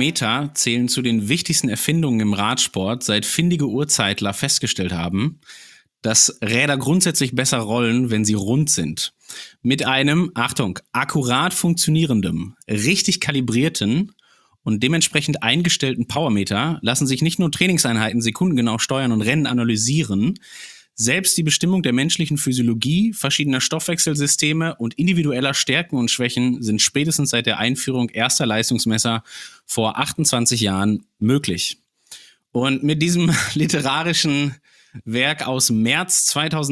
Meter zählen zu den wichtigsten Erfindungen im Radsport, seit findige Urzeitler festgestellt haben, dass Räder grundsätzlich besser rollen, wenn sie rund sind. Mit einem, Achtung, akkurat funktionierenden, richtig kalibrierten und dementsprechend eingestellten Powermeter lassen sich nicht nur Trainingseinheiten sekundengenau steuern und Rennen analysieren, selbst die Bestimmung der menschlichen Physiologie, verschiedener Stoffwechselsysteme und individueller Stärken und Schwächen sind spätestens seit der Einführung erster Leistungsmesser vor 28 Jahren möglich. Und mit diesem literarischen Werk aus März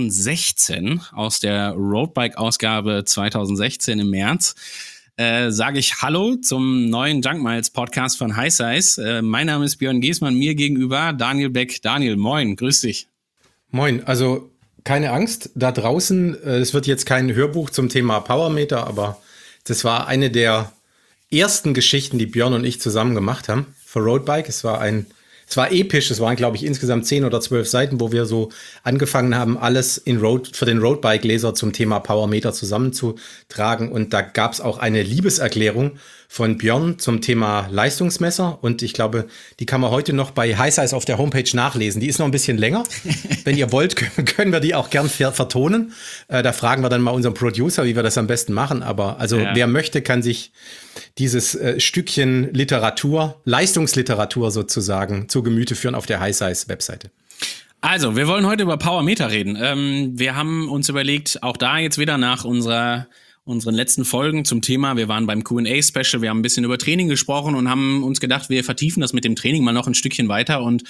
2016, aus der Roadbike-Ausgabe 2016 im März, sage ich Hallo zum neuen Junk Miles Podcast von HiSize. Mein Name ist Björn Giesmann, mir gegenüber Daniel Beck. Daniel, moin, grüß dich. Moin, also keine Angst, da draußen, es wird jetzt kein Hörbuch zum Thema Powermeter, aber das war eine der ersten Geschichten, die Björn und ich zusammen gemacht haben für Roadbike. Es war episch, es waren, glaube ich, insgesamt 10 oder 12 Seiten, wo wir so angefangen haben, alles für den Roadbike-Leser zum Thema Powermeter zusammenzutragen. Und da gab es auch eine Liebeserklärung von Björn zum Thema Leistungsmesser. Und ich glaube, die kann man heute noch bei HiSize auf der Homepage nachlesen. Die ist noch ein bisschen länger. Wenn ihr wollt, können wir die auch gern vertonen. Da fragen wir dann mal unseren Producer, wie wir das am besten machen. Aber wer möchte, kann sich dieses Stückchen Literatur, Leistungsliteratur sozusagen, zu Gemüte führen auf der HiSize-Webseite. Also, wir wollen heute über Powermeter reden. Wir haben uns überlegt, auch da jetzt wieder nach unseren letzten Folgen zum Thema, wir waren beim Q&A-Special, wir haben ein bisschen über Training gesprochen und haben uns gedacht, wir vertiefen das mit dem Training mal noch ein Stückchen weiter und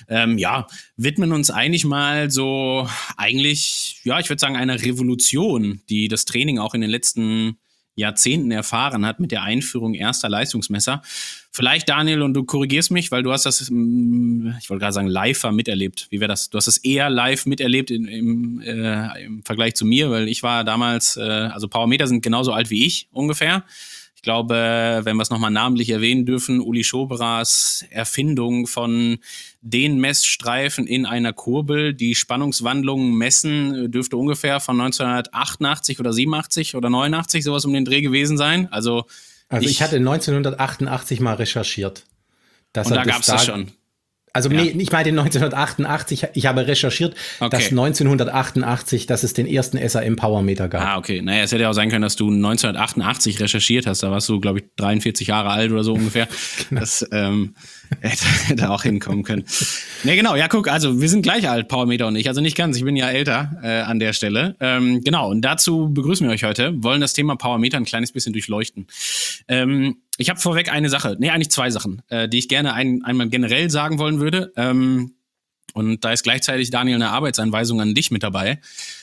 widmen uns eigentlich mal so ich würde sagen, einer Revolution, die das Training auch in den letzten Jahrzehnten erfahren hat mit der Einführung erster Leistungsmesser. Vielleicht, Daniel, und du korrigierst mich, weil du hast das, ich wollte gerade sagen, live miterlebt. Wie wäre das? Du hast es eher live miterlebt im Vergleich zu mir, weil ich war damals, Powermeter sind genauso alt wie ich ungefähr. Ich glaube, wenn wir es nochmal namentlich erwähnen dürfen, Uli Schoberers Erfindung von den Messstreifen in einer Kurbel, die Spannungswandlungen messen, dürfte ungefähr von 1988 oder 87 oder 89 sowas um den Dreh gewesen sein. Also ich hatte 1988 mal recherchiert. Und da gab es das schon. Also nee, ich meine 1988, ich habe recherchiert, dass 1988, dass es den ersten SAM-Powermeter gab. Ah, okay. Naja, es hätte ja auch sein können, dass du 1988 recherchiert hast. Da warst du, glaube ich, 43 Jahre alt oder so ungefähr. Genau. Das hätte auch hinkommen können. Nee, genau. Ja, guck, also wir sind gleich alt, Powermeter und ich. Also nicht ganz, ich bin ja älter an der Stelle. Genau, und dazu begrüßen wir euch heute. Wollen das Thema Powermeter ein kleines bisschen durchleuchten. Ich habe vorweg eigentlich zwei Sachen, die ich gerne einmal generell sagen wollen würde. Und da ist gleichzeitig, Daniel, eine Arbeitsanweisung an dich mit dabei.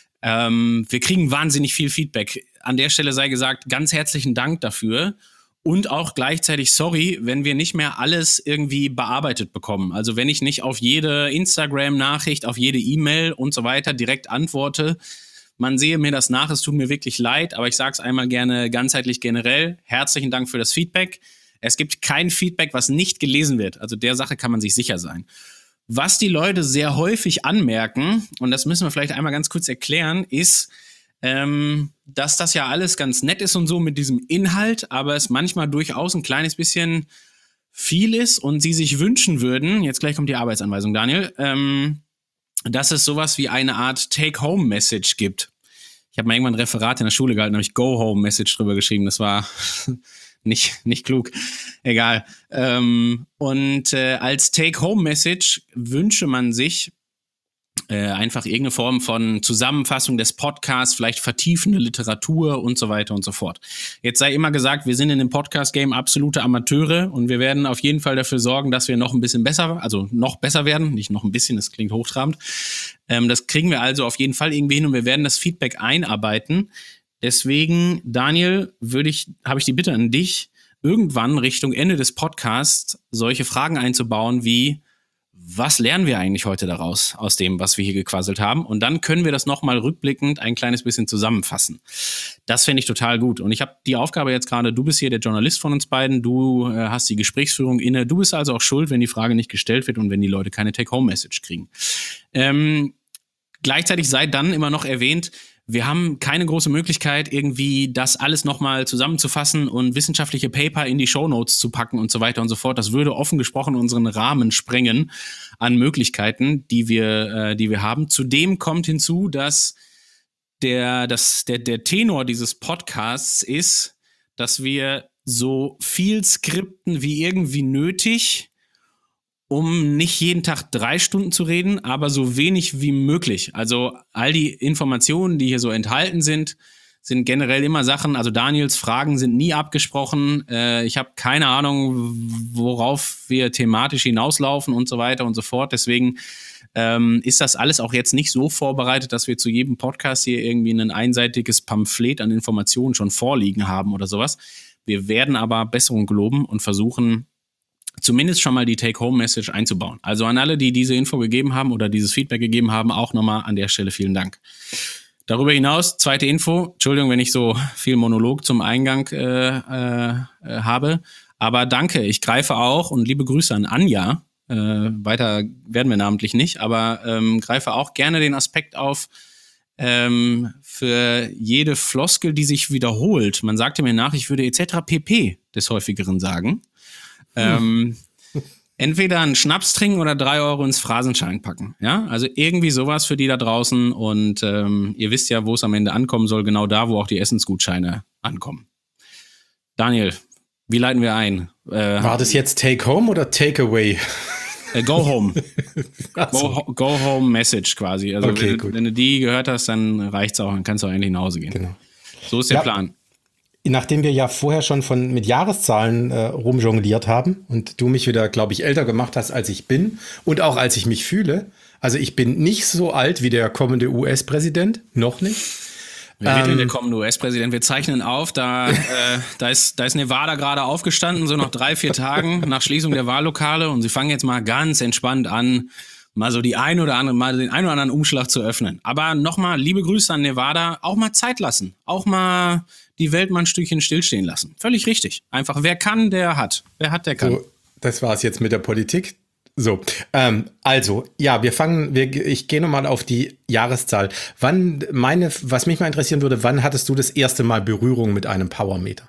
Wir kriegen wahnsinnig viel Feedback. An der Stelle sei gesagt, ganz herzlichen Dank dafür. Und auch gleichzeitig sorry, wenn wir nicht mehr alles irgendwie bearbeitet bekommen. Also wenn ich nicht auf jede Instagram-Nachricht, auf jede E-Mail und so weiter direkt antworte. Man sehe mir das nach, es tut mir wirklich leid, aber ich sage es einmal gerne ganzheitlich generell. Herzlichen Dank für das Feedback. Es gibt kein Feedback, was nicht gelesen wird. Also der Sache kann man sich sicher sein. Was die Leute sehr häufig anmerken, und das müssen wir vielleicht einmal ganz kurz erklären, ist, dass das ja alles ganz nett ist und so mit diesem Inhalt, aber es manchmal durchaus ein kleines bisschen viel ist und sie sich wünschen würden, jetzt gleich kommt die Arbeitsanweisung, Daniel, dass es sowas wie eine Art Take-Home-Message gibt. Ich habe mal irgendwann ein Referat in der Schule gehalten, da habe ich Go-Home-Message drüber geschrieben. Das war nicht klug. Egal. Als Take-Home-Message wünsche man sich einfach irgendeine Form von Zusammenfassung des Podcasts, vielleicht vertiefende Literatur und so weiter und so fort. Jetzt sei immer gesagt, wir sind in dem Podcast-Game absolute Amateure und wir werden auf jeden Fall dafür sorgen, dass wir noch ein bisschen besser, also noch besser werden, nicht noch ein bisschen, das klingt hochtrabend. Das kriegen wir also auf jeden Fall irgendwie hin und wir werden das Feedback einarbeiten. Deswegen, Daniel, habe ich die Bitte an dich, irgendwann Richtung Ende des Podcasts solche Fragen einzubauen wie: Was lernen wir eigentlich heute daraus, aus dem, was wir hier gequasselt haben? Und dann können wir das nochmal rückblickend ein kleines bisschen zusammenfassen. Das fände ich total gut. Und ich habe die Aufgabe jetzt gerade, du bist hier der Journalist von uns beiden, du hast die Gesprächsführung inne. Du bist also auch schuld, wenn die Frage nicht gestellt wird und wenn die Leute keine Take-Home-Message kriegen. Gleichzeitig sei dann immer noch erwähnt, wir haben keine große Möglichkeit, irgendwie das alles nochmal zusammenzufassen und wissenschaftliche Paper in die Shownotes zu packen und so weiter und so fort. Das würde offen gesprochen unseren Rahmen sprengen an Möglichkeiten, die wir haben. Zudem kommt hinzu, dass der Tenor dieses Podcasts ist, dass wir so viel skripten wie irgendwie nötig, um nicht jeden Tag 3 Stunden zu reden, aber so wenig wie möglich. Also all die Informationen, die hier so enthalten sind generell immer Sachen, also Daniels Fragen sind nie abgesprochen. Ich habe keine Ahnung, worauf wir thematisch hinauslaufen und so weiter und so fort. Deswegen ist das alles auch jetzt nicht so vorbereitet, dass wir zu jedem Podcast hier irgendwie ein einseitiges Pamphlet an Informationen schon vorliegen haben oder sowas. Wir werden aber Besserung geloben und versuchen, zumindest schon mal die Take-Home-Message einzubauen. Also an alle, die diese Info gegeben haben oder dieses Feedback gegeben haben, auch nochmal an der Stelle vielen Dank. Darüber hinaus, zweite Info, Entschuldigung, wenn ich so viel Monolog zum Eingang habe, aber danke, ich greife auch und liebe Grüße an Anja, weiter werden wir namentlich nicht, aber greife auch gerne den Aspekt auf, für jede Floskel, die sich wiederholt. Man sagte mir nach, ich würde etc. pp. Des Häufigeren sagen. Entweder einen Schnaps trinken oder 3 Euro ins Phrasenschwein packen. Ja, also irgendwie sowas für die da draußen. Und ihr wisst ja, wo es am Ende ankommen soll, genau da, wo auch die Essensgutscheine ankommen. Daniel, wie leiten wir ein? War das jetzt Take Home oder Take Away? Go Home. Go Home Message quasi. Also okay, wenn du die gehört hast, dann reicht's auch, dann kannst du auch endlich nach Hause gehen. Genau. So ist der Plan. Nachdem wir ja vorher schon mit Jahreszahlen rumjongliert haben und du mich wieder, glaube ich, älter gemacht hast, als ich bin und auch als ich mich fühle. Also ich bin nicht so alt wie der kommende US-Präsident, noch nicht. Wer wird denn der kommende US-Präsident? Wir zeichnen auf, da ist Nevada gerade aufgestanden, so nach 3-4 Tagen nach Schließung der Wahllokale und sie fangen jetzt mal ganz entspannt an, mal so den einen oder anderen Umschlag zu öffnen. Aber nochmal, liebe Grüße an Nevada, auch mal Zeit lassen, auch mal die Welt mal ein Stückchen stillstehen lassen. Völlig richtig. Einfach, wer kann, der hat. Wer hat, der kann. So, das war's jetzt mit der Politik. So, also, ja, ich gehe nochmal auf die Jahreszahl. Was mich mal interessieren würde, wann hattest du das erste Mal Berührung mit einem Powermeter?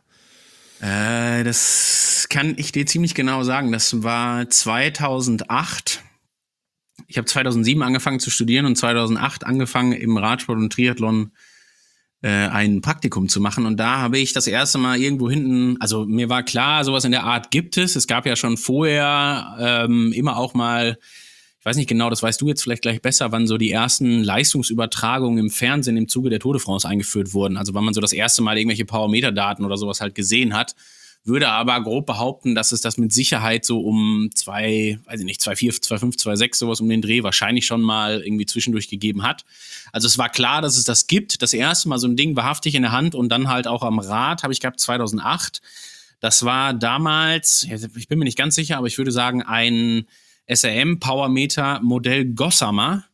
Das kann ich dir ziemlich genau sagen. Das war 2008. Ich habe 2007 angefangen zu studieren und 2008 angefangen im Radsport und Triathlon ein Praktikum zu machen. Und da habe ich das erste Mal irgendwo hinten, also mir war klar, sowas in der Art gibt es. Es gab ja schon vorher immer auch mal, ich weiß nicht genau, das weißt du jetzt vielleicht gleich besser, wann so die ersten Leistungsübertragungen im Fernsehen im Zuge der Tour de France eingeführt wurden. Also wann man so das erste Mal irgendwelche Powermeter-Daten oder sowas halt gesehen hat. Würde aber grob behaupten, dass es das mit Sicherheit so um 2,4, 2,5, 2,6 sowas um den Dreh wahrscheinlich schon mal irgendwie zwischendurch gegeben hat. Also es war klar, dass es das gibt. Das erste Mal so ein Ding wahrhaftig in der Hand und dann halt auch am Rad habe ich gehabt 2008. Das war damals, ich bin mir nicht ganz sicher, aber ich würde sagen ein SRM Powermeter Modell Gossamer.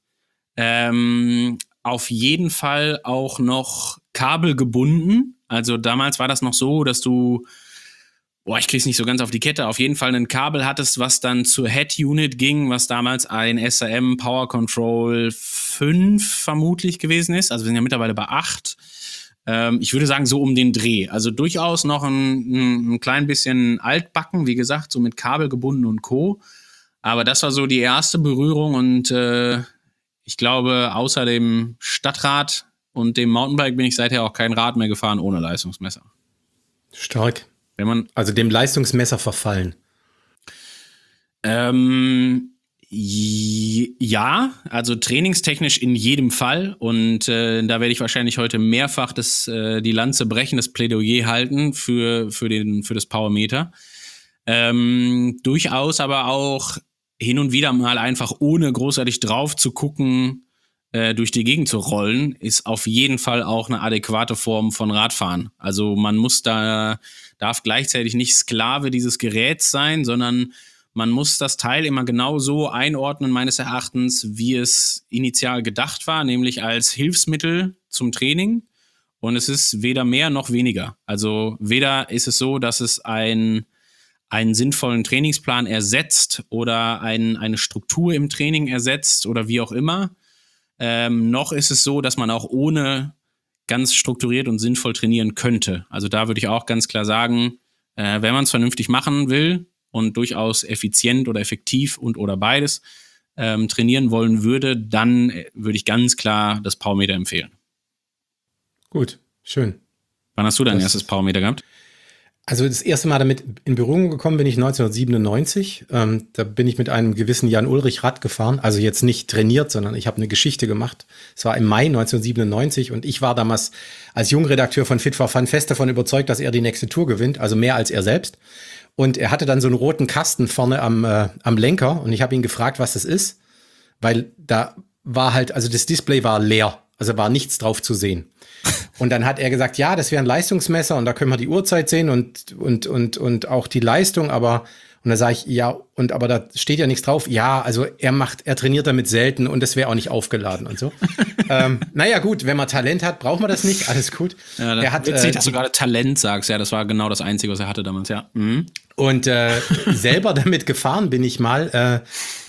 Auf jeden Fall auch noch kabelgebunden. Also damals war das noch so, dass du ich krieg's nicht so ganz auf die Kette, auf jeden Fall ein Kabel hattest, was dann zur Head-Unit ging, was damals ein SRM Power Control 5 vermutlich gewesen ist. Also wir sind ja mittlerweile bei 8. Ich würde sagen, so um den Dreh. Also durchaus noch ein klein bisschen altbacken, wie gesagt, so mit Kabel gebunden und Co. Aber das war so die erste Berührung und ich glaube, außer dem Stadtrad und dem Mountainbike bin ich seither auch kein Rad mehr gefahren ohne Leistungsmesser. Stark. Also dem Leistungsmesser verfallen. Ja, also trainingstechnisch in jedem Fall. Und da werde ich wahrscheinlich heute mehrfach die Lanze brechen, das Plädoyer halten für das Powermeter. Durchaus aber auch hin und wieder mal einfach ohne großartig drauf zu gucken, durch die Gegend zu rollen, ist auf jeden Fall auch eine adäquate Form von Radfahren. Also man darf gleichzeitig nicht Sklave dieses Geräts sein, sondern man muss das Teil immer genau so einordnen, meines Erachtens, wie es initial gedacht war, nämlich als Hilfsmittel zum Training. Und es ist weder mehr noch weniger. Also weder ist es so, dass es einen sinnvollen Trainingsplan ersetzt oder eine Struktur im Training ersetzt oder wie auch immer. Noch ist es so, dass man auch ohne ganz strukturiert und sinnvoll trainieren könnte. Also da würde ich auch ganz klar sagen, wenn man es vernünftig machen will und durchaus effizient oder effektiv und oder beides trainieren wollen würde, dann würde ich ganz klar das Powermeter empfehlen. Gut, schön. Wann hast du dein erstes Powermeter gehabt? Also das erste Mal damit in Berührung gekommen bin ich 1997. Da bin ich mit einem gewissen Jan Ulrich Rad gefahren. Also jetzt nicht trainiert, sondern ich habe eine Geschichte gemacht. Es war im Mai 1997 und ich war damals als Jungredakteur von Fit for Fun fest davon überzeugt, dass er die nächste Tour gewinnt, also mehr als er selbst. Und er hatte dann so einen roten Kasten vorne am Lenker und ich habe ihn gefragt, was das ist, weil da war halt, also das Display war leer, also war nichts drauf zu sehen. Und dann hat er gesagt, ja, das wäre ein Leistungsmesser und da können wir die Uhrzeit sehen und auch die Leistung, aber und da sage ich, ja, aber da steht ja nichts drauf. Ja, also er trainiert damit selten und das wäre auch nicht aufgeladen und so. Naja, gut, wenn man Talent hat, braucht man das nicht, alles gut. Ja, er hat witzig, dass du gerade Talent sagst, ja, das war genau das Einzige, was er hatte damals, ja. Mhm. Und selber damit gefahren bin ich mal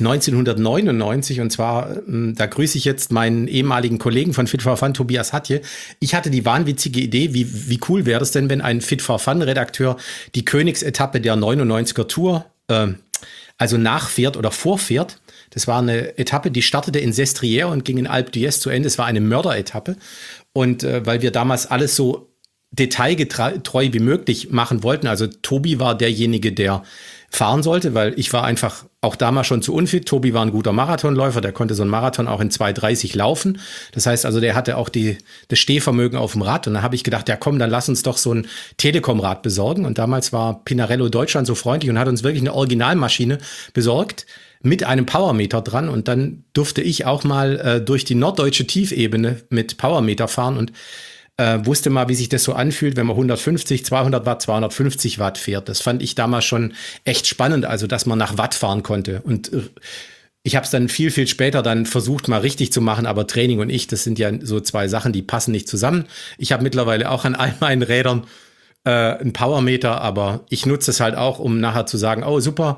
1999 und zwar, da grüße ich jetzt meinen ehemaligen Kollegen von Fit for Fun, Tobias Hatje. Ich hatte die wahnwitzige Idee, wie cool wäre es denn, wenn ein Fit for Fun Redakteur die Königsetappe der 99er Tour also nachfährt oder vorfährt. Das war eine Etappe, die startete in Sestriere und ging in Alpe d'Huez zu Ende. Es war eine Mörderetappe und weil wir damals alles so detailgetreu wie möglich machen wollten. Also Tobi war derjenige, der fahren sollte, weil ich war einfach auch damals schon zu unfit. Tobi war ein guter Marathonläufer, der konnte so einen Marathon auch in 2:30 laufen. Das heißt also, der hatte auch das Stehvermögen auf dem Rad. Und dann habe ich gedacht, ja komm, dann lass uns doch so ein Telekom-Rad besorgen. Und damals war Pinarello Deutschland so freundlich und hat uns wirklich eine Originalmaschine besorgt mit einem Powermeter dran. Und dann durfte ich auch mal durch die norddeutsche Tiefebene mit Powermeter fahren und wusste mal, wie sich das so anfühlt, wenn man 150, 200 Watt, 250 Watt fährt. Das fand ich damals schon echt spannend, also dass man nach Watt fahren konnte. Und ich habe es dann viel, viel später dann versucht, mal richtig zu machen, aber Training und ich, das sind ja so zwei Sachen, die passen nicht zusammen. Ich habe mittlerweile auch an all meinen Rädern ein Powermeter, aber ich nutze es halt auch, um nachher zu sagen, oh super,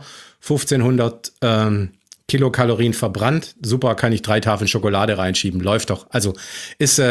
1500 Kilokalorien verbrannt, super, kann ich 3 Tafeln Schokolade reinschieben, läuft doch. Also ist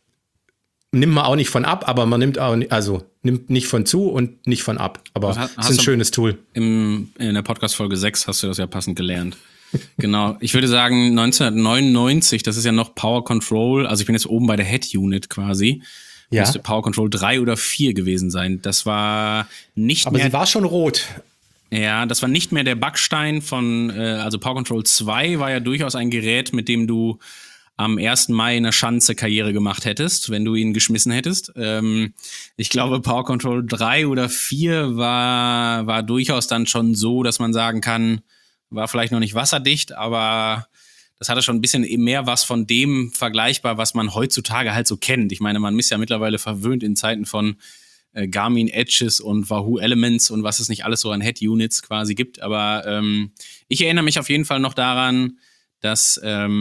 nimmt man auch nicht von ab, aber man nimmt nicht von zu und nicht von ab. Aber es ist ein schönes Tool. In der Podcast-Folge 6 hast du das ja passend gelernt. Genau. Ich würde sagen, 1999, das ist ja noch Power Control, also ich bin jetzt oben bei der Head Unit quasi. Ja. Müsste Power Control 3 oder 4 gewesen sein. Das war nicht aber mehr. Aber sie war schon rot. Ja, das war nicht mehr der Backstein von, also Power Control 2 war ja durchaus ein Gerät, mit dem du am 1. Mai eine Schanze-Karriere gemacht hättest, wenn du ihn geschmissen hättest. Ich glaube, Power Control 3 oder 4 war durchaus dann schon so, dass man sagen kann, war vielleicht noch nicht wasserdicht, aber das hatte schon ein bisschen mehr was von dem vergleichbar, was man heutzutage halt so kennt. Ich meine, man ist ja mittlerweile verwöhnt in Zeiten von Garmin Edges und Wahoo Elements und was es nicht alles so an Head-Units quasi gibt. Aber ich erinnere mich auf jeden Fall noch daran, dass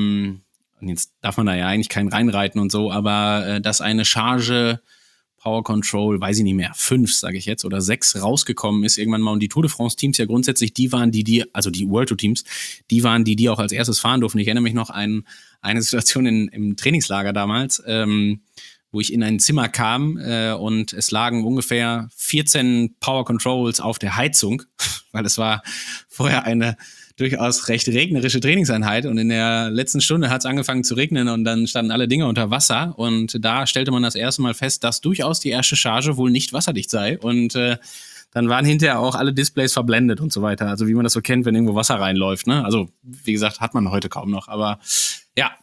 und jetzt darf man da ja eigentlich keinen reinreiten und so, aber dass eine Charge Power Control, weiß ich nicht mehr, 5, sage ich jetzt, oder 6 rausgekommen ist irgendwann mal. Und die Tour de France Teams ja grundsätzlich, die waren also die World Tour Teams, die waren die auch als erstes fahren durften. Ich erinnere mich noch an eine Situation im Trainingslager damals, wo ich in ein Zimmer kam und es lagen ungefähr 14 Power Controls auf der Heizung, weil es war vorher eine durchaus recht regnerische Trainingseinheit und in der letzten Stunde hat es angefangen zu regnen und dann standen alle Dinge unter Wasser und da stellte man das erste Mal fest, dass durchaus die erste Charge wohl nicht wasserdicht sei und dann waren hinterher auch alle Displays verblendet und so weiter, also wie man das so kennt, wenn irgendwo Wasser reinläuft, ne? Also wie gesagt, hat man heute kaum noch, aber ja,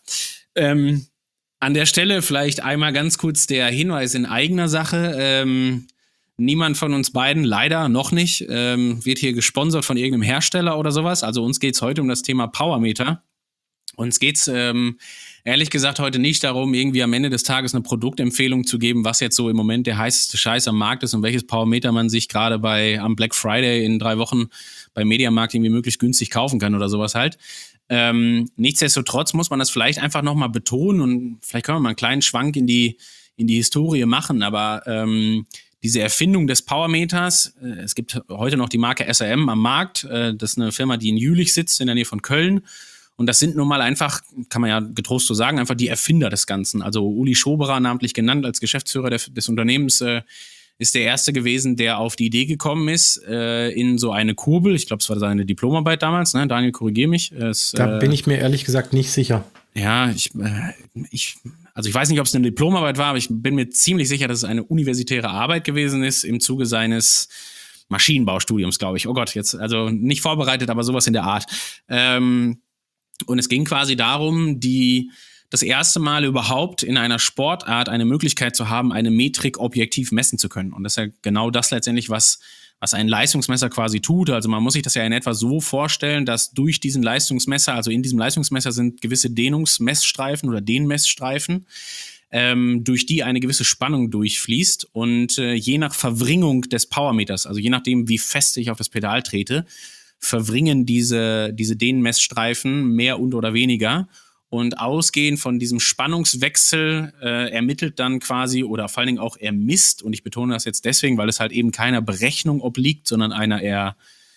an der Stelle vielleicht einmal ganz kurz der Hinweis in eigener Sache, niemand von uns beiden, leider noch nicht, wird hier gesponsert von irgendeinem Hersteller oder sowas. Also uns geht's heute um das Thema Powermeter. Uns geht's ehrlich gesagt heute nicht darum, irgendwie am Ende des Tages eine Produktempfehlung zu geben, was jetzt so im Moment der heißeste Scheiß am Markt ist und welches Powermeter man sich gerade am Black Friday in 3 Wochen beim Mediamarkt irgendwie möglichst günstig kaufen kann oder sowas halt. Nichtsdestotrotz muss man das vielleicht einfach nochmal betonen und vielleicht können wir mal einen kleinen Schwank in die Historie machen, aber diese Erfindung des Powermeters, es gibt heute noch die Marke SRM am Markt, das ist eine Firma, die in Jülich sitzt, in der Nähe von Köln Und das sind nun mal einfach, kann man ja getrost so sagen, einfach die Erfinder des Ganzen. Also Uli Schoberer, namentlich genannt als Geschäftsführer des Unternehmens, ist der Erste gewesen, der auf die Idee gekommen ist, in so eine Kurbel, ich glaube, es war seine Diplomarbeit damals, ne? Daniel, korrigiere mich. Da bin ich mir ehrlich gesagt nicht sicher. Ja, ich weiß nicht, ob es eine Diplomarbeit war, aber ich bin mir ziemlich sicher, dass es eine universitäre Arbeit gewesen ist im Zuge seines Maschinenbaustudiums, glaube ich. Oh Gott, jetzt, also nicht vorbereitet, aber sowas in der Art. Und es ging quasi darum, das erste Mal überhaupt in einer Sportart eine Möglichkeit zu haben, eine Metrik objektiv messen zu können. Und das ist ja genau das letztendlich, was ein Leistungsmesser quasi tut. Also man muss sich das ja in etwa so vorstellen, dass durch diesen Leistungsmesser, also in diesem Leistungsmesser sind gewisse Dehnungsmessstreifen oder Dehnmessstreifen, durch die eine gewisse Spannung durchfließt. Und je nach Verwringung des Powermeters, also je nachdem, wie fest ich auf das Pedal trete, verwringen diese Dehnmessstreifen mehr und oder weniger. Und ausgehend von diesem Spannungswechsel ermittelt dann quasi oder vor allen Dingen auch ermisst, und ich betone das jetzt deswegen, weil es halt eben keiner Berechnung obliegt, sondern einer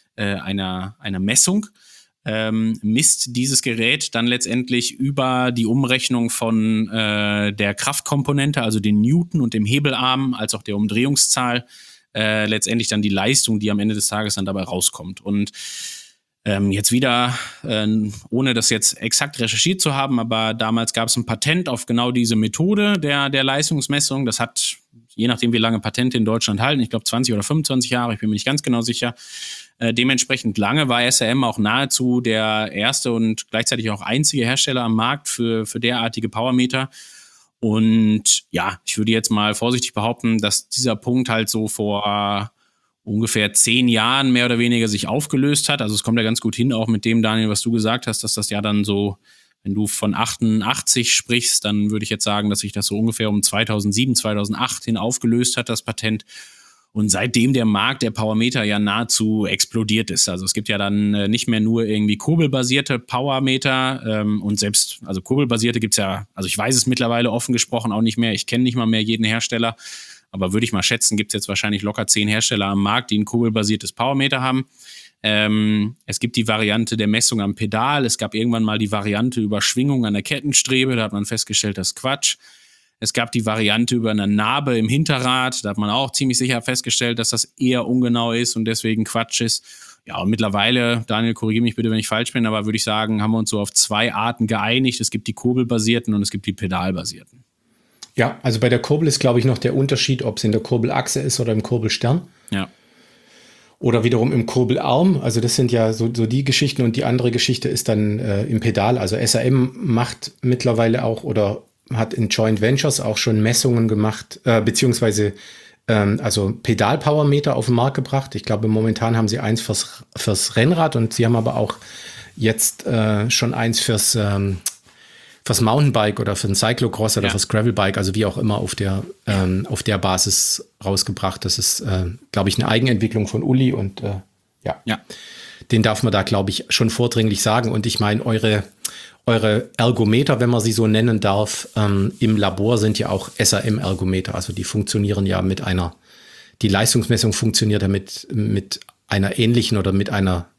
Messung, misst dieses Gerät dann letztendlich über die Umrechnung von der Kraftkomponente, also den Newton und dem Hebelarm, als auch der Umdrehungszahl, letztendlich dann die Leistung, die am Ende des Tages dann dabei rauskommt. Und jetzt wieder, ohne das jetzt exakt recherchiert zu haben, aber damals gab es ein Patent auf genau diese Methode der Leistungsmessung. Das hat, je nachdem wie lange Patente in Deutschland halten, ich glaube 20 oder 25 Jahre, ich bin mir nicht ganz genau sicher. Dementsprechend lange war SRM auch nahezu der erste und gleichzeitig auch einzige Hersteller am Markt für derartige Powermeter. Und ja, ich würde jetzt mal vorsichtig behaupten, dass dieser Punkt halt so vor ungefähr 10 Jahren mehr oder weniger sich aufgelöst hat. Also es kommt ja ganz gut hin, auch mit dem, Daniel, was du gesagt hast, dass das ja dann so, wenn du von 88 sprichst, dann würde ich jetzt sagen, dass sich das so ungefähr um 2007, 2008 hin aufgelöst hat, das Patent. Und seitdem der Markt der Powermeter ja nahezu explodiert ist. Also es gibt ja dann nicht mehr nur irgendwie kurbelbasierte Powermeter und selbst, also kurbelbasierte gibt's ja, also ich weiß es mittlerweile offen gesprochen auch nicht mehr. Ich kenne nicht mal mehr jeden Hersteller. Aber würde ich mal schätzen, gibt's jetzt wahrscheinlich locker 10 Hersteller am Markt, die ein kurbelbasiertes Powermeter haben. Es gibt die Variante der Messung am Pedal. Es gab irgendwann mal die Variante über Schwingung an der Kettenstrebe. Da hat man festgestellt, das ist Quatsch. Es gab die Variante über eine Narbe im Hinterrad. Da hat man auch ziemlich sicher festgestellt, dass das eher ungenau ist und deswegen Quatsch ist. Ja, und mittlerweile, Daniel, korrigiere mich bitte, wenn ich falsch bin, aber würde ich sagen, haben wir uns so auf 2 Arten geeinigt. Es gibt die kurbelbasierten und es gibt die pedalbasierten. Ja, also bei der Kurbel ist, glaube ich, noch der Unterschied, ob es in der Kurbelachse ist oder im Kurbelstern. Ja. Oder wiederum im Kurbelarm. Also das sind ja so die Geschichten, und die andere Geschichte ist dann im Pedal. Also SRM macht mittlerweile auch oder hat in Joint Ventures auch schon Messungen gemacht, beziehungsweise also Pedal-Powermeter auf den Markt gebracht. Ich glaube, momentan haben sie eins fürs Rennrad, und sie haben aber auch jetzt schon eins fürs Mountainbike oder für ein Cyclocross oder fürs Gravelbike, also wie auch immer auf der Basis rausgebracht. Das ist, glaube ich, eine Eigenentwicklung von Uli, und den darf man da, glaube ich, schon vordringlich sagen. Und ich meine, eure Ergometer, wenn man sie so nennen darf, im Labor sind ja auch SRM-Ergometer. Also die funktionieren ja die Leistungsmessung funktioniert ja mit einer ähnlichen oder mit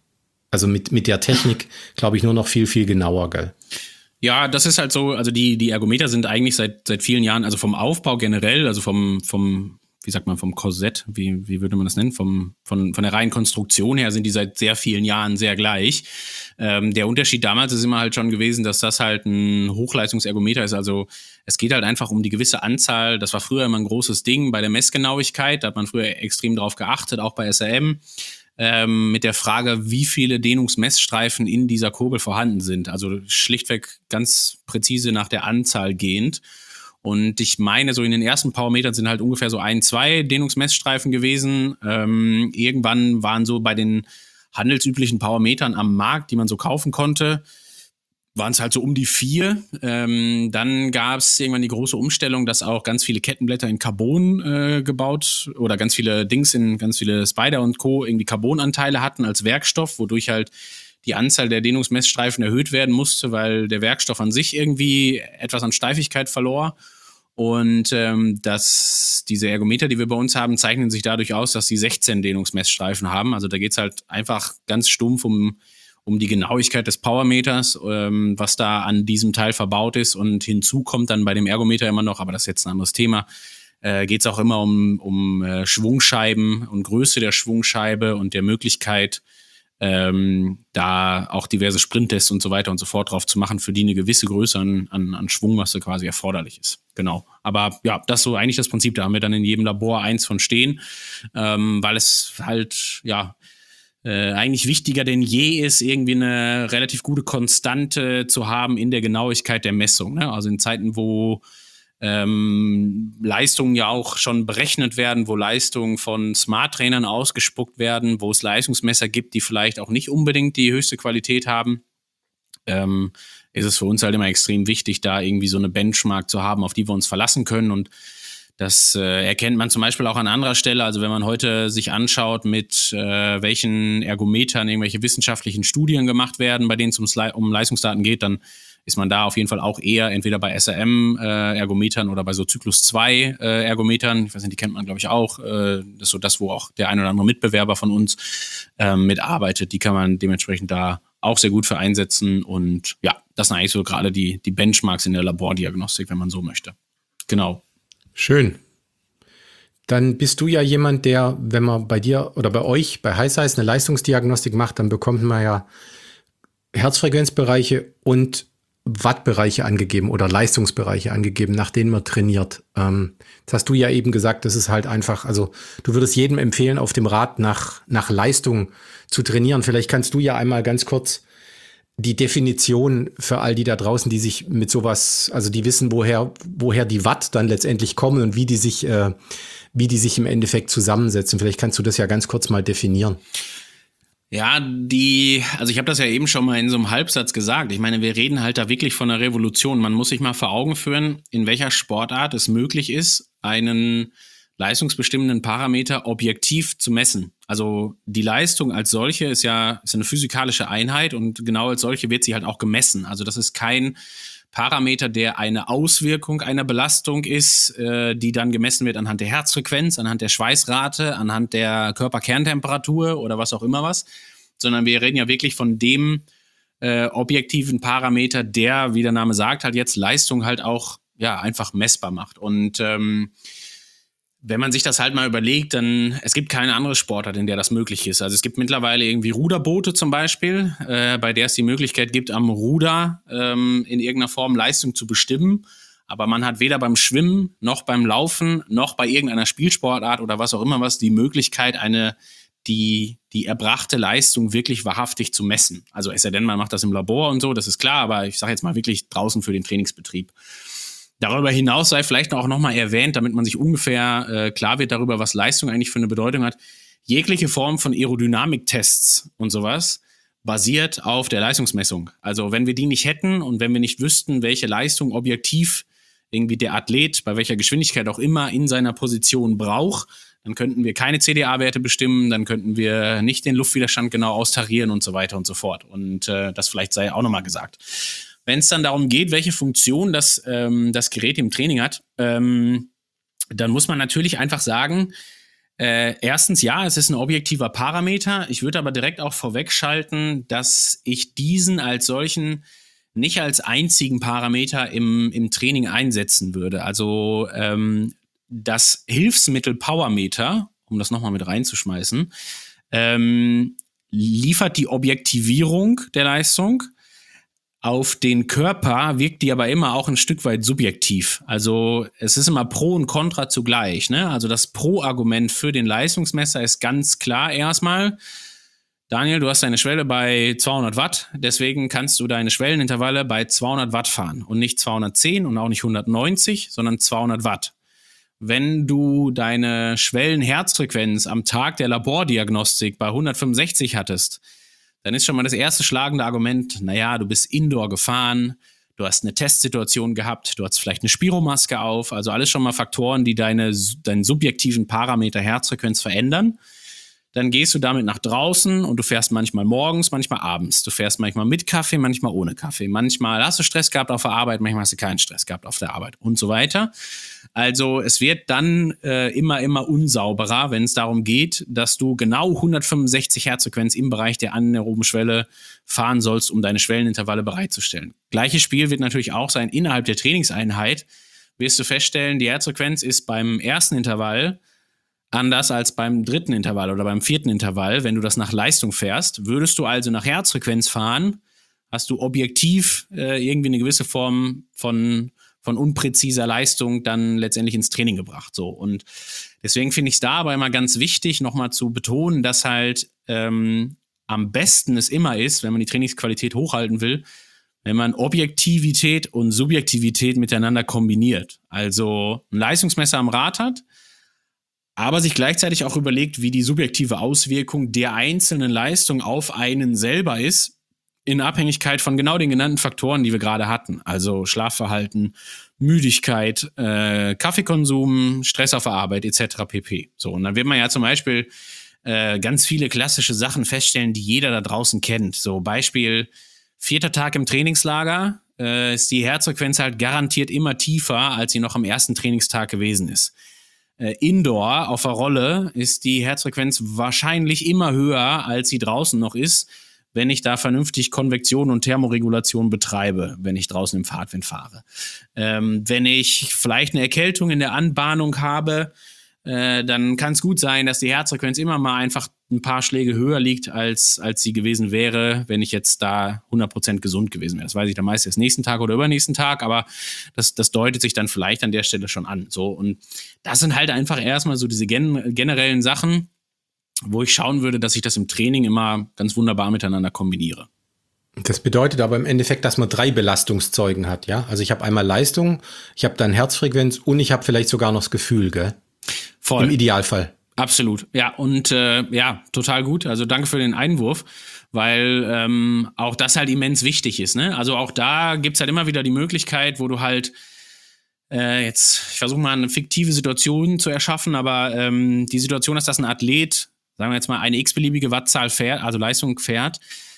der Technik, glaube ich, nur noch viel, viel genauer, gell? Ja, das ist halt so, also die Ergometer sind eigentlich seit vielen Jahren, also vom Aufbau generell, also vom wie sagt man, vom Korsett, wie würde man das nennen, von der reinen Konstruktion her sind die seit sehr vielen Jahren sehr gleich. Der Unterschied damals ist immer halt schon gewesen, dass das halt ein Hochleistungsergometer ist, also es geht halt einfach um die gewisse Anzahl, das war früher immer ein großes Ding bei der Messgenauigkeit, da hat man früher extrem drauf geachtet, auch bei SRM, mit der Frage, wie viele Dehnungsmessstreifen in dieser Kurbel vorhanden sind. Also schlichtweg ganz präzise nach der Anzahl gehend. Und ich meine, so in den ersten Powermetern sind halt ungefähr so 1, 2 Dehnungsmessstreifen gewesen. Irgendwann waren so bei den handelsüblichen Powermetern am Markt, die man so kaufen konnte, waren es halt so um die 4. Dann gab es irgendwann die große Umstellung, dass auch ganz viele Kettenblätter in Carbon gebaut oder ganz viele Spider und Co. irgendwie Carbonanteile hatten als Werkstoff, wodurch halt die Anzahl der Dehnungsmessstreifen erhöht werden musste, weil der Werkstoff an sich irgendwie etwas an Steifigkeit verlor. Und diese Ergometer, die wir bei uns haben, zeichnen sich dadurch aus, dass sie 16 Dehnungsmessstreifen haben. Also da geht's halt einfach ganz stumpf um um die Genauigkeit des Powermeters, was da an diesem Teil verbaut ist. Und hinzu kommt dann bei dem Ergometer immer noch, aber das ist jetzt ein anderes Thema, geht es auch immer um Schwungscheiben und Größe der Schwungscheibe und der Möglichkeit, da auch diverse Sprinttests und so weiter und so fort drauf zu machen, für die eine gewisse Größe an Schwungmasse quasi erforderlich ist. Genau. Aber ja, das ist so eigentlich das Prinzip. Da haben wir dann in jedem Labor eins von stehen, weil es halt, eigentlich wichtiger denn je ist, irgendwie eine relativ gute Konstante zu haben in der Genauigkeit der Messung. Ne? Also in Zeiten, wo Leistungen ja auch schon berechnet werden, wo Leistungen von Smart-Trainern ausgespuckt werden, wo es Leistungsmesser gibt, die vielleicht auch nicht unbedingt die höchste Qualität haben, ist es für uns halt immer extrem wichtig, da irgendwie so eine Benchmark zu haben, auf die wir uns verlassen können. Und das erkennt man zum Beispiel auch an anderer Stelle. Also wenn man heute sich anschaut, mit welchen Ergometern irgendwelche wissenschaftlichen Studien gemacht werden, bei denen es um Leistungsdaten geht, dann ist man da auf jeden Fall auch eher entweder bei SRM-Ergometern oder bei so Zyklus 2 Ergometern. Ich weiß nicht, die kennt man, glaube ich, auch. Das ist so das, wo auch der ein oder andere Mitbewerber von uns mitarbeitet. Die kann man dementsprechend da auch sehr gut für einsetzen. Und ja, das sind eigentlich so gerade die Benchmarks in der Labordiagnostik, wenn man so möchte. Genau. Schön. Dann bist du ja jemand, der, wenn man bei dir oder bei euch, bei HiSize eine Leistungsdiagnostik macht, dann bekommt man ja Herzfrequenzbereiche und Wattbereiche angegeben oder Leistungsbereiche angegeben, nach denen man trainiert. Das hast du ja eben gesagt, das ist halt einfach, also du würdest jedem empfehlen, auf dem Rad nach Leistung zu trainieren. Vielleicht kannst du ja einmal ganz kurz die Definition für all die da draußen, die sich mit sowas, also die wissen, woher die Watt dann letztendlich kommen und wie die sich im Endeffekt zusammensetzen. Vielleicht kannst du das ja ganz kurz mal definieren. Ja, also ich habe das ja eben schon mal in so einem Halbsatz gesagt. Ich meine, wir reden halt da wirklich von einer Revolution. Man muss sich mal vor Augen führen, in welcher Sportart es möglich ist, einen leistungsbestimmenden Parameter objektiv zu messen. Also die Leistung als solche ist eine physikalische Einheit und genau als solche wird sie halt auch gemessen. Also das ist kein Parameter, der eine Auswirkung einer Belastung ist, die dann gemessen wird anhand der Herzfrequenz, anhand der Schweißrate, anhand der Körperkerntemperatur oder was auch immer was, sondern wir reden ja wirklich von dem objektiven Parameter, der, wie der Name sagt, halt jetzt Leistung halt auch einfach messbar macht. Und wenn man sich das halt mal überlegt, dann, es gibt keine andere Sportart, in der das möglich ist. Also es gibt mittlerweile irgendwie Ruderboote zum Beispiel, bei der es die Möglichkeit gibt, am Ruder in irgendeiner Form Leistung zu bestimmen. Aber man hat weder beim Schwimmen, noch beim Laufen, noch bei irgendeiner Spielsportart oder was auch immer was die Möglichkeit, die erbrachte Leistung wirklich wahrhaftig zu messen. Also es sei denn, man macht das im Labor und so, das ist klar, aber ich sage jetzt mal wirklich draußen für den Trainingsbetrieb. Darüber hinaus sei vielleicht auch nochmal erwähnt, damit man sich ungefähr klar wird darüber, was Leistung eigentlich für eine Bedeutung hat. Jegliche Form von Aerodynamiktests und sowas basiert auf der Leistungsmessung. Also wenn wir die nicht hätten und wenn wir nicht wüssten, welche Leistung objektiv irgendwie der Athlet bei welcher Geschwindigkeit auch immer in seiner Position braucht, dann könnten wir keine CDA-Werte bestimmen, dann könnten wir nicht den Luftwiderstand genau austarieren und so weiter und so fort. Und das vielleicht sei auch nochmal gesagt. Wenn es dann darum geht, welche Funktion das Gerät im Training hat, dann muss man natürlich einfach sagen, erstens, ja, es ist ein objektiver Parameter. Ich würde aber direkt auch vorwegschalten, dass ich diesen als solchen nicht als einzigen Parameter im Training einsetzen würde. Also das Hilfsmittel Powermeter, um das nochmal mit reinzuschmeißen, liefert die Objektivierung der Leistung. Auf den Körper wirkt die aber immer auch ein Stück weit subjektiv. Also es ist immer Pro und Contra zugleich. Ne? Also das Pro-Argument für den Leistungsmesser ist ganz klar erstmal, Daniel, du hast deine Schwelle bei 200 Watt, deswegen kannst du deine Schwellenintervalle bei 200 Watt fahren und nicht 210 und auch nicht 190, sondern 200 Watt. Wenn du deine Schwellenherzfrequenz am Tag der Labordiagnostik bei 165 hattest, dann ist schon mal das erste schlagende Argument, naja, du bist Indoor gefahren, du hast eine Testsituation gehabt, du hast vielleicht eine Spiromaske auf, also alles schon mal Faktoren, die deinen subjektiven Parameter Herzfrequenz verändern. dann gehst du damit nach draußen und du fährst manchmal morgens, manchmal abends. Du fährst manchmal mit Kaffee, manchmal ohne Kaffee. Manchmal hast du Stress gehabt auf der Arbeit, manchmal hast du keinen Stress gehabt auf der Arbeit und so weiter. Also es wird dann immer unsauberer, wenn es darum geht, dass du genau 165 Herzfrequenz im Bereich der anaeroben Schwelle fahren sollst, um deine Schwellenintervalle bereitzustellen. Gleiches Spiel wird natürlich auch sein, innerhalb der Trainingseinheit wirst du feststellen, die Herzfrequenz ist beim ersten Intervall anders als beim dritten Intervall oder beim vierten Intervall. Wenn du das nach Leistung fährst, würdest du also nach Herzfrequenz fahren, hast du objektiv irgendwie eine gewisse Form von unpräziser Leistung dann letztendlich ins Training gebracht. So. Und deswegen finde ich es da aber immer ganz wichtig, nochmal zu betonen, dass halt am besten es immer ist, wenn man die Trainingsqualität hochhalten will, wenn man Objektivität und Subjektivität miteinander kombiniert. Also ein Leistungsmesser am Rad hat, aber sich gleichzeitig auch überlegt, wie die subjektive Auswirkung der einzelnen Leistung auf einen selber ist, in Abhängigkeit von genau den genannten Faktoren, die wir gerade hatten. Also Schlafverhalten, Müdigkeit, Kaffeekonsum, Stress auf der Arbeit etc. pp. So, und dann wird man ja zum Beispiel ganz viele klassische Sachen feststellen, die jeder da draußen kennt. So Beispiel 4. Tag im Trainingslager, ist die Herzfrequenz halt garantiert immer tiefer, als sie noch am ersten Trainingstag gewesen ist. Indoor auf der Rolle ist die Herzfrequenz wahrscheinlich immer höher, als sie draußen noch ist, wenn ich da vernünftig Konvektion und Thermoregulation betreibe, wenn ich draußen im Fahrtwind fahre. Wenn ich vielleicht eine Erkältung in der Anbahnung habe, dann kann es gut sein, dass die Herzfrequenz immer mal einfach ein paar Schläge höher liegt, als sie gewesen wäre, wenn ich jetzt da 100% gesund gewesen wäre. Das weiß ich dann meist erst nächsten Tag oder übernächsten Tag, aber das deutet sich dann vielleicht an der Stelle schon an. So, und das sind halt einfach erstmal so diese generellen Sachen, wo ich schauen würde, dass ich das im Training immer ganz wunderbar miteinander kombiniere. Das bedeutet aber im Endeffekt, dass man 3 Belastungszeugen hat, ja? Also ich habe einmal Leistung, ich habe dann Herzfrequenz und ich habe vielleicht sogar noch das Gefühl, gell? Voll. Im Idealfall. Absolut, ja, und ja, total gut. Also danke für den Einwurf, weil auch das halt immens wichtig ist, ne? Also auch da gibt's halt immer wieder die Möglichkeit, wo du halt ich versuche mal eine fiktive Situation zu erschaffen, aber die Situation ist, dass ein Athlet, sagen wir jetzt mal, eine x-beliebige Wattzahl fährt, also Leistung fährt,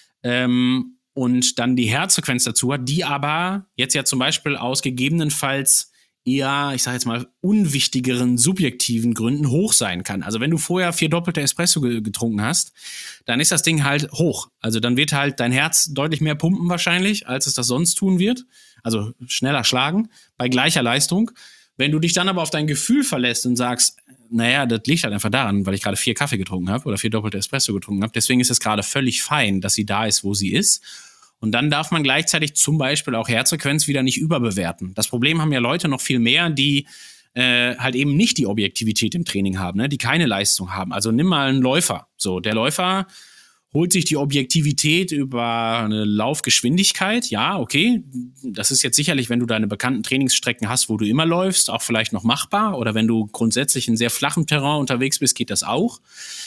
und dann die Herzfrequenz dazu hat, die aber jetzt ja zum Beispiel aus gegebenenfalls eher, ich sage jetzt mal, unwichtigeren subjektiven Gründen hoch sein kann. Also wenn du vorher 4 doppelte Espresso getrunken hast, dann ist das Ding halt hoch. Also dann wird halt dein Herz deutlich mehr pumpen wahrscheinlich, als es das sonst tun wird. Also schneller schlagen bei gleicher Leistung. Wenn du dich dann aber auf dein Gefühl verlässt und sagst, naja, das liegt halt einfach daran, weil ich gerade 4 Kaffee getrunken habe oder 4 doppelte Espresso getrunken habe. Deswegen ist es gerade völlig fein, dass sie da ist, wo sie ist. Und dann darf man gleichzeitig zum Beispiel auch Herzfrequenz wieder nicht überbewerten. Das Problem haben ja Leute noch viel mehr, die halt eben nicht die Objektivität im Training haben, ne? Die keine Leistung haben. Also nimm mal einen Läufer. So, der Läufer holt sich die Objektivität über eine Laufgeschwindigkeit. Ja, okay, das ist jetzt sicherlich, wenn du deine bekannten Trainingsstrecken hast, wo du immer läufst, auch vielleicht noch machbar. Oder wenn du grundsätzlich in sehr flachem Terrain unterwegs bist, geht das auch.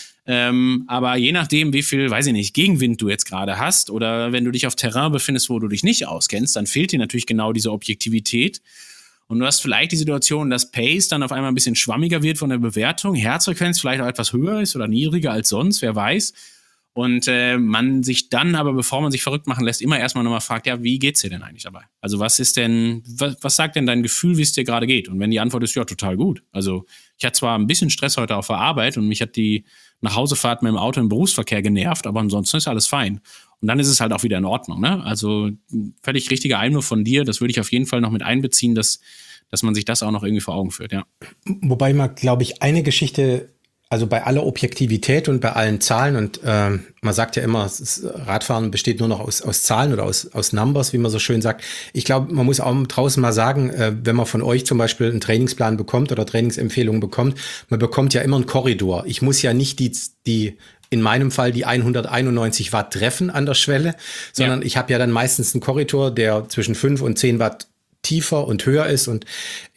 Aber je nachdem, wie viel, weiß ich nicht, Gegenwind du jetzt gerade hast oder wenn du dich auf Terrain befindest, wo du dich nicht auskennst, dann fehlt dir natürlich genau diese Objektivität. Und du hast vielleicht die Situation, dass Pace dann auf einmal ein bisschen schwammiger wird von der Bewertung, Herzfrequenz vielleicht auch etwas höher ist oder niedriger als sonst, wer weiß. Und man sich dann aber, bevor man sich verrückt machen lässt, immer erstmal nochmal fragt, ja, wie geht's dir denn eigentlich dabei? Also was sagt denn dein Gefühl, wie es dir gerade geht? Und wenn die Antwort ist, ja, total gut. Also ich hatte zwar ein bisschen Stress heute auf der Arbeit und mich hat die Nachhausefahrt mit dem Auto im Berufsverkehr genervt, aber ansonsten ist alles fein. Und dann ist es halt auch wieder in Ordnung, ne? Also völlig richtiger Einwurf von dir, das würde ich auf jeden Fall noch mit einbeziehen, dass man sich das auch noch irgendwie vor Augen führt, ja. Wobei man, glaube ich, eine Geschichte, also bei aller Objektivität und bei allen Zahlen und man sagt ja immer, das Radfahren besteht nur noch aus Zahlen oder aus Numbers, wie man so schön sagt. Ich glaube, man muss auch draußen mal sagen, wenn man von euch zum Beispiel einen Trainingsplan bekommt oder Trainingsempfehlungen bekommt, man bekommt ja immer einen Korridor. Ich muss ja nicht die in meinem Fall die 191 Watt treffen an der Schwelle, sondern ich habe ja dann meistens einen Korridor, der zwischen 5 und 10 Watt tiefer und höher ist und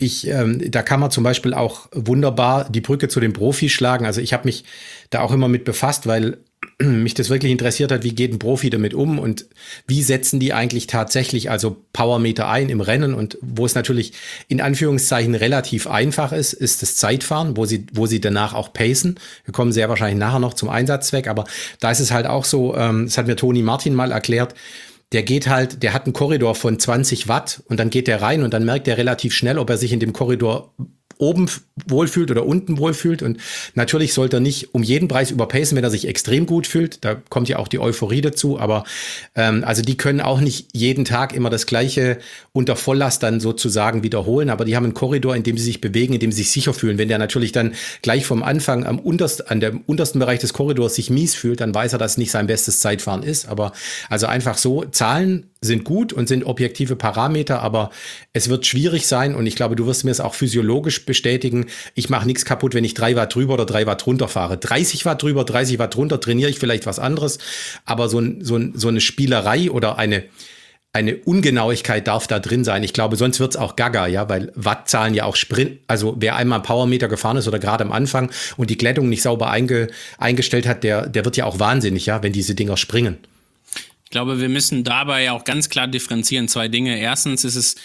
da kann man zum Beispiel auch wunderbar die Brücke zu den Profis schlagen. Also ich habe mich da auch immer mit befasst, weil mich das wirklich interessiert hat, wie geht ein Profi damit um und wie setzen die eigentlich tatsächlich also Powermeter ein im Rennen, und wo es natürlich in Anführungszeichen relativ einfach ist das Zeitfahren, wo sie danach auch pacen. Wir kommen sehr wahrscheinlich nachher noch zum Einsatzzweck, aber da ist es halt auch so, das hat mir Toni Martin mal erklärt, der hat einen Korridor von 20 Watt und dann geht der rein und dann merkt er relativ schnell, ob er sich in dem Korridor oben wohlfühlt oder unten wohlfühlt. Und natürlich sollte er nicht um jeden Preis überpacen, wenn er sich extrem gut fühlt. Da kommt ja auch die Euphorie dazu. Aber also die können auch nicht jeden Tag immer das Gleiche unter Volllast dann sozusagen wiederholen. Aber die haben einen Korridor, in dem sie sich bewegen, in dem sie sich sicher fühlen. Wenn der natürlich dann gleich vom Anfang an dem untersten Bereich des Korridors sich mies fühlt, dann weiß er, dass es nicht sein bestes Zeitfahren ist. Aber also einfach so, Zahlen sind gut und sind objektive Parameter, aber es wird schwierig sein, und ich glaube, du wirst mir es auch physiologisch bestätigen. Ich mache nichts kaputt, wenn ich 3 Watt drüber oder 3 Watt runter fahre. 30 Watt drüber, 30 Watt runter, trainiere ich vielleicht was anderes, aber so eine Spielerei oder eine Ungenauigkeit darf da drin sein. Ich glaube, sonst wird's auch gaga, ja, weil Wattzahlen ja auch Sprint, also wer einmal Powermeter gefahren ist oder gerade am Anfang und die Glättung nicht sauber eingestellt hat, der wird ja auch wahnsinnig, ja, wenn diese Dinger springen. Ich glaube, wir müssen dabei auch ganz klar differenzieren. 2 Dinge. Erstens ist es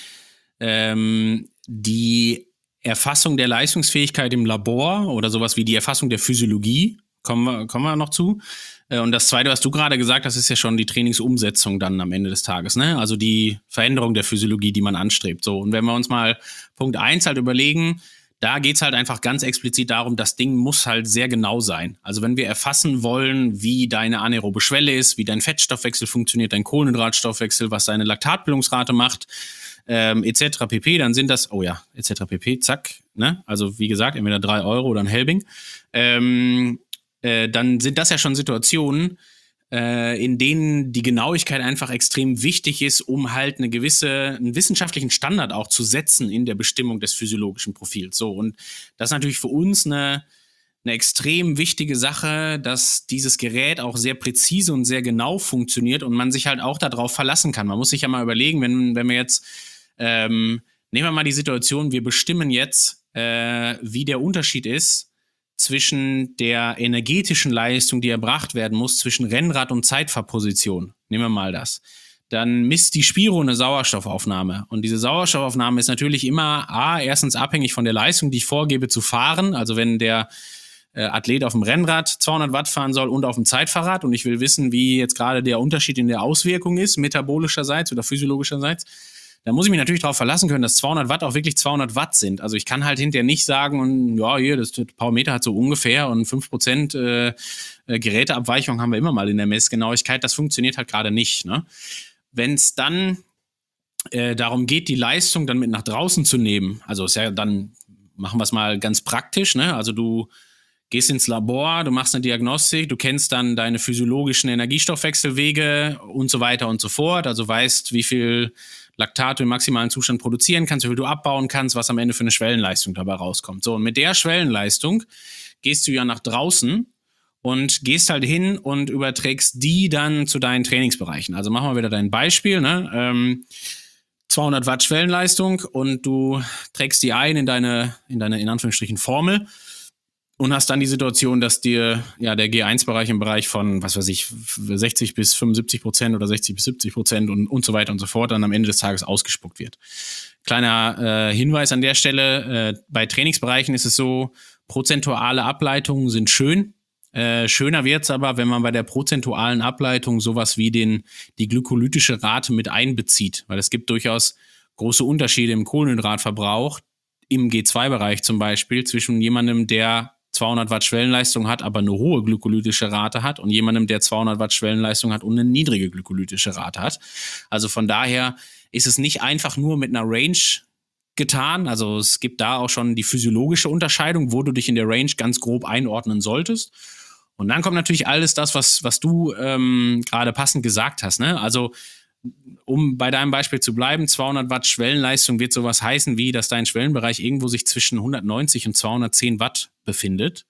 die Erfassung der Leistungsfähigkeit im Labor oder sowas wie die Erfassung der Physiologie. Kommen wir noch zu. Und das Zweite, was du gerade gesagt hast, ist ja schon die Trainingsumsetzung dann am Ende des Tages, ne? Also die Veränderung der Physiologie, die man anstrebt. So, und wenn wir uns mal Punkt 1 halt überlegen, da geht's halt einfach ganz explizit darum, das Ding muss halt sehr genau sein. Also wenn wir erfassen wollen, wie deine anaerobe Schwelle ist, wie dein Fettstoffwechsel funktioniert, dein Kohlenhydratstoffwechsel, was deine Laktatbildungsrate macht, etc. pp., dann sind das, etc. pp., zack, ne? Also wie gesagt, entweder 3 Euro oder ein Helbing. Dann sind das ja schon Situationen, in denen die Genauigkeit einfach extrem wichtig ist, um halt einen wissenschaftlichen Standard auch zu setzen in der Bestimmung des physiologischen Profils. So, und das ist natürlich für uns eine extrem wichtige Sache, dass dieses Gerät auch sehr präzise und sehr genau funktioniert und man sich halt auch darauf verlassen kann. Man muss sich ja mal überlegen, wenn wir jetzt, nehmen wir mal die Situation, wir bestimmen jetzt, wie der Unterschied ist zwischen der energetischen Leistung, die erbracht werden muss, zwischen Rennrad und Zeitfahrposition. Nehmen wir mal das. Dann misst die Spiro eine Sauerstoffaufnahme. Und diese Sauerstoffaufnahme ist natürlich immer erstens abhängig von der Leistung, die ich vorgebe zu fahren. Also wenn der Athlet auf dem Rennrad 200 Watt fahren soll und auf dem Zeitfahrrad und ich will wissen, wie jetzt gerade der Unterschied in der Auswirkung ist, metabolischerseits oder physiologischerseits, da muss ich mich natürlich darauf verlassen können, dass 200 Watt auch wirklich 200 Watt sind. Also ich kann halt hinterher nicht sagen, und ja, hier, das Powermeter hat so ungefähr und 5% Geräteabweichung haben wir immer mal in der Messgenauigkeit. Das funktioniert halt gerade nicht, ne? Wenn es dann darum geht, die Leistung dann mit nach draußen zu nehmen, also ist ja dann, machen wir es mal ganz praktisch, ne? Also du gehst ins Labor, du machst eine Diagnostik, du kennst dann deine physiologischen Energiestoffwechselwege und so weiter und so fort, also weißt, wie viel Laktat du im maximalen Zustand produzieren kannst, wie viel du abbauen kannst, was am Ende für eine Schwellenleistung dabei rauskommt. So, und mit der Schwellenleistung gehst du ja nach draußen und gehst halt hin und überträgst die dann zu deinen Trainingsbereichen. Also machen wir wieder dein Beispiel, ne? 200 Watt Schwellenleistung und du trägst die ein in deine in Anführungsstrichen Formel und hast dann die Situation, dass dir ja der G1-Bereich im Bereich von, was weiß ich, 60 bis 75% oder 60 bis 70% und so weiter und so fort dann am Ende des Tages ausgespuckt wird. Kleiner Hinweis an der Stelle, bei Trainingsbereichen ist es so, prozentuale Ableitungen sind schön. Schöner wird's aber, wenn man bei der prozentualen Ableitung sowas wie die glykolytische Rate mit einbezieht, weil es gibt durchaus große Unterschiede im Kohlenhydratverbrauch, im G2-Bereich zum Beispiel, zwischen jemandem, der 200 Watt Schwellenleistung hat, aber eine hohe glykolytische Rate hat und jemandem, der 200 Watt Schwellenleistung hat und eine niedrige glykolytische Rate hat. Also von daher ist es nicht einfach nur mit einer Range getan. Also es gibt da auch schon die physiologische Unterscheidung, wo du dich in der Range ganz grob einordnen solltest. Und dann kommt natürlich alles das, was du gerade passend gesagt hast, ne? Also um bei deinem Beispiel zu bleiben, 200 Watt Schwellenleistung wird sowas heißen, wie dass dein Schwellenbereich irgendwo sich zwischen 190 und 210 Watt befindet.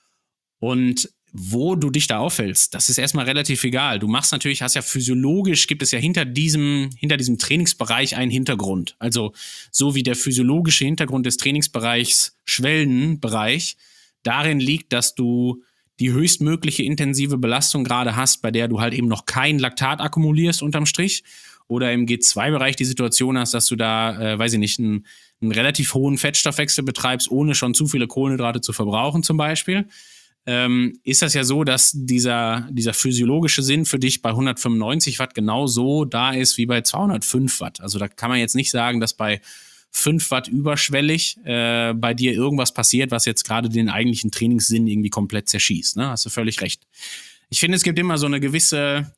Und wo du dich da aufhältst, das ist erstmal relativ egal. Du machst natürlich, hast ja physiologisch, gibt es ja hinter diesem Trainingsbereich einen Hintergrund. Also so wie der physiologische Hintergrund des Trainingsbereichs Schwellenbereich darin liegt, dass du die höchstmögliche intensive Belastung gerade hast, bei der du halt eben noch kein Laktat akkumulierst unterm Strich, oder im G2-Bereich die Situation hast, dass du da, weiß ich nicht, einen relativ hohen Fettstoffwechsel betreibst, ohne schon zu viele Kohlenhydrate zu verbrauchen zum Beispiel, ist das ja so, dass dieser physiologische Sinn für dich bei 195 Watt genauso da ist wie bei 205 Watt. Also da kann man jetzt nicht sagen, dass bei 5 Watt überschwellig bei dir irgendwas passiert, was jetzt gerade den eigentlichen Trainingssinn irgendwie komplett zerschießt. Ne? Hast du völlig recht. Ich finde, es gibt immer so eine gewisse,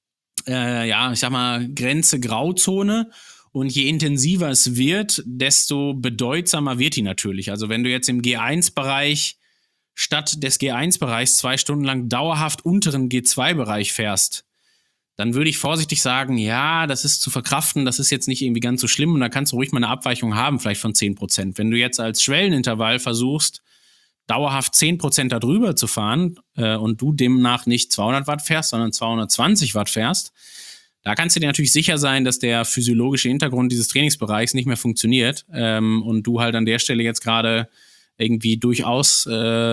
ich sag mal, Grenze, Grauzone. Und je intensiver es wird, desto bedeutsamer wird die natürlich. Also wenn du jetzt im G1-Bereich statt des G1-Bereichs 2 Stunden lang dauerhaft unteren G2-Bereich fährst, dann würde ich vorsichtig sagen, ja, das ist zu verkraften, das ist jetzt nicht irgendwie ganz so schlimm und da kannst du ruhig mal eine Abweichung haben, vielleicht von 10%. Wenn du jetzt als Schwellenintervall versuchst, dauerhaft 10% darüber zu fahren und du demnach nicht 200 Watt fährst, sondern 220 Watt fährst, da kannst du dir natürlich sicher sein, dass der physiologische Hintergrund dieses Trainingsbereichs nicht mehr funktioniert und du halt an der Stelle jetzt gerade irgendwie durchaus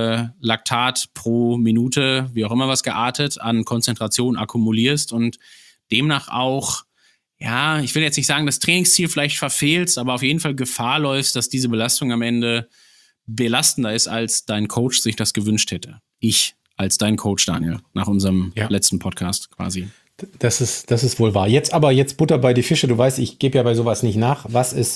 Laktat pro Minute, wie auch immer was geartet, an Konzentration akkumulierst und demnach auch, ja, ich will jetzt nicht sagen, das Trainingsziel vielleicht verfehlst, aber auf jeden Fall Gefahr läufst, dass diese Belastung am Ende belastender ist, als dein Coach sich das gewünscht hätte. Ich als dein Coach, Daniel, nach unserem letzten Podcast quasi. Das ist wohl wahr. Jetzt Butter bei die Fische. Du weißt, ich gebe ja bei sowas nicht nach.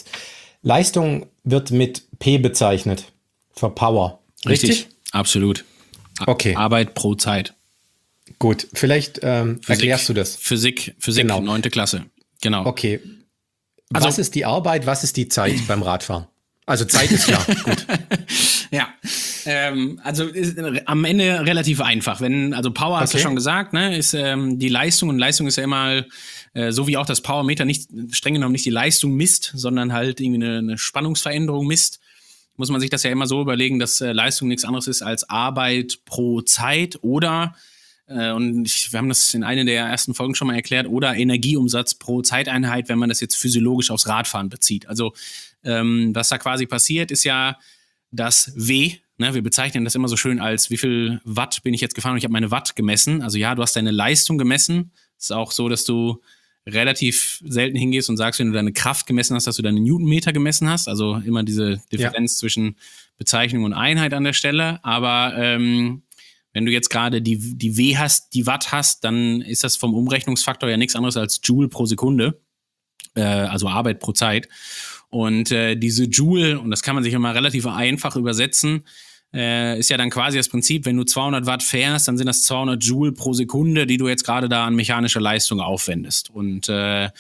Leistung wird mit P bezeichnet. Für Power. Richtig? Absolut. Okay. Arbeit pro Zeit. Gut, vielleicht erklärst du das. Physik, genau. 9. Klasse. Genau. Okay. Also, was ist die Arbeit, was ist die Zeit beim Radfahren? Also Zeit ist klar, gut. Ja, also ist am Ende relativ einfach. Also Power hast du schon gesagt, ne, ist die Leistung, und Leistung ist ja immer, so wie auch das Powermeter nicht streng genommen nicht die Leistung misst, sondern halt irgendwie eine Spannungsveränderung misst, muss man sich das ja immer so überlegen, dass Leistung nichts anderes ist als Arbeit pro Zeit oder, wir haben das in einer der ersten Folgen schon mal erklärt, oder Energieumsatz pro Zeiteinheit, wenn man das jetzt physiologisch aufs Radfahren bezieht. Also was da quasi passiert, ist ja das W, ne? Wir bezeichnen das immer so schön als, wie viel Watt bin ich jetzt gefahren und ich habe meine Watt gemessen. Also ja, du hast deine Leistung gemessen. Es ist auch so, dass du relativ selten hingehst und sagst, wenn du deine Kraft gemessen hast, dass du deine Newtonmeter gemessen hast. Also immer diese Differenz zwischen Bezeichnung und Einheit an der Stelle. Aber wenn du jetzt gerade die W hast, die Watt hast, dann ist das vom Umrechnungsfaktor ja nichts anderes als Joule pro Sekunde. Also Arbeit pro Zeit. Und diese Joule, und das kann man sich immer relativ einfach übersetzen, ist ja dann quasi das Prinzip, wenn du 200 Watt fährst, dann sind das 200 Joule pro Sekunde, die du jetzt gerade da an mechanischer Leistung aufwendest. Und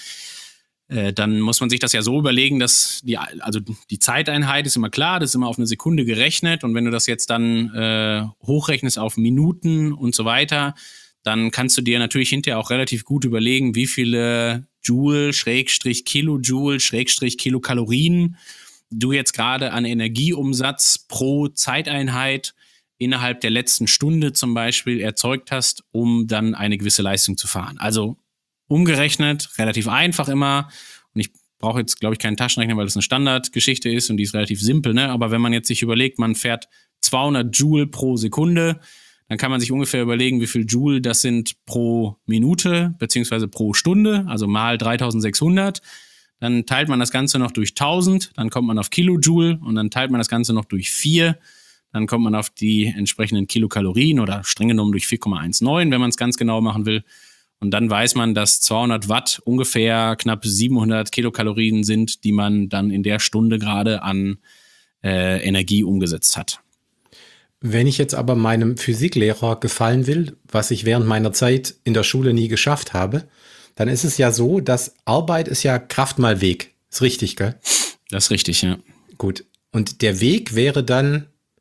dann muss man sich das ja so überlegen, dass die Zeiteinheit ist immer klar, das ist immer auf eine Sekunde gerechnet. Und wenn du das jetzt dann hochrechnest auf Minuten und so weiter, dann kannst du dir natürlich hinterher auch relativ gut überlegen, wie viele Joule, Kilojoule, Kilokalorien du jetzt gerade an Energieumsatz pro Zeiteinheit innerhalb der letzten Stunde zum Beispiel erzeugt hast, um dann eine gewisse Leistung zu fahren. Also umgerechnet, relativ einfach immer. Und ich brauche jetzt, glaube ich, keinen Taschenrechner, weil das eine Standardgeschichte ist und die ist relativ simpel, ne? Aber wenn man jetzt sich überlegt, man fährt 200 Joule pro Sekunde, dann kann man sich ungefähr überlegen, wie viel Joule das sind pro Minute beziehungsweise pro Stunde, also mal 3600. Dann teilt man das Ganze noch durch 1000, dann kommt man auf Kilojoule und dann teilt man das Ganze noch durch 4. Dann kommt man auf die entsprechenden Kilokalorien oder streng genommen durch 4,19, wenn man es ganz genau machen will. Und dann weiß man, dass 200 Watt ungefähr knapp 700 Kilokalorien sind, die man dann in der Stunde gerade an Energie umgesetzt hat. Wenn ich jetzt aber meinem Physiklehrer gefallen will, was ich während meiner Zeit in der Schule nie geschafft habe, dann ist es ja so, dass Arbeit ist ja Kraft mal Weg. Ist richtig, gell? Das ist richtig, ja. Gut. Und der Weg wäre dann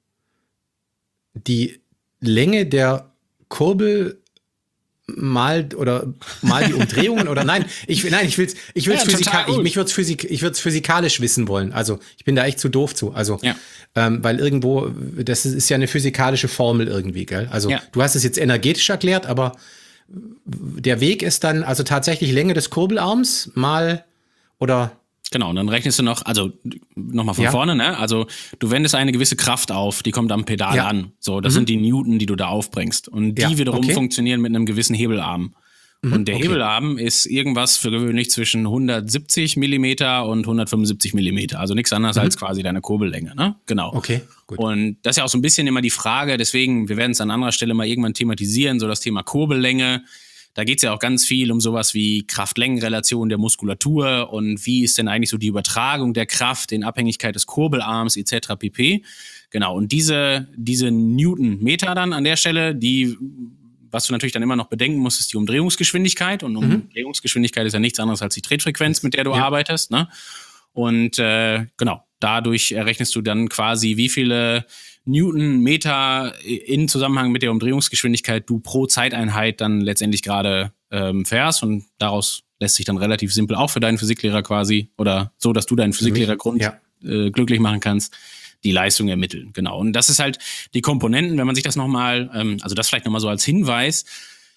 die Länge der Kurbel mal die Umdrehungen oder nein, ich würde es physikalisch wissen wollen. Also ich bin da echt zu doof zu. Also weil irgendwo, das ist ja eine physikalische Formel irgendwie, gell? Also du hast es jetzt energetisch erklärt, aber der Weg ist dann also tatsächlich Länge des Kurbelarms mal oder Genau, und dann rechnest du noch, also nochmal von vorne, ne? Also du wendest eine gewisse Kraft auf, die kommt am Pedal an. So, das sind die Newton, die du da aufbringst. Und die wiederum funktionieren mit einem gewissen Hebelarm. Und der Hebelarm ist irgendwas für gewöhnlich zwischen 170 Millimeter und 175 Millimeter. Also nichts anderes als quasi deine Kurbellänge, ne? Genau. Okay, gut. Und das ist ja auch so ein bisschen immer die Frage, deswegen, wir werden es an anderer Stelle mal irgendwann thematisieren, so das Thema Kurbellänge. Da geht es ja auch ganz viel um sowas wie Kraft-Längen-Relation der Muskulatur und wie ist denn eigentlich so die Übertragung der Kraft in Abhängigkeit des Kurbelarms etc. pp. Genau, und diese Newtonmeter dann an der Stelle, was du natürlich dann immer noch bedenken musst, ist die Umdrehungsgeschwindigkeit. Und Umdrehungsgeschwindigkeit ist ja nichts anderes als die Tretfrequenz, mit der du arbeitest. Ne? Und genau, dadurch errechnest du dann quasi, wie viele Newtonmeter in Zusammenhang mit der Umdrehungsgeschwindigkeit du pro Zeiteinheit dann letztendlich gerade fährst. Und daraus lässt sich dann relativ simpel auch für deinen Physiklehrer quasi oder so, dass du deinen Physiklehrer glücklich machen kannst, die Leistung ermitteln. Genau. Und das ist halt die Komponenten, wenn man sich das nochmal, also das vielleicht nochmal so als Hinweis.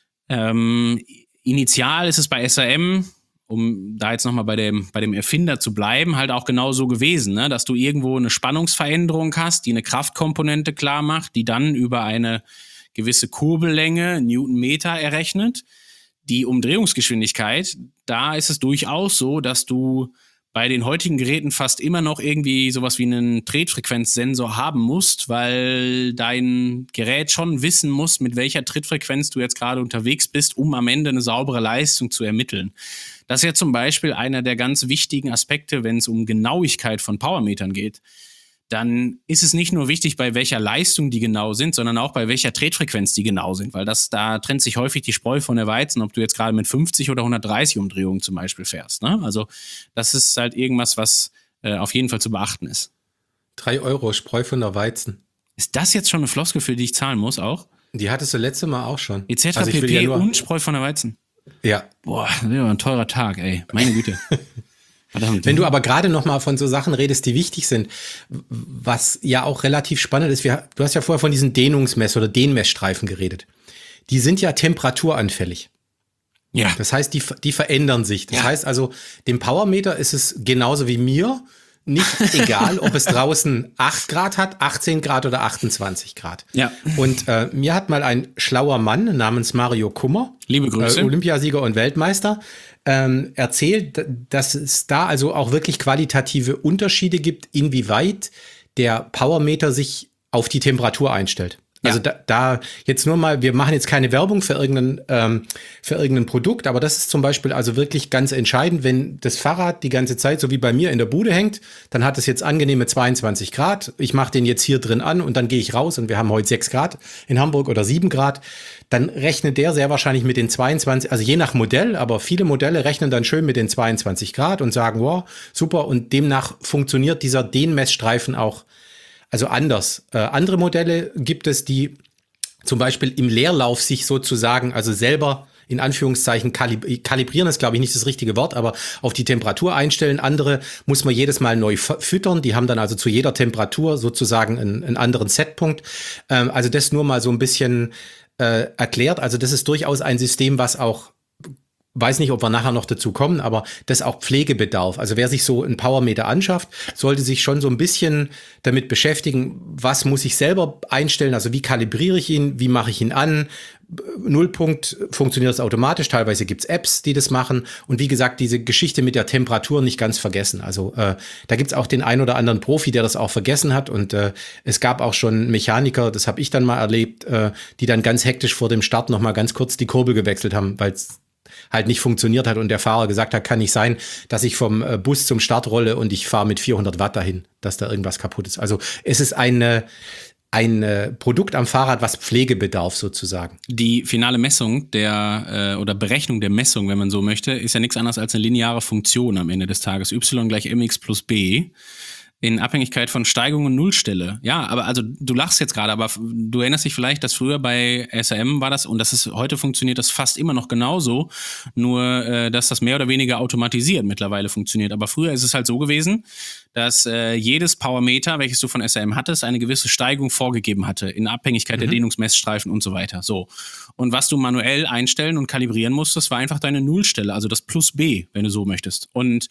Initial ist es bei SRM, um da jetzt nochmal bei dem Erfinder zu bleiben, halt auch genau so gewesen, ne? Dass du irgendwo eine Spannungsveränderung hast, die eine Kraftkomponente klar macht, die dann über eine gewisse Kurbellänge, Newtonmeter, errechnet. Die Umdrehungsgeschwindigkeit, da ist es durchaus so, dass du bei den heutigen Geräten fast immer noch irgendwie sowas wie einen Tretfrequenzsensor haben musst, weil dein Gerät schon wissen muss, mit welcher Trittfrequenz du jetzt gerade unterwegs bist, um am Ende eine saubere Leistung zu ermitteln. Das ist ja zum Beispiel einer der ganz wichtigen Aspekte, wenn es um Genauigkeit von Powermetern geht. Dann ist es nicht nur wichtig, bei welcher Leistung die genau sind, sondern auch bei welcher Tretfrequenz die genau sind, weil da trennt sich häufig die Spreu von der Weizen, ob du jetzt gerade mit 50 oder 130 Umdrehungen zum Beispiel fährst. Ne? Also das ist halt irgendwas, was auf jeden Fall zu beachten ist. 3 Euro Spreu von der Weizen. Ist das jetzt schon eine Floskel, für die ich zahlen muss auch? Die hattest du letztes Mal auch schon. Etc. Also pp. Und Spreu von der Weizen. Ja. Boah, das ist ja ein teurer Tag, ey. Meine Güte. Verdammt. Wenn du aber gerade noch mal von so Sachen redest, die wichtig sind, was ja auch relativ spannend ist, du hast ja vorher von diesen Dehnungsmess- oder Dehnmessstreifen geredet. Die sind ja temperaturanfällig. Ja. Das heißt, die verändern sich. Das heißt also, dem Powermeter ist es genauso wie mir nicht egal, ob es draußen 8 Grad hat, 18 Grad oder 28 Grad. Ja. Und mir hat mal ein schlauer Mann namens Mario Kummer, liebe Grüße, Olympiasieger und Weltmeister, erzählt, dass es da also auch wirklich qualitative Unterschiede gibt, inwieweit der Powermeter sich auf die Temperatur einstellt. Ja. Also da jetzt nur mal, wir machen jetzt keine Werbung für irgendein Produkt, aber das ist zum Beispiel also wirklich ganz entscheidend, wenn das Fahrrad die ganze Zeit so wie bei mir in der Bude hängt, dann hat es jetzt angenehme 22 Grad. Ich mache den jetzt hier drin an und dann gehe ich raus und wir haben heute 6 Grad in Hamburg oder 7 Grad. Dann rechnet der sehr wahrscheinlich mit den 22, also je nach Modell, aber viele Modelle rechnen dann schön mit den 22 Grad und sagen, wow, super, und demnach funktioniert dieser Dehnmessstreifen auch also anders. Andere Modelle gibt es, die zum Beispiel im Leerlauf sich sozusagen, also selber in Anführungszeichen kalibrieren, ist glaube ich nicht das richtige Wort, aber auf die Temperatur einstellen. Andere muss man jedes Mal neu füttern. Die haben dann also zu jeder Temperatur sozusagen einen anderen Setpunkt. Also das nur mal so ein bisschen erklärt. Also das ist durchaus ein System, was auch, weiß nicht, ob wir nachher noch dazu kommen, aber das auch Pflege bedarf. Also wer sich so einen Powermeter anschafft, sollte sich schon so ein bisschen damit beschäftigen, was muss ich selber einstellen, also wie kalibriere ich ihn, wie mache ich ihn an. Nullpunkt funktioniert es automatisch, teilweise gibt's Apps, die das machen. Und wie gesagt, diese Geschichte mit der Temperatur nicht ganz vergessen. Also da gibt's auch den ein oder anderen Profi, der das auch vergessen hat. Und es gab auch schon Mechaniker, das habe ich dann mal erlebt, die dann ganz hektisch vor dem Start noch mal ganz kurz die Kurbel gewechselt haben, weil es halt nicht funktioniert hat und der Fahrer gesagt hat, kann nicht sein, dass ich vom Bus zum Start rolle und ich fahre mit 400 Watt dahin, dass da irgendwas kaputt ist. Also es ist ein Produkt am Fahrrad, was Pflege bedarf sozusagen. Die finale Messung oder Berechnung der Messung, wenn man so möchte, ist ja nichts anderes als eine lineare Funktion am Ende des Tages. Y gleich mx plus b. In Abhängigkeit von Steigung und Nullstelle. Ja, aber also du lachst jetzt gerade, aber du erinnerst dich vielleicht, dass früher bei SRM war das, und heute funktioniert das fast immer noch genauso, nur dass das mehr oder weniger automatisiert mittlerweile funktioniert. Aber früher ist es halt so gewesen, dass jedes Powermeter, welches du von SRM hattest, eine gewisse Steigung vorgegeben hatte, in Abhängigkeit der Dehnungsmessstreifen und so weiter. So. Und was du manuell einstellen und kalibrieren musstest, war einfach deine Nullstelle, also das Plus B, wenn du so möchtest. Und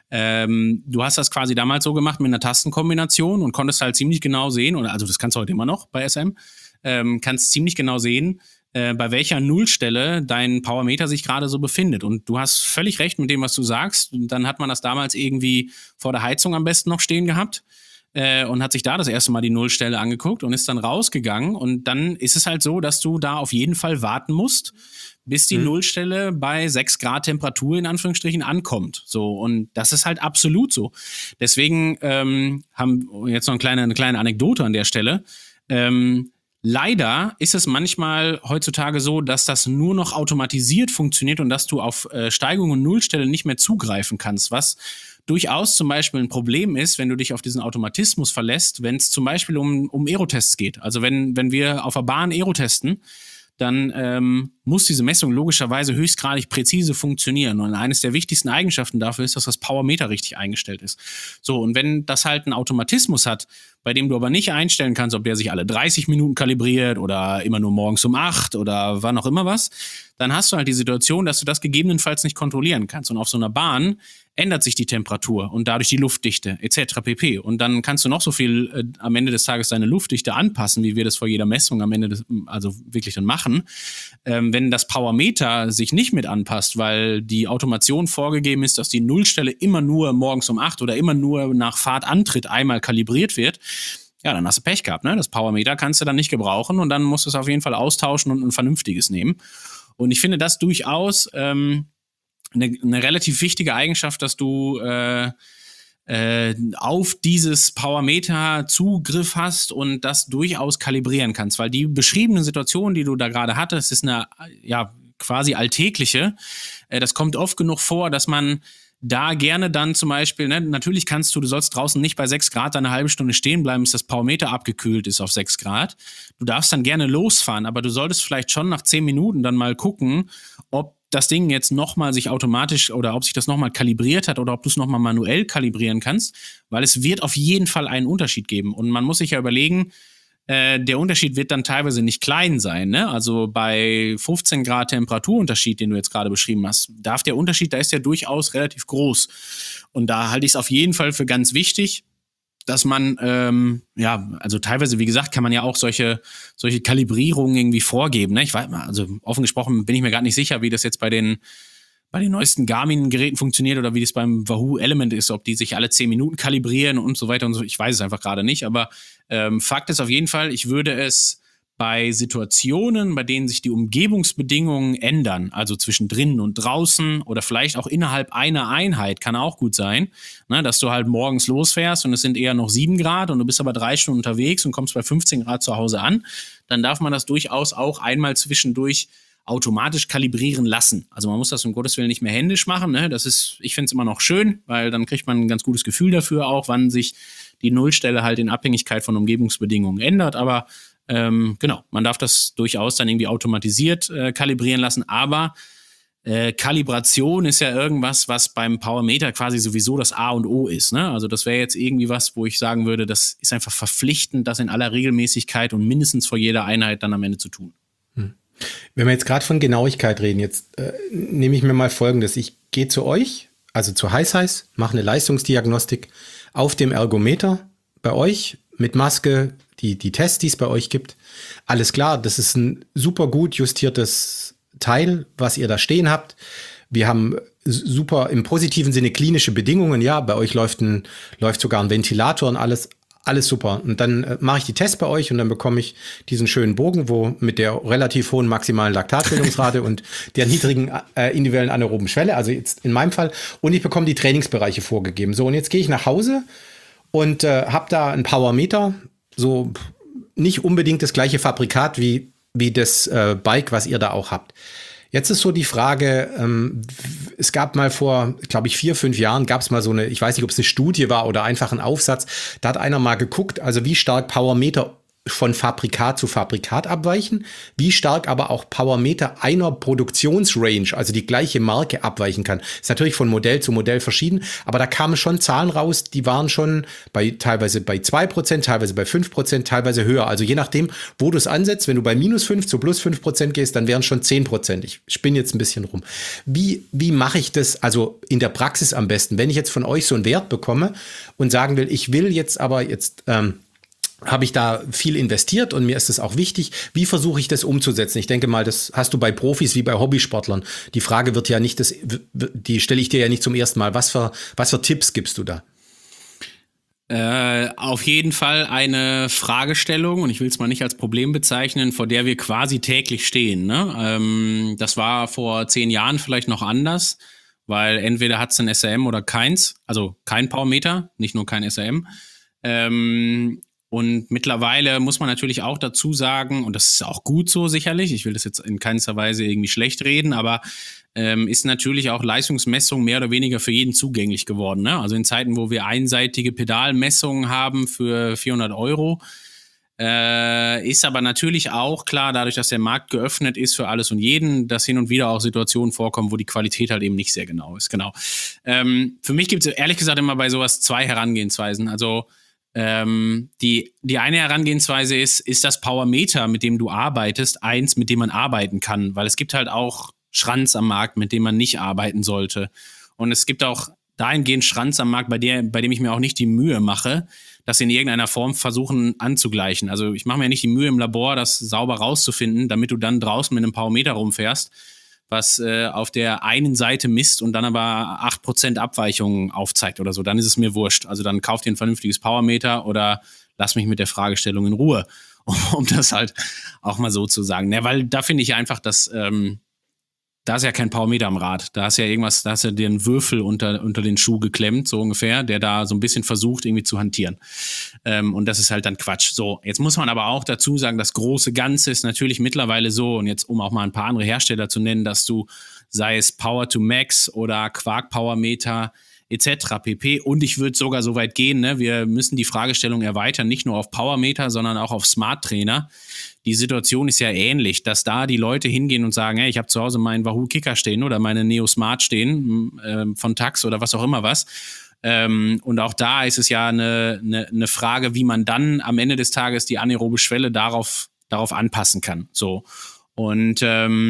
Du hast das quasi damals so gemacht mit einer Tastenkombination und konntest halt ziemlich genau sehen, also das kannst du heute immer noch bei SM, kannst ziemlich genau sehen, bei welcher Nullstelle dein Powermeter sich gerade so befindet. Und du hast völlig recht mit dem, was du sagst. Dann hat man das damals irgendwie vor der Heizung am besten noch stehen gehabt und hat sich da das erste Mal die Nullstelle angeguckt und ist dann rausgegangen. Und dann ist es halt so, dass du da auf jeden Fall warten musst, bis die Nullstelle bei 6 Grad Temperatur in Anführungsstrichen ankommt. So, und das ist halt absolut so. Deswegen haben wir jetzt noch eine kleine Anekdote an der Stelle. Leider ist es manchmal heutzutage so, dass das nur noch automatisiert funktioniert und dass du auf Steigung und Nullstelle nicht mehr zugreifen kannst, was durchaus zum Beispiel ein Problem ist, wenn du dich auf diesen Automatismus verlässt, wenn es zum Beispiel um Aerotests geht. Also wenn wir auf der Bahn Aero testen, dann muss diese Messung logischerweise höchstgradig präzise funktionieren. Und eines der wichtigsten Eigenschaften dafür ist, dass das Powermeter richtig eingestellt ist. So, und wenn das halt einen Automatismus hat, bei dem du aber nicht einstellen kannst, ob der sich alle 30 Minuten kalibriert oder immer nur morgens um 8 oder wann auch immer was, dann hast du halt die Situation, dass du das gegebenenfalls nicht kontrollieren kannst. Und auf so einer Bahn ändert sich die Temperatur und dadurch die Luftdichte etc. pp. Und dann kannst du noch so viel am Ende des Tages deine Luftdichte anpassen, wie wir das vor jeder Messung am Ende also wirklich dann machen. Wenn das Powermeter sich nicht mit anpasst, weil die Automation vorgegeben ist, dass die Nullstelle immer nur morgens um 8 oder immer nur nach Fahrtantritt einmal kalibriert wird, ja, dann hast du Pech gehabt, ne? Das Powermeter kannst du dann nicht gebrauchen und dann musst du es auf jeden Fall austauschen und ein vernünftiges nehmen. Und ich finde das durchaus eine relativ wichtige Eigenschaft, dass du auf dieses Powermeter Zugriff hast und das durchaus kalibrieren kannst, weil die beschriebene Situation, die du da gerade hattest, ist eine quasi alltägliche. Das kommt oft genug vor, dass man da gerne dann zum Beispiel, ne, natürlich du sollst draußen nicht bei 6 Grad eine halbe Stunde stehen bleiben, bis das Powermeter abgekühlt ist auf 6 Grad. Du darfst dann gerne losfahren, aber du solltest vielleicht schon nach 10 Minuten dann mal gucken, ob das Ding jetzt nochmal sich automatisch oder ob sich das nochmal kalibriert hat oder ob du es nochmal manuell kalibrieren kannst, weil es wird auf jeden Fall einen Unterschied geben. Und man muss sich ja überlegen, der Unterschied wird dann teilweise nicht klein sein, ne? Also bei 15 Grad Temperaturunterschied, den du jetzt gerade beschrieben hast, da ist der durchaus relativ groß. Und da halte ich es auf jeden Fall für ganz wichtig, dass man, also teilweise, wie gesagt, kann man ja auch solche Kalibrierungen irgendwie vorgeben, ne? Ich weiß mal, also offen gesprochen bin ich mir gar nicht sicher, wie das jetzt bei den neuesten Garmin-Geräten funktioniert oder wie das beim Wahoo Element ist, ob die sich alle 10 Minuten kalibrieren und so weiter und so. Ich weiß es einfach gerade nicht, aber Fakt ist auf jeden Fall, ich würde es bei Situationen, bei denen sich die Umgebungsbedingungen ändern, also zwischen drinnen und draußen oder vielleicht auch innerhalb einer Einheit, kann auch gut sein, ne, dass du halt morgens losfährst und es sind eher noch 7 Grad und du bist aber 3 Stunden unterwegs und kommst bei 15 Grad zu Hause an, dann darf man das durchaus auch einmal zwischendurch automatisch kalibrieren lassen. Also man muss das um Gottes Willen nicht mehr händisch machen, ne? Ich finde es immer noch schön, weil dann kriegt man ein ganz gutes Gefühl dafür auch, wann sich die Nullstelle halt in Abhängigkeit von Umgebungsbedingungen ändert. Aber genau, man darf das durchaus dann irgendwie automatisiert kalibrieren lassen. Aber Kalibration ist ja irgendwas, was beim Powermeter quasi sowieso das A und O ist, ne? Also das wäre jetzt irgendwie was, wo ich sagen würde, das ist einfach verpflichtend, das in aller Regelmäßigkeit und mindestens vor jeder Einheit dann am Ende zu tun. Wenn wir jetzt gerade von Genauigkeit reden, jetzt nehme ich mir mal Folgendes. Ich gehe zu euch, also zu HiSize, mache eine Leistungsdiagnostik auf dem Ergometer bei euch mit Maske, die Tests, die es bei euch gibt. Alles klar, das ist ein super gut justiertes Teil, was ihr da stehen habt. Wir haben super im positiven Sinne klinische Bedingungen. Ja, bei euch läuft sogar ein Ventilator und alles super. Und dann mache ich die Tests bei euch und dann bekomme ich diesen schönen Bogen, wo mit der relativ hohen maximalen Laktatbildungsrate und der niedrigen individuellen anaeroben Schwelle, also jetzt in meinem Fall, und ich bekomme die Trainingsbereiche vorgegeben. So, und jetzt gehe ich nach Hause und habe da ein Powermeter, so nicht unbedingt das gleiche Fabrikat wie das Bike, was ihr da auch habt. Jetzt ist so die Frage, es gab mal vor, glaube ich, 4-5 Jahren gab es mal so eine, ich weiß nicht, ob es eine Studie war oder einfach ein Aufsatz, da hat einer mal geguckt, also wie stark Powermeter von Fabrikat zu Fabrikat abweichen, wie stark aber auch Powermeter einer Produktionsrange, also die gleiche Marke, abweichen kann. Ist natürlich von Modell zu Modell verschieden, aber da kamen schon Zahlen raus, die waren schon teilweise bei 2%, teilweise bei 5%, teilweise höher. Also je nachdem, wo du es ansetzt, wenn du bei -5 zu +5% gehst, dann wären schon 10%. Ich spinne jetzt ein bisschen rum. Wie mache ich das also in der Praxis am besten? Wenn ich jetzt von euch so einen Wert bekomme und sagen will, ich will jetzt aber habe ich da viel investiert und mir ist es auch wichtig. Wie versuche ich das umzusetzen? Ich denke mal, das hast du bei Profis wie bei Hobbysportlern. Die Frage wird ja nicht, die stelle ich dir ja nicht zum ersten Mal. Was für Tipps gibst du da? Auf jeden Fall eine Fragestellung, und ich will es mal nicht als Problem bezeichnen, vor der wir quasi täglich stehen. Ne? Das war vor 10 Jahren vielleicht noch anders, weil entweder hat es ein SRM oder keins, also kein Powermeter, nicht nur kein SRM. Und mittlerweile muss man natürlich auch dazu sagen, und das ist auch gut so sicherlich, ich will das jetzt in keinster Weise irgendwie schlecht reden, aber ist natürlich auch Leistungsmessung mehr oder weniger für jeden zugänglich geworden. Ne? Also in Zeiten, wo wir einseitige Pedalmessungen haben für 400 €, ist aber natürlich auch klar, dadurch, dass der Markt geöffnet ist für alles und jeden, dass hin und wieder auch Situationen vorkommen, wo die Qualität halt eben nicht sehr genau ist. Genau. Für mich gibt es ehrlich gesagt immer bei sowas 2 Herangehensweisen. Also die eine Herangehensweise ist das Powermeter, mit dem du arbeitest, eins, mit dem man arbeiten kann, weil es gibt halt auch Schranz am Markt, mit dem man nicht arbeiten sollte. Und es gibt auch dahingehend Schranz am Markt, bei dem ich mir auch nicht die Mühe mache, das in irgendeiner Form versuchen anzugleichen. Also ich mache mir nicht die Mühe im Labor, das sauber rauszufinden, damit du dann draußen mit einem Powermeter rumfährst, was auf der einen Seite misst und dann aber 8% Abweichungen aufzeigt oder so. Dann ist es mir wurscht. Also dann kauf dir ein vernünftiges Powermeter oder lass mich mit der Fragestellung in Ruhe, um das halt auch mal so zu sagen. Ja, weil da finde ich einfach, dass da ist ja kein Powermeter am Rad. Da hast ja irgendwas, da hast ja den Würfel unter den Schuh geklemmt, so ungefähr, der da so ein bisschen versucht, irgendwie zu hantieren. Und das ist halt dann Quatsch. So, jetzt muss man aber auch dazu sagen, das große Ganze ist natürlich mittlerweile so, und jetzt, um auch mal ein paar andere Hersteller zu nennen, dass du, sei es Power to Max oder Quark Powermeter etc. pp. Und ich würde sogar so weit gehen, ne? Wir müssen die Fragestellung erweitern, nicht nur auf Powermeter, sondern auch auf Smart Trainer. Die Situation ist ja ähnlich, dass da die Leute hingehen und sagen, hey, ich habe zu Hause meinen Wahoo Kicker stehen oder meine Neo Smart stehen von Tacx oder was auch immer was. Und auch da ist es ja eine Frage, wie man dann am Ende des Tages die anaerobe Schwelle darauf anpassen kann. So. Und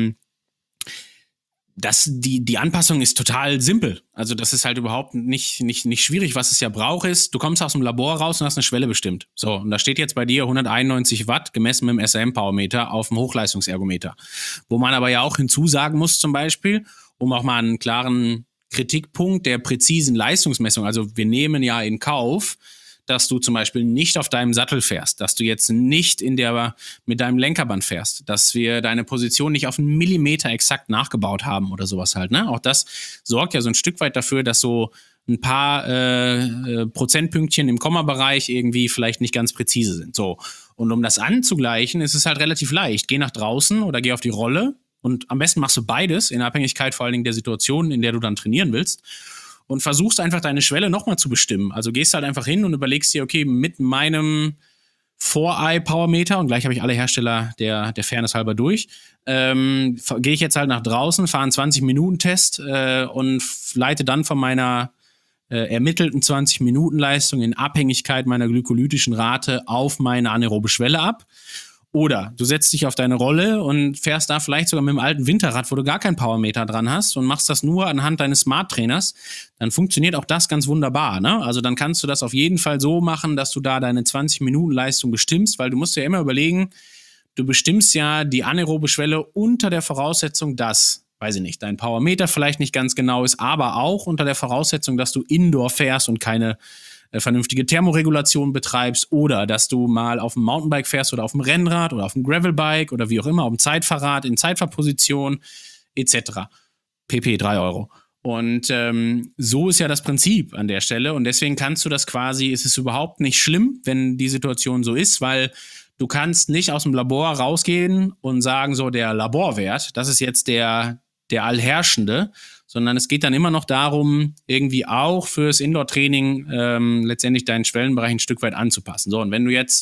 die Anpassung ist total simpel. Also das ist halt überhaupt nicht schwierig. Was es ja braucht ist, du kommst aus dem Labor raus und hast eine Schwelle bestimmt. So, und da steht jetzt bei dir 191 Watt gemessen mit dem SRM-Powermeter auf dem Hochleistungsergometer. Wo man aber ja auch hinzusagen muss zum Beispiel, um auch mal einen klaren Kritikpunkt der präzisen Leistungsmessung, also wir nehmen ja in Kauf, dass du zum Beispiel nicht auf deinem Sattel fährst, dass du jetzt nicht mit deinem Lenkerband fährst, dass wir deine Position nicht auf einen Millimeter exakt nachgebaut haben oder sowas halt. Ne? Auch das sorgt ja so ein Stück weit dafür, dass so ein paar Prozentpünktchen im Kommabereich irgendwie vielleicht nicht ganz präzise sind. So. Und um das anzugleichen, ist es halt relativ leicht. Geh nach draußen oder geh auf die Rolle und am besten machst du beides in Abhängigkeit vor allen Dingen der Situation, in der du dann trainieren willst. Und versuchst einfach deine Schwelle nochmal zu bestimmen. Also gehst halt einfach hin und überlegst dir, okay, mit meinem 4i-Powermeter, und gleich habe ich alle Hersteller der Fairness halber durch, gehe ich jetzt halt nach draußen, fahre einen 20-Minuten-Test und leite dann von meiner ermittelten 20-Minuten-Leistung in Abhängigkeit meiner glykolytischen Rate auf meine anaerobe Schwelle ab. Oder du setzt dich auf deine Rolle und fährst da vielleicht sogar mit dem alten Winterrad, wo du gar keinen Powermeter dran hast und machst das nur anhand deines Smart-Trainers, dann funktioniert auch das ganz wunderbar. Ne? Also dann kannst du das auf jeden Fall so machen, dass du da deine 20-Minuten-Leistung bestimmst, weil du musst ja immer überlegen, du bestimmst ja die anaerobe Schwelle unter der Voraussetzung, dass, weiß ich nicht, dein Powermeter vielleicht nicht ganz genau ist, aber auch unter der Voraussetzung, dass du Indoor fährst und keine vernünftige Thermoregulation betreibst oder dass du mal auf dem Mountainbike fährst oder auf dem Rennrad oder auf dem Gravelbike oder wie auch immer, auf dem Zeitfahrrad, in Zeitfahrposition etc. pp. 3 €. Und so ist ja das Prinzip an der Stelle und deswegen kannst du das quasi, es ist überhaupt nicht schlimm, wenn die Situation so ist, weil du kannst nicht aus dem Labor rausgehen und sagen, so der Laborwert, das ist jetzt der allherrschende, sondern es geht dann immer noch darum, irgendwie auch fürs Indoor-Training letztendlich deinen Schwellenbereich ein Stück weit anzupassen. So, und wenn du jetzt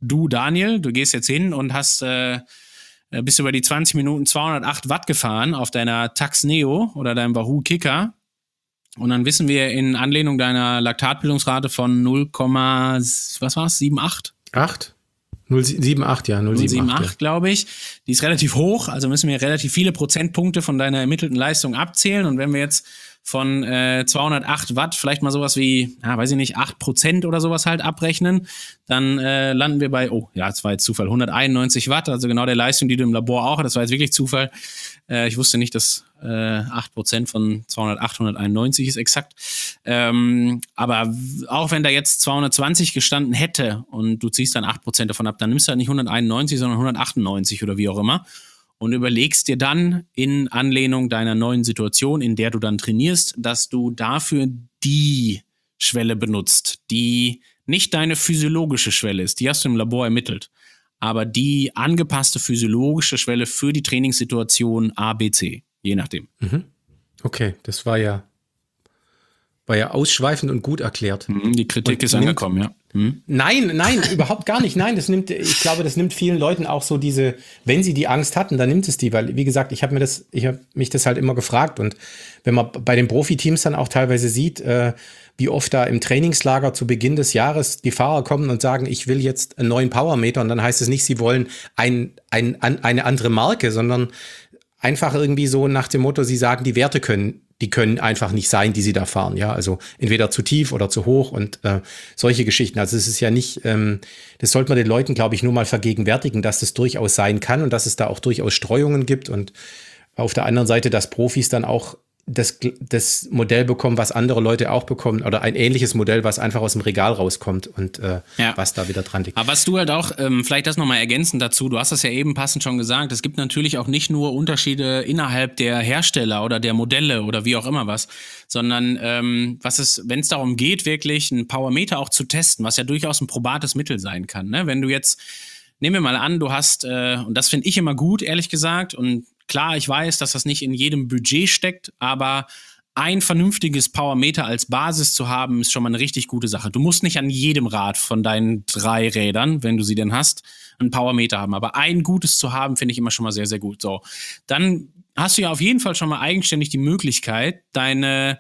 du, Daniel, du gehst jetzt hin und bist über die 20 Minuten 208 Watt gefahren auf deiner Tax Neo oder deinem Wahoo Kicker. Und dann wissen wir in Anlehnung deiner Laktatbildungsrate von 0,78? 8? 0,78, ja. 0,78, glaube ich. Die ist relativ hoch, also müssen wir relativ viele Prozentpunkte von deiner ermittelten Leistung abzählen. Und wenn wir jetzt von 208 Watt vielleicht mal sowas wie, weiß ich nicht, 8% oder sowas halt abrechnen, dann landen wir bei, das war jetzt Zufall, 191 Watt, also genau der Leistung, die du im Labor auch hast. Das war jetzt wirklich Zufall. Ich wusste nicht, dass 8% von 208, 191 ist exakt. Aber auch wenn da jetzt 220 gestanden hätte und du ziehst dann 8% davon ab, dann nimmst du halt nicht 191, sondern 198 oder wie auch immer. Und überlegst dir dann in Anlehnung deiner neuen Situation, in der du dann trainierst, dass du dafür die Schwelle benutzt, die nicht deine physiologische Schwelle ist. Die hast du im Labor ermittelt. Aber die angepasste physiologische Schwelle für die Trainingssituation A, B, C. Je nachdem. Okay, das war ja ausschweifend und gut erklärt. Die Kritik ist angekommen, ja. Nein, überhaupt gar nicht. Nein, ich glaube, das nimmt vielen Leuten auch so wenn sie die Angst hatten, dann nimmt es die, weil, wie gesagt, ich habe mich das halt immer gefragt, und wenn man bei den Profiteams dann auch teilweise sieht, wie oft da im Trainingslager zu Beginn des Jahres die Fahrer kommen und sagen, ich will jetzt einen neuen Powermeter, und dann heißt es nicht, sie wollen eine andere Marke, sondern einfach irgendwie so nach dem Motto, sie sagen, die Werte können einfach nicht sein, die sie da fahren. Ja, also entweder zu tief oder zu hoch und solche Geschichten. Also es ist ja nicht, das sollte man den Leuten, glaube ich, nur mal vergegenwärtigen, dass das durchaus sein kann und dass es da auch durchaus Streuungen gibt, und auf der anderen Seite, dass Profis dann auch das Modell bekommen, was andere Leute auch bekommen, oder ein ähnliches Modell, was einfach aus dem Regal rauskommt und was da wieder dran liegt. Aber was du halt auch, vielleicht das nochmal ergänzend dazu, du hast das ja eben passend schon gesagt, es gibt natürlich auch nicht nur Unterschiede innerhalb der Hersteller oder der Modelle oder wie auch immer was, sondern wenn es darum geht, wirklich einen Powermeter auch zu testen, was ja durchaus ein probates Mittel sein kann, ne? Wenn du jetzt, nehmen wir mal an, du hast, und das finde ich immer gut, ehrlich gesagt, und klar, ich weiß, dass das nicht in jedem Budget steckt, aber ein vernünftiges Powermeter als Basis zu haben, ist schon mal eine richtig gute Sache. Du musst nicht an jedem Rad von deinen 3 Rädern, wenn du sie denn hast, einen Powermeter haben. Aber ein gutes zu haben, finde ich immer schon mal sehr, sehr gut. So, dann hast du ja auf jeden Fall schon mal eigenständig die Möglichkeit, deinen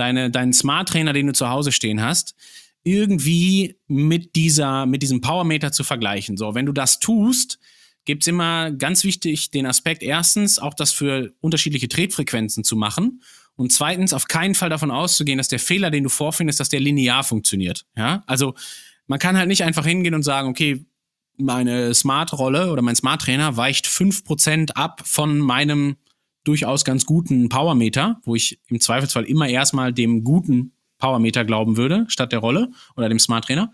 Smart Trainer, den du zu Hause stehen hast, irgendwie mit diesem Powermeter zu vergleichen. So, wenn du das tust, gibt es immer ganz wichtig den Aspekt, erstens auch das für unterschiedliche Tretfrequenzen zu machen, und zweitens auf keinen Fall davon auszugehen, dass der Fehler, den du vorfindest, dass der linear funktioniert. Ja? Also man kann halt nicht einfach hingehen und sagen, okay, meine Smart-Rolle oder mein Smart-Trainer weicht 5% ab von meinem durchaus ganz guten Powermeter, wo ich im Zweifelsfall immer erstmal dem guten Powermeter glauben würde, statt der Rolle oder dem Smart-Trainer.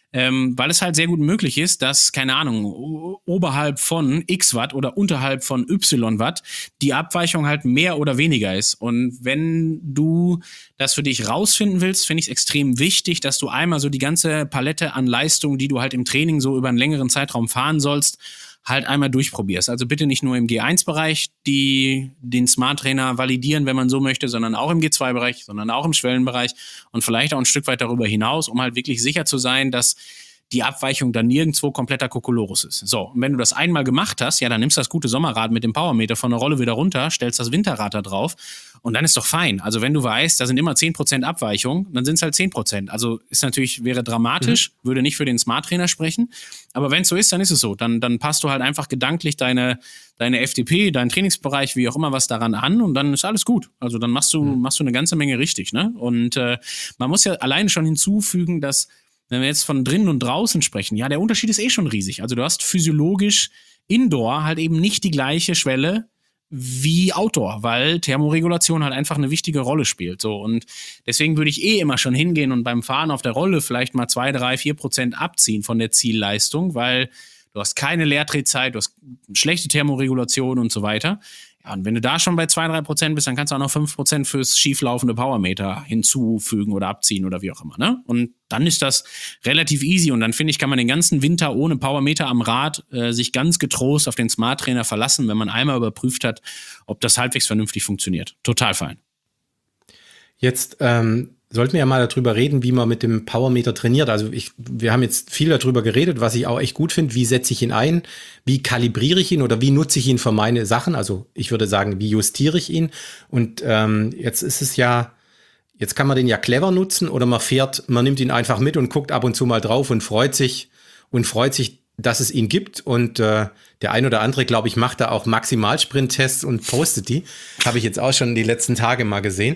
Weil es halt sehr gut möglich ist, dass, keine Ahnung, oberhalb von X Watt oder unterhalb von Y Watt die Abweichung halt mehr oder weniger ist. Und wenn du das für dich rausfinden willst, finde ich es extrem wichtig, dass du einmal so die ganze Palette an Leistung, die du halt im Training so über einen längeren Zeitraum fahren sollst, halt einmal durchprobierst. Also bitte nicht nur im G1-Bereich den Smart-Trainer validieren, wenn man so möchte, sondern auch im G2-Bereich, sondern auch im Schwellenbereich und vielleicht auch ein Stück weit darüber hinaus, um halt wirklich sicher zu sein, dass die Abweichung dann nirgendwo kompletter Kokolores ist. So, und wenn du das einmal gemacht hast, ja, dann nimmst du das gute Sommerrad mit dem Powermeter von der Rolle wieder runter, stellst das Winterrad da drauf und dann ist doch fein. Also wenn du weißt, da sind immer 10% Abweichung, dann sind es halt 10%. Also wäre dramatisch, würde nicht für den Smart-Trainer sprechen, aber wenn es so ist, dann ist es so. Dann passt du halt einfach gedanklich deine FTP, deinen Trainingsbereich, wie auch immer was daran an, und dann ist alles gut. Also dann machst du eine ganze Menge richtig, ne? Und man muss ja alleine schon hinzufügen, dass, wenn wir jetzt von drinnen und draußen sprechen, ja, der Unterschied ist schon riesig. Also du hast physiologisch Indoor halt eben nicht die gleiche Schwelle wie Outdoor, weil Thermoregulation halt einfach eine wichtige Rolle spielt. So, und deswegen würde ich immer schon hingehen und beim Fahren auf der Rolle vielleicht mal 2, 3, 4% abziehen von der Zielleistung, weil du hast keine Leertretzeit, du hast schlechte Thermoregulation und so weiter. Ja, und wenn du da schon bei 2, 3% bist, dann kannst du auch noch 5% fürs schieflaufende Powermeter hinzufügen oder abziehen oder wie auch immer, ne? Und dann ist das relativ easy, und dann finde ich, kann man den ganzen Winter ohne Powermeter am Rad sich ganz getrost auf den Smart Trainer verlassen, wenn man einmal überprüft hat, ob das halbwegs vernünftig funktioniert. Total fein. Jetzt sollten wir ja mal darüber reden, wie man mit dem Powermeter trainiert. Also wir haben jetzt viel darüber geredet, was ich auch echt gut finde. Wie setze ich ihn ein? Wie kalibriere ich ihn oder wie nutze ich ihn für meine Sachen? Also ich würde sagen, wie justiere ich ihn? Und jetzt ist es ja, jetzt kann man den ja clever nutzen oder man nimmt ihn einfach mit und guckt ab und zu mal drauf und freut sich, dass es ihn gibt. Und der ein oder andere, glaube ich, macht da auch Maximalsprint-Tests und postet die. Habe ich jetzt auch schon die letzten Tage mal gesehen.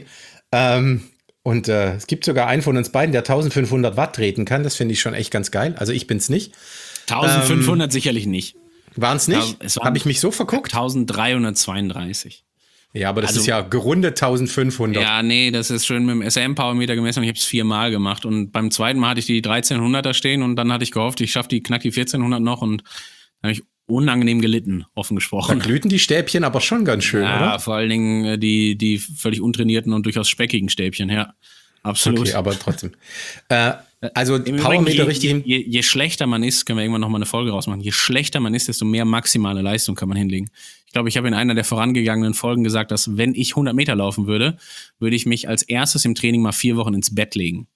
Und es gibt sogar einen von uns beiden, der 1500 Watt treten kann. Das finde ich schon echt ganz geil. Also ich bin's nicht. 1500 sicherlich nicht. Waren es nicht? Habe ich mich so verguckt? 1332. Ja, aber das ist ja gerundet 1500. Ja, nee, das ist schön mit dem SM-Powermeter gemessen und ich habe es 4-mal gemacht. Und beim zweiten Mal hatte ich die 1300er stehen und dann hatte ich gehofft, ich schaffe knack die 1400 noch und dann habe ich unangenehm gelitten, offen gesprochen. Da glühten die Stäbchen aber schon ganz schön, oder? Ja, vor allen Dingen die völlig untrainierten und durchaus speckigen Stäbchen, ja. Absolut. Okay, aber trotzdem. Also Powermeter richtig. Je schlechter man ist, können wir irgendwann nochmal eine Folge rausmachen, je schlechter man ist, desto mehr maximale Leistung kann man hinlegen. Ich glaube, ich habe in einer der vorangegangenen Folgen gesagt, dass wenn ich 100 Meter laufen würde, würde ich mich als erstes im Training mal 4 Wochen ins Bett legen.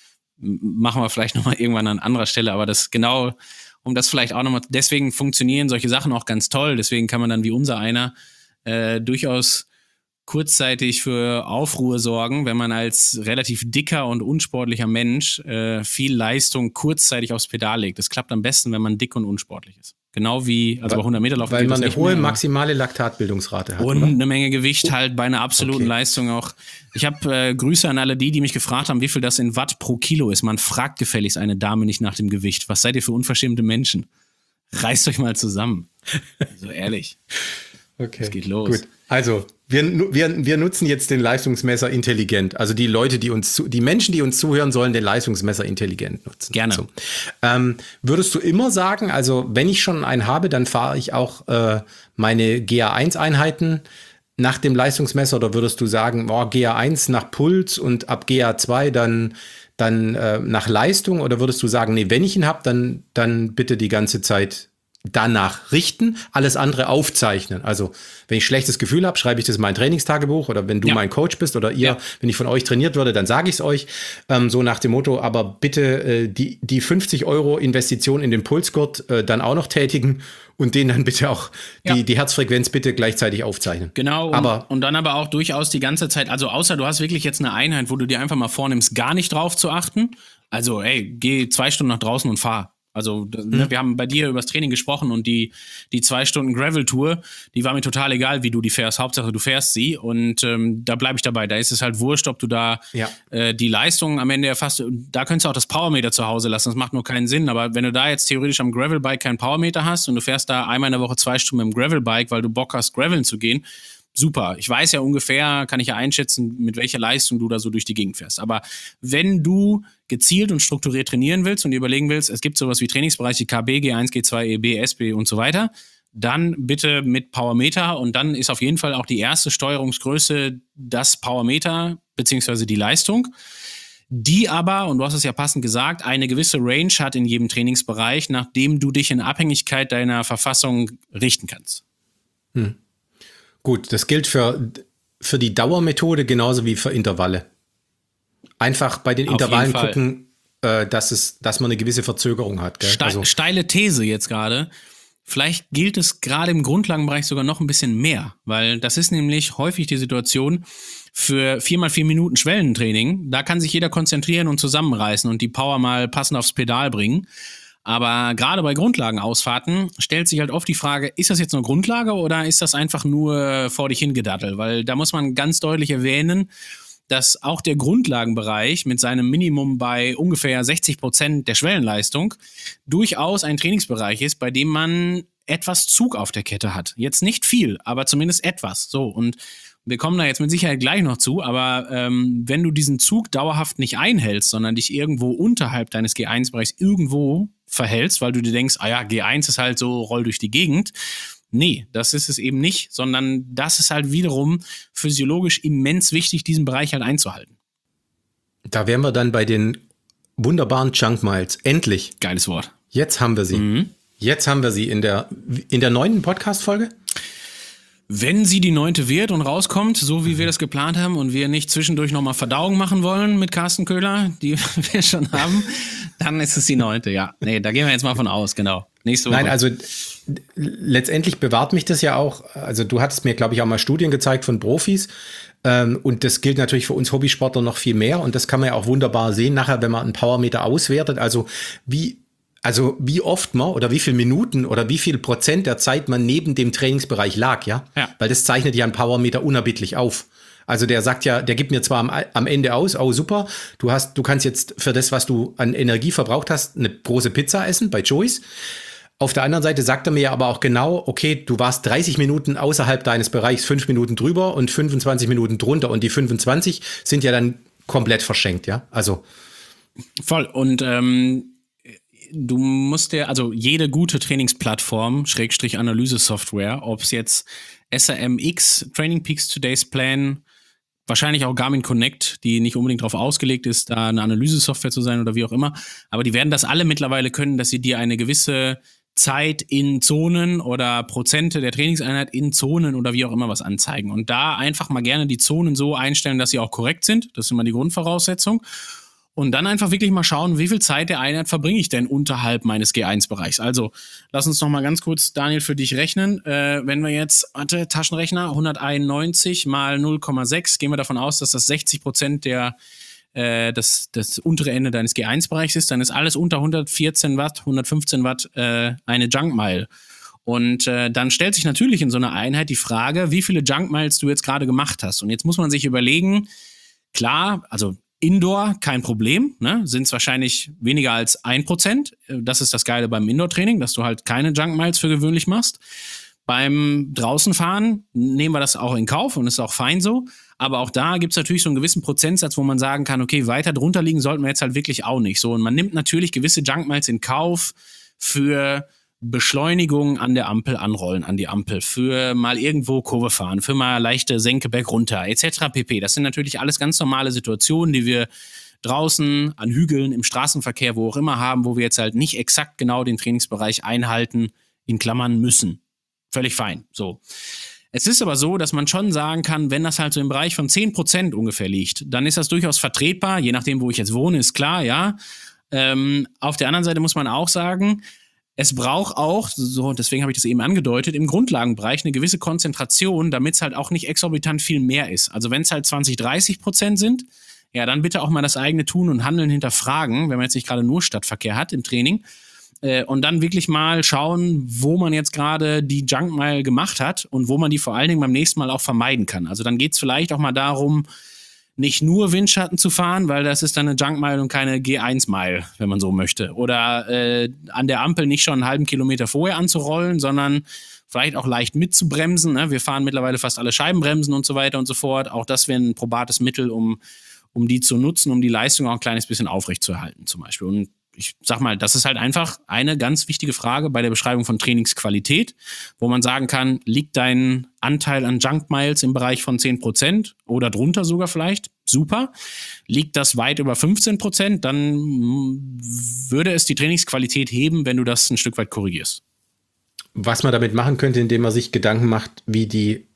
Machen wir vielleicht nochmal irgendwann an anderer Stelle, aber das genau, um das vielleicht auch nochmal, deswegen funktionieren solche Sachen auch ganz toll, deswegen kann man dann wie unser einer durchaus kurzzeitig für Aufruhr sorgen, wenn man als relativ dicker und unsportlicher Mensch viel Leistung kurzzeitig aufs Pedal legt. Das klappt am besten, wenn man dick und unsportlich ist. Genau wie, also bei 100 Meter laufen. Weil man eine hohe maximale Laktatbildungsrate hat. Und eine Menge Gewicht halt bei einer absoluten Leistung auch. Ich habe Grüße an alle die mich gefragt haben, wie viel das in Watt pro Kilo ist. Man fragt gefälligst eine Dame nicht nach dem Gewicht. Was seid ihr für unverschämte Menschen? Reißt euch mal zusammen. Also ehrlich. Okay. Es geht los. Gut. Also, wir nutzen jetzt den Leistungsmesser intelligent. Also die Leute, die Menschen, die uns zuhören, sollen den Leistungsmesser intelligent nutzen. Gerne. So. Würdest du immer sagen, also wenn ich schon einen habe, dann fahre ich auch meine GA1-Einheiten nach dem Leistungsmesser, oder würdest du sagen, GA1 nach Puls und ab GA2 dann nach Leistung, oder würdest du sagen, nee, wenn ich ihn habe, dann bitte die ganze Zeit danach richten, alles andere aufzeichnen. Also wenn ich schlechtes Gefühl habe, schreibe ich das in mein Trainingstagebuch, oder wenn du mein Coach bist oder ihr, wenn ich von euch trainiert würde, dann sage ich es euch, so nach dem Motto, aber bitte die 50 € Investition in den Pulsgurt dann auch noch tätigen und den dann bitte auch die Herzfrequenz bitte gleichzeitig aufzeichnen. Genau, und dann aber auch durchaus die ganze Zeit, also außer du hast wirklich jetzt eine Einheit, wo du dir einfach mal vornimmst, gar nicht drauf zu achten, also geh 2 Stunden nach draußen und fahr. Also wir haben bei dir über das Training gesprochen und die 2 Stunden Gravel-Tour, die war mir total egal, wie du die fährst. Hauptsache, du fährst sie und da bleibe ich dabei. Da ist es halt wurscht, ob du da die Leistung am Ende erfasst. Da könntest du auch das Powermeter zu Hause lassen. Das macht nur keinen Sinn. Aber wenn du da jetzt theoretisch am Gravelbike kein Powermeter hast und du fährst da einmal in der Woche 2 Stunden mit dem Gravelbike, weil du Bock hast, graveln zu gehen, super. Ich weiß ja ungefähr, kann ich ja einschätzen, mit welcher Leistung du da so durch die Gegend fährst. Aber wenn du gezielt und strukturiert trainieren willst und dir überlegen willst, es gibt sowas wie Trainingsbereiche KB, G1, G2, EB, SB und so weiter, dann bitte mit Powermeter, und dann ist auf jeden Fall auch die erste Steuerungsgröße das Powermeter beziehungsweise die Leistung, die aber, und du hast es ja passend gesagt, eine gewisse Range hat in jedem Trainingsbereich, nachdem du dich in Abhängigkeit deiner Verfassung richten kannst. Gut, das gilt für die Dauermethode genauso wie für Intervalle. Einfach bei den Intervallen gucken, dass man eine gewisse Verzögerung hat. Gell? Steile These jetzt gerade. Vielleicht gilt es gerade im Grundlagenbereich sogar noch ein bisschen mehr, weil das ist nämlich häufig die Situation für 4x4 Minuten Schwellentraining. Da kann sich jeder konzentrieren und zusammenreißen und die Power mal passend aufs Pedal bringen. Aber gerade bei Grundlagenausfahrten stellt sich halt oft die Frage, ist das jetzt nur Grundlage oder ist das einfach nur vor dich hingedattelt? Weil da muss man ganz deutlich erwähnen, dass auch der Grundlagenbereich mit seinem Minimum bei ungefähr 60% der Schwellenleistung durchaus ein Trainingsbereich ist, bei dem man etwas Zug auf der Kette hat. Jetzt nicht viel, aber zumindest etwas. So, und wir kommen da jetzt mit Sicherheit gleich noch zu, aber wenn du diesen Zug dauerhaft nicht einhältst, sondern dich irgendwo unterhalb deines G1-Bereichs irgendwo verhältst, weil du dir denkst, G1 ist halt so, roll durch die Gegend. Nee, das ist es eben nicht, sondern das ist halt wiederum physiologisch immens wichtig, diesen Bereich halt einzuhalten. Da wären wir dann bei den wunderbaren Chunk Miles. Endlich. Geiles Wort. Jetzt haben wir sie. Jetzt haben wir sie in der 9. Podcast-Folge. Wenn sie die 9. wird und rauskommt, so wie wir das geplant haben und wir nicht zwischendurch nochmal Verdauung machen wollen mit Carsten Köhler, die wir schon haben, dann ist es die 9. Ja, nee, da gehen wir jetzt mal von aus, genau. Nächste Woche. Nein, also letztendlich bewahrt mich das ja auch. Also du hattest mir, glaube ich, auch mal Studien gezeigt von Profis. Und das gilt natürlich für uns Hobbysportler noch viel mehr. Und das kann man ja auch wunderbar sehen nachher, wenn man einen Powermeter auswertet. Also wie oft man oder wie viele Minuten oder wie viel Prozent der Zeit man neben dem Trainingsbereich lag, ja? Weil das zeichnet ja ein Powermeter unerbittlich auf. Also der sagt ja, der gibt mir zwar am Ende aus, oh super, du kannst jetzt für das, was du an Energie verbraucht hast, eine große Pizza essen bei Joey's. Auf der anderen Seite sagt er mir aber auch genau, okay, du warst 30 Minuten außerhalb deines Bereichs, 5 Minuten drüber und 25 Minuten drunter. Und die 25 sind ja dann komplett verschenkt, ja? Also. Voll. Und du musst dir, also jede gute Trainingsplattform, / Analyse-Software, ob es jetzt SRMX, Training Peaks Today's Plan, wahrscheinlich auch Garmin Connect, die nicht unbedingt darauf ausgelegt ist, da eine Analyse-Software zu sein oder wie auch immer, aber die werden das alle mittlerweile können, dass sie dir eine gewisse Zeit in Zonen oder Prozente der Trainingseinheit in Zonen oder wie auch immer was anzeigen. Und da einfach mal gerne die Zonen so einstellen, dass sie auch korrekt sind. Das ist immer die Grundvoraussetzung. Und dann einfach wirklich mal schauen, wie viel Zeit der Einheit verbringe ich denn unterhalb meines G1-Bereichs. Also, lass uns noch mal ganz kurz, Daniel, für dich rechnen. Wenn wir jetzt, Taschenrechner, 191 mal 0,6, gehen wir davon aus, dass das 60% das untere Ende deines G1-Bereichs ist, dann ist alles unter 114 Watt, 115 Watt eine Junk Mile. Und dann stellt sich natürlich in so einer Einheit die Frage, wie viele Junk Miles du jetzt gerade gemacht hast. Und jetzt muss man sich überlegen, klar, also Indoor kein Problem, ne? Sind es wahrscheinlich weniger als 1%. Das ist das Geile beim Indoor-Training, dass du halt keine Junk Miles für gewöhnlich machst. Beim Draußenfahren nehmen wir das auch in Kauf und ist auch fein so. Aber auch da gibt es natürlich so einen gewissen Prozentsatz, wo man sagen kann, okay, weiter drunter liegen sollten wir jetzt halt wirklich auch nicht. So, und man nimmt natürlich gewisse Junk Miles in Kauf für Beschleunigung an der Ampel, anrollen an die Ampel, für mal irgendwo Kurve fahren, für mal leichte Senke bergunter, etc. pp. Das sind natürlich alles ganz normale Situationen, die wir draußen an Hügeln, im Straßenverkehr, wo auch immer haben, wo wir jetzt halt nicht exakt genau den Trainingsbereich einhalten, in Klammern müssen. Völlig fein, so. Es ist aber so, dass man schon sagen kann, wenn das halt so im Bereich von 10% ungefähr liegt, dann ist das durchaus vertretbar, je nachdem, wo ich jetzt wohne, ist klar, ja. Auf der anderen Seite muss man auch sagen, es braucht auch, so deswegen habe ich das eben angedeutet, im Grundlagenbereich eine gewisse Konzentration, damit es halt auch nicht exorbitant viel mehr ist. Also wenn es halt 20-30% sind, ja, dann bitte auch mal das eigene Tun und Handeln hinterfragen, wenn man jetzt nicht gerade nur Stadtverkehr hat im Training. Und dann wirklich mal schauen, wo man jetzt gerade die Junk Mile gemacht hat und wo man die vor allen Dingen beim nächsten Mal auch vermeiden kann. Also dann geht es vielleicht auch mal darum, nicht nur Windschatten zu fahren, weil das ist dann eine Junk Mile und keine G1 Mile, wenn man so möchte. Oder an der Ampel nicht schon einen halben Kilometer vorher anzurollen, sondern vielleicht auch leicht mitzubremsen. Ne? Wir fahren mittlerweile fast alle Scheibenbremsen und so weiter und so fort. Auch das wäre ein probates Mittel, um die zu nutzen, um die Leistung auch ein kleines bisschen aufrechtzuerhalten zum Beispiel. Und ich sag mal, das ist halt einfach eine ganz wichtige Frage bei der Beschreibung von Trainingsqualität, wo man sagen kann, liegt dein Anteil an Junk Miles im Bereich von 10% oder drunter sogar vielleicht? Super. Liegt das weit über 15%, dann würde es die Trainingsqualität heben, wenn du das ein Stück weit korrigierst. Was man damit machen könnte, indem man sich Gedanken macht, wie die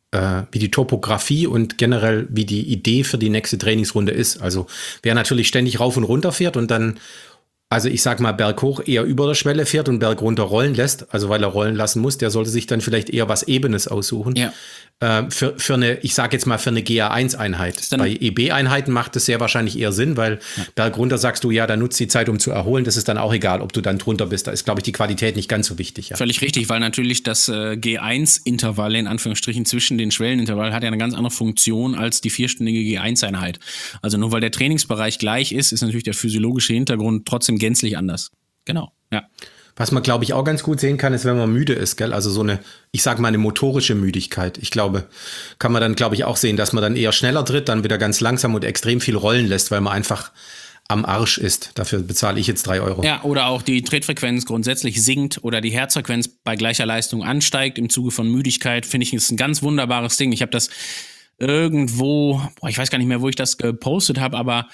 Topografie und generell wie die Idee für die nächste Trainingsrunde ist. Also wer natürlich ständig rauf und runter fährt und dann, also ich sag mal, berghoch eher über der Schwelle fährt und berg runter rollen lässt, also weil er rollen lassen muss, der sollte sich dann vielleicht eher was Ebenes aussuchen. Ja. Für eine, ich sag jetzt mal, für eine GA1-Einheit. Bei EB-Einheiten macht es sehr wahrscheinlich eher Sinn, weil berg runter sagst du, ja, dann nutzt die Zeit, um zu erholen. Das ist dann auch egal, ob du dann drunter bist. Da ist, glaube ich, die Qualität nicht ganz so wichtig. Ja. Völlig richtig, weil natürlich das G1-Intervall, in Anführungsstrichen, zwischen den Schwellenintervall hat ja eine ganz andere Funktion als die 4-stündige G1-Einheit. Also nur weil der Trainingsbereich gleich ist natürlich der physiologische Hintergrund trotzdem gänzlich anders. Genau, ja. Was man, glaube ich, auch ganz gut sehen kann, ist, wenn man müde ist, gell? Also so eine, ich sage mal, eine motorische Müdigkeit. Ich glaube, kann man dann, glaube ich, auch sehen, dass man dann eher schneller tritt, dann wieder ganz langsam und extrem viel rollen lässt, weil man einfach am Arsch ist. Dafür bezahle ich jetzt 3 €. Ja, oder auch die Trittfrequenz grundsätzlich sinkt oder die Herzfrequenz bei gleicher Leistung ansteigt im Zuge von Müdigkeit, finde ich, ist ein ganz wunderbares Ding. Ich habe das irgendwo, ich weiß gar nicht mehr, wo ich das gepostet habe, aber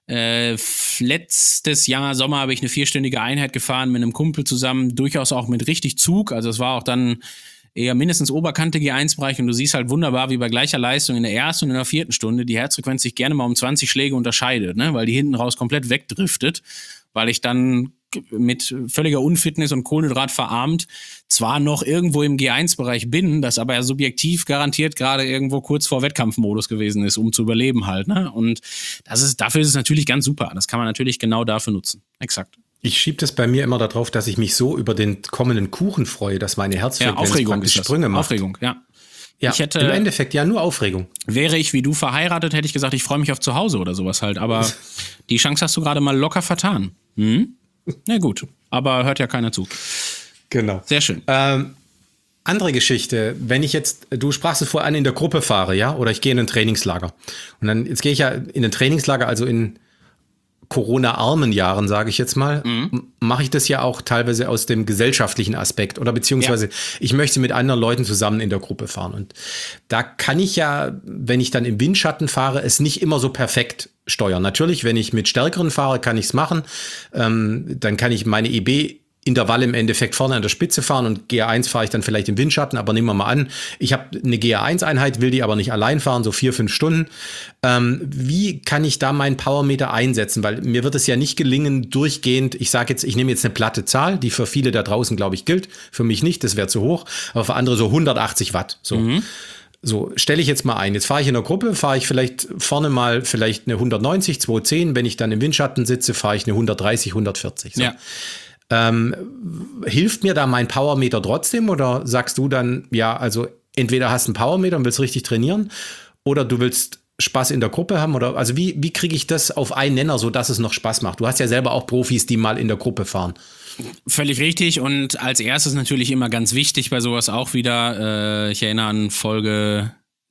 letztes Jahr Sommer habe ich eine 4-stündige Einheit gefahren mit einem Kumpel zusammen, durchaus auch mit richtig Zug. Also es war auch dann eher mindestens Oberkante G1-Bereich und du siehst halt wunderbar, wie bei gleicher Leistung in der ersten und in der vierten Stunde die Herzfrequenz sich gerne mal um 20 Schläge unterscheidet, ne? Weil die hinten raus komplett wegdriftet, weil ich dann mit völliger Unfitness und Kohlenhydrat verarmt zwar noch irgendwo im G1-Bereich bin, das aber ja subjektiv garantiert gerade irgendwo kurz vor Wettkampfmodus gewesen ist, um zu überleben halt, ne? Und dafür ist es natürlich ganz super. Das kann man natürlich genau dafür nutzen. Exakt. Ich schiebe das bei mir immer darauf, dass ich mich so über den kommenden Kuchen freue, dass meine Herzfrequenz Aufregung praktisch Sprünge macht. Aufregung, ja. Ja, im Endeffekt ja nur Aufregung. Wäre ich wie du verheiratet, hätte ich gesagt, ich freue mich auf zu Hause oder sowas halt. Aber die Chance hast du gerade mal locker vertan. Na gut, aber hört ja keiner zu. Genau. Sehr schön. Andere Geschichte, wenn ich jetzt, du sprachst es vorher an, in der Gruppe fahre, ja, oder ich gehe in ein Trainingslager. Und dann, jetzt gehe ich ja in ein Trainingslager, also in Corona-armen Jahren, sage ich jetzt mal, mache ich das ja auch teilweise aus dem gesellschaftlichen Aspekt oder beziehungsweise ich möchte mit anderen Leuten zusammen in der Gruppe fahren. Und da kann ich ja, wenn ich dann im Windschatten fahre, es nicht immer so perfekt steuern. Natürlich, wenn ich mit Stärkeren fahre, kann ich es machen. Dann kann ich meine EB-Intervalle im Endeffekt vorne an der Spitze fahren und GA1 fahre ich dann vielleicht im Windschatten, aber nehmen wir mal an, ich habe eine GA1-Einheit, will die aber nicht allein fahren, so 4-5 Stunden. Wie kann ich da meinen Powermeter einsetzen? Weil mir wird es ja nicht gelingen, durchgehend, ich nehme jetzt eine platte Zahl, die für viele da draußen, glaube ich, gilt. Für mich nicht, das wäre zu hoch, aber für andere so 180 Watt. So, stelle ich jetzt mal ein. Jetzt fahre ich in der Gruppe, fahre ich vielleicht vorne mal vielleicht eine 190, 210. Wenn ich dann im Windschatten sitze, fahre ich eine 130, 140. So. Ja. Hilft mir da mein Powermeter trotzdem oder sagst du dann, ja, also entweder hast du einen Powermeter und willst richtig trainieren oder du willst Spaß in der Gruppe haben oder also wie kriege ich das auf einen Nenner, so dass es noch Spaß macht? Du hast ja selber auch Profis, die mal in der Gruppe fahren. Völlig richtig und als erstes natürlich immer ganz wichtig bei sowas auch wieder, ich erinnere an Folge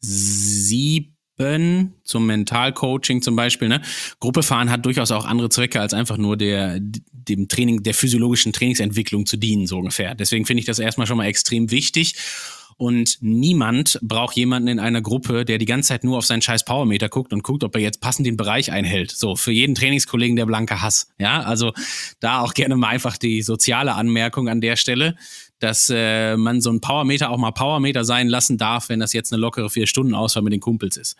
7 zum Mentalcoaching zum Beispiel, ne? Gruppe fahren hat durchaus auch andere Zwecke, als einfach nur dem Training, der physiologischen Trainingsentwicklung zu dienen, so ungefähr. Deswegen finde ich das erstmal schon mal extrem wichtig. Und niemand braucht jemanden in einer Gruppe, der die ganze Zeit nur auf seinen scheiß Powermeter guckt und guckt, ob er jetzt passend den Bereich einhält. So, für jeden Trainingskollegen der blanke Hass. Ja, also da auch gerne mal einfach die soziale Anmerkung an der Stelle, dass man so ein Powermeter auch mal Powermeter sein lassen darf, wenn das jetzt eine lockere 4-Stunden-Ausfahrt mit den Kumpels ist.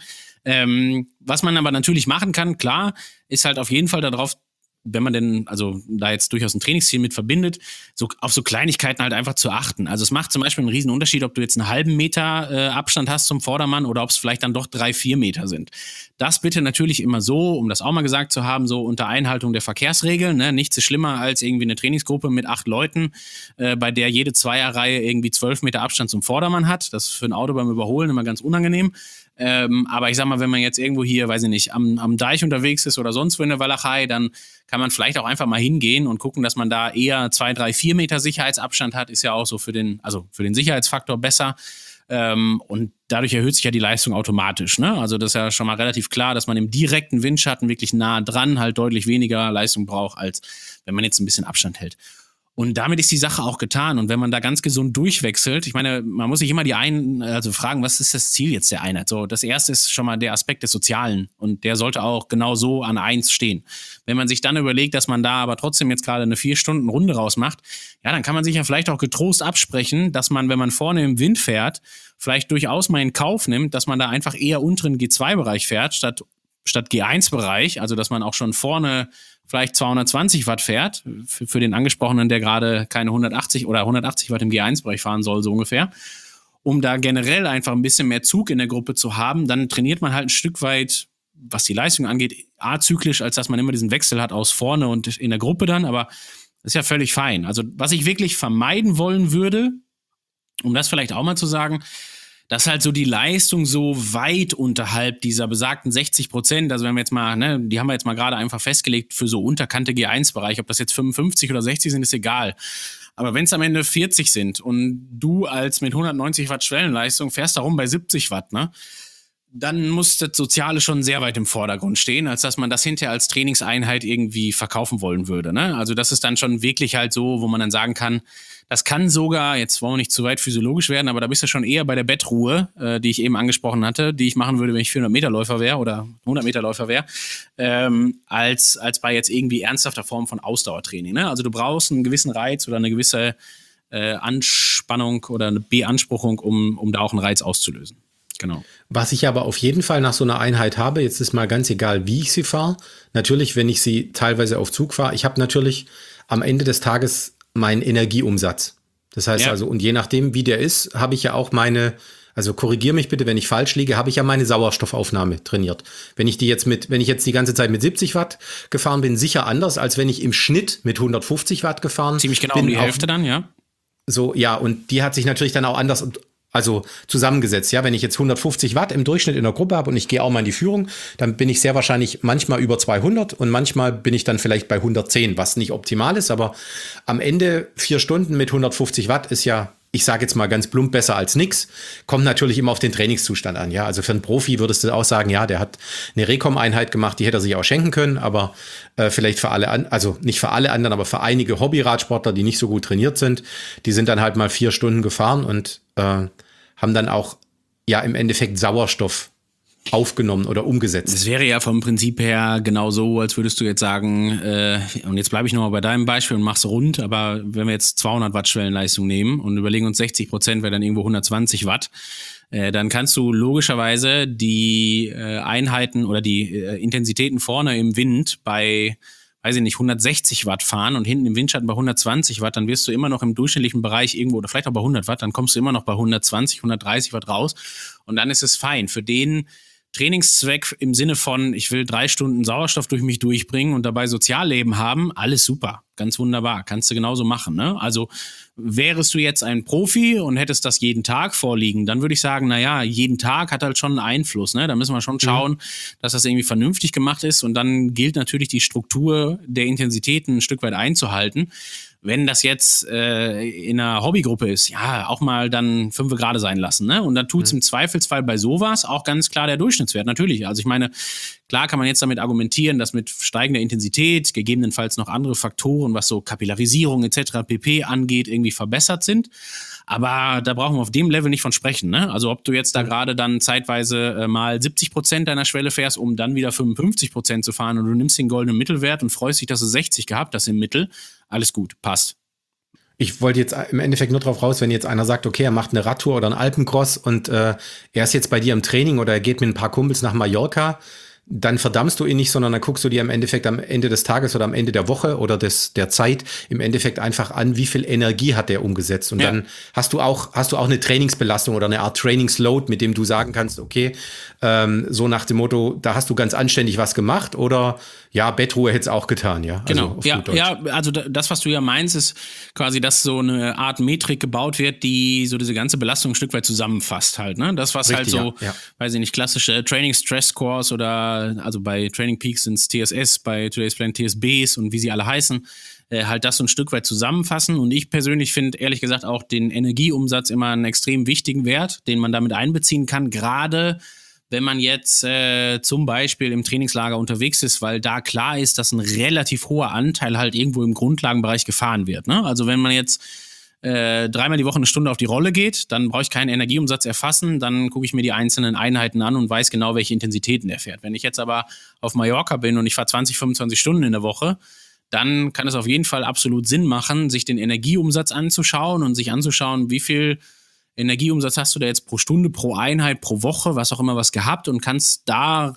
Was man aber natürlich machen kann, klar, ist halt auf jeden Fall darauf, wenn man denn, also da jetzt durchaus ein Trainingsziel mit verbindet, so auf so Kleinigkeiten halt einfach zu achten. Also es macht zum Beispiel einen riesen Unterschied, ob du jetzt einen halben Meter Abstand hast zum Vordermann oder ob es vielleicht dann doch 3-4 Meter sind. Das bitte natürlich immer so, um das auch mal gesagt zu haben, so unter Einhaltung der Verkehrsregeln. Ne? Nichts ist schlimmer als irgendwie eine Trainingsgruppe mit 8 Leuten, bei der jede Zweierreihe irgendwie 12 Meter Abstand zum Vordermann hat. Das ist für ein Auto beim Überholen immer ganz unangenehm. Aber ich sag mal, wenn man jetzt irgendwo hier, weiß ich nicht, am Deich unterwegs ist oder sonst wo in der Walachei, dann kann man vielleicht auch einfach mal hingehen und gucken, dass man da eher 2, 3, 4 Meter Sicherheitsabstand hat. Ist ja auch so für den Sicherheitsfaktor besser. Und dadurch erhöht sich ja die Leistung automatisch. Ne? Also das ist ja schon mal relativ klar, dass man im direkten Windschatten wirklich nah dran halt deutlich weniger Leistung braucht, als wenn man jetzt ein bisschen Abstand hält. Und damit ist die Sache auch getan. Und wenn man da ganz gesund durchwechselt, ich meine, man muss sich immer fragen, was ist das Ziel jetzt der Einheit? So, das erste ist schon mal der Aspekt des Sozialen. Und der sollte auch genau so an 1 stehen. Wenn man sich dann überlegt, dass man da aber trotzdem jetzt gerade eine 4-Stunden-Runde rausmacht, ja, dann kann man sich ja vielleicht auch getrost absprechen, dass man, wenn man vorne im Wind fährt, vielleicht durchaus mal in Kauf nimmt, dass man da einfach eher unteren G2-Bereich fährt, statt G1-Bereich. Also, dass man auch schon vorne vielleicht 220 Watt fährt, für den Angesprochenen, der gerade keine 180 oder 180 Watt im G1-Bereich fahren soll, so ungefähr, um da generell einfach ein bisschen mehr Zug in der Gruppe zu haben, dann trainiert man halt ein Stück weit, was die Leistung angeht, azyklisch, als dass man immer diesen Wechsel hat aus vorne und in der Gruppe dann, aber das ist ja völlig fein. Also was ich wirklich vermeiden wollen würde, um das vielleicht auch mal zu sagen, dass halt so die Leistung so weit unterhalb dieser besagten 60%, also wenn wir jetzt mal, ne, die haben wir jetzt mal gerade einfach festgelegt für so Unterkante G1-Bereich, ob das jetzt 55 oder 60 sind, ist egal. Aber wenn es am Ende 40 sind und du als mit 190 Watt Schwellenleistung fährst da rum bei 70 Watt, ne, dann muss das Soziale schon sehr weit im Vordergrund stehen, als dass man das hinterher als Trainingseinheit irgendwie verkaufen wollen würde. Ne? Also das ist dann schon wirklich halt so, wo man dann sagen kann, das kann sogar, jetzt wollen wir nicht zu weit physiologisch werden, aber da bist du schon eher bei der Bettruhe, die ich eben angesprochen hatte, die ich machen würde, wenn ich 400-Meter-Läufer wäre oder 100-Meter-Läufer wäre, als bei jetzt irgendwie ernsthafter Form von Ausdauertraining. Ne? Also du brauchst einen gewissen Reiz oder eine gewisse Anspannung oder eine Beanspruchung, um da auch einen Reiz auszulösen. Genau. Was ich aber auf jeden Fall nach so einer Einheit habe, jetzt ist mal ganz egal, wie ich sie fahre. Natürlich, wenn ich sie teilweise auf Zug fahre, ich habe natürlich am Ende des Tages meinen Energieumsatz. Das heißt also, und je nachdem, wie der ist, habe ich ja auch also korrigiere mich bitte, wenn ich falsch liege, habe ich ja meine Sauerstoffaufnahme trainiert. Wenn ich jetzt die ganze Zeit mit 70 Watt gefahren bin, sicher anders, als wenn ich im Schnitt mit 150 Watt gefahren bin. Ziemlich genau um die Hälfte dann, ja. So, ja, und die hat sich natürlich dann auch anders zusammengesetzt. Ja, wenn ich jetzt 150 Watt im Durchschnitt in der Gruppe habe und ich gehe auch mal in die Führung, dann bin ich sehr wahrscheinlich manchmal über 200 und manchmal bin ich dann vielleicht bei 110, was nicht optimal ist, aber am Ende 4 Stunden mit 150 Watt ist ja, ich sage jetzt mal ganz plump, besser als nix. Kommt natürlich immer auf den Trainingszustand an. Ja, also für einen Profi würdest du auch sagen, ja, der hat eine Rekom-Einheit gemacht, die hätte er sich auch schenken können, aber vielleicht für alle, also nicht für alle anderen, aber für einige Hobby-Radsportler, die nicht so gut trainiert sind, die sind dann halt mal 4 Stunden gefahren und haben dann auch ja im Endeffekt Sauerstoff aufgenommen oder umgesetzt. Das wäre ja vom Prinzip her genau so, als würdest du jetzt sagen, und jetzt bleibe ich nochmal bei deinem Beispiel und mach's rund, aber wenn wir jetzt 200 Watt Schwellenleistung nehmen und überlegen uns 60% wäre dann irgendwo 120 Watt, dann kannst du logischerweise die Einheiten oder die Intensitäten vorne im Wind bei, weiß ich nicht, 160 Watt fahren und hinten im Windschatten bei 120 Watt, dann wirst du immer noch im durchschnittlichen Bereich irgendwo, oder vielleicht auch bei 100 Watt, dann kommst du immer noch bei 120, 130 Watt raus und dann ist es fein. Für den Trainingszweck im Sinne von, ich will 3 Stunden Sauerstoff durch mich durchbringen und dabei Sozialleben haben, alles super, ganz wunderbar, kannst du genauso machen, ne? Also wärest du jetzt ein Profi und hättest das jeden Tag vorliegen, dann würde ich sagen, naja, jeden Tag hat halt schon einen Einfluss, ne? Da müssen wir schon schauen, dass das irgendwie vernünftig gemacht ist und dann gilt natürlich die Struktur der Intensitäten ein Stück weit einzuhalten. Wenn das jetzt in einer Hobbygruppe ist, ja, auch mal dann 5 Grad sein lassen, ne? Und dann tut's im Zweifelsfall bei sowas auch ganz klar der Durchschnittswert, natürlich. Also ich meine, klar kann man jetzt damit argumentieren, dass mit steigender Intensität gegebenenfalls noch andere Faktoren, was so Kapillarisierung etc. pp. Angeht, irgendwie verbessert sind. Aber da brauchen wir auf dem Level nicht von sprechen, ne? Also ob du jetzt da gerade dann zeitweise mal 70% deiner Schwelle fährst, um dann wieder 55% zu fahren und du nimmst den goldenen Mittelwert und freust dich, dass du 60 gehabt hast im Mittel, alles gut, passt. Ich wollte jetzt im Endeffekt nur drauf raus, wenn jetzt einer sagt, okay, er macht eine Radtour oder einen Alpencross und er ist jetzt bei dir im Training oder er geht mit ein paar Kumpels nach Mallorca, dann verdammst du ihn nicht, sondern dann guckst du dir im Endeffekt am Ende des Tages oder am Ende der Woche oder der Zeit im Endeffekt einfach an, wie viel Energie hat der umgesetzt. Und dann hast du auch eine Trainingsbelastung oder eine Art Trainingsload, mit dem du sagen kannst, okay, so nach dem Motto, da hast du ganz anständig was gemacht oder ja, Bettruhe hätte es auch getan, ja. Genau, also also das, was du ja meinst, ist quasi, dass so eine Art Metrik gebaut wird, die so diese ganze Belastung ein Stück weit zusammenfasst halt, ne? Das, was richtig, halt so, weiß ich nicht, klassische Training-Stress-Scores oder also bei Training Peaks sind es TSS, bei Today's Plan TSBs und wie sie alle heißen, halt das so ein Stück weit zusammenfassen. Und ich persönlich finde, ehrlich gesagt, auch den Energieumsatz immer einen extrem wichtigen Wert, den man damit einbeziehen kann, gerade wenn man jetzt zum Beispiel im Trainingslager unterwegs ist, weil da klar ist, dass ein relativ hoher Anteil halt irgendwo im Grundlagenbereich gefahren wird, ne? Also wenn man jetzt 3-mal die Woche eine Stunde auf die Rolle geht, dann brauche ich keinen Energieumsatz erfassen, dann gucke ich mir die einzelnen Einheiten an und weiß genau, welche Intensitäten der fährt. Wenn ich jetzt aber auf Mallorca bin und ich fahre 20, 25 Stunden in der Woche, dann kann es auf jeden Fall absolut Sinn machen, sich den Energieumsatz anzuschauen und sich anzuschauen, wie viel Energieumsatz hast du da jetzt pro Stunde, pro Einheit, pro Woche, was auch immer was gehabt und kannst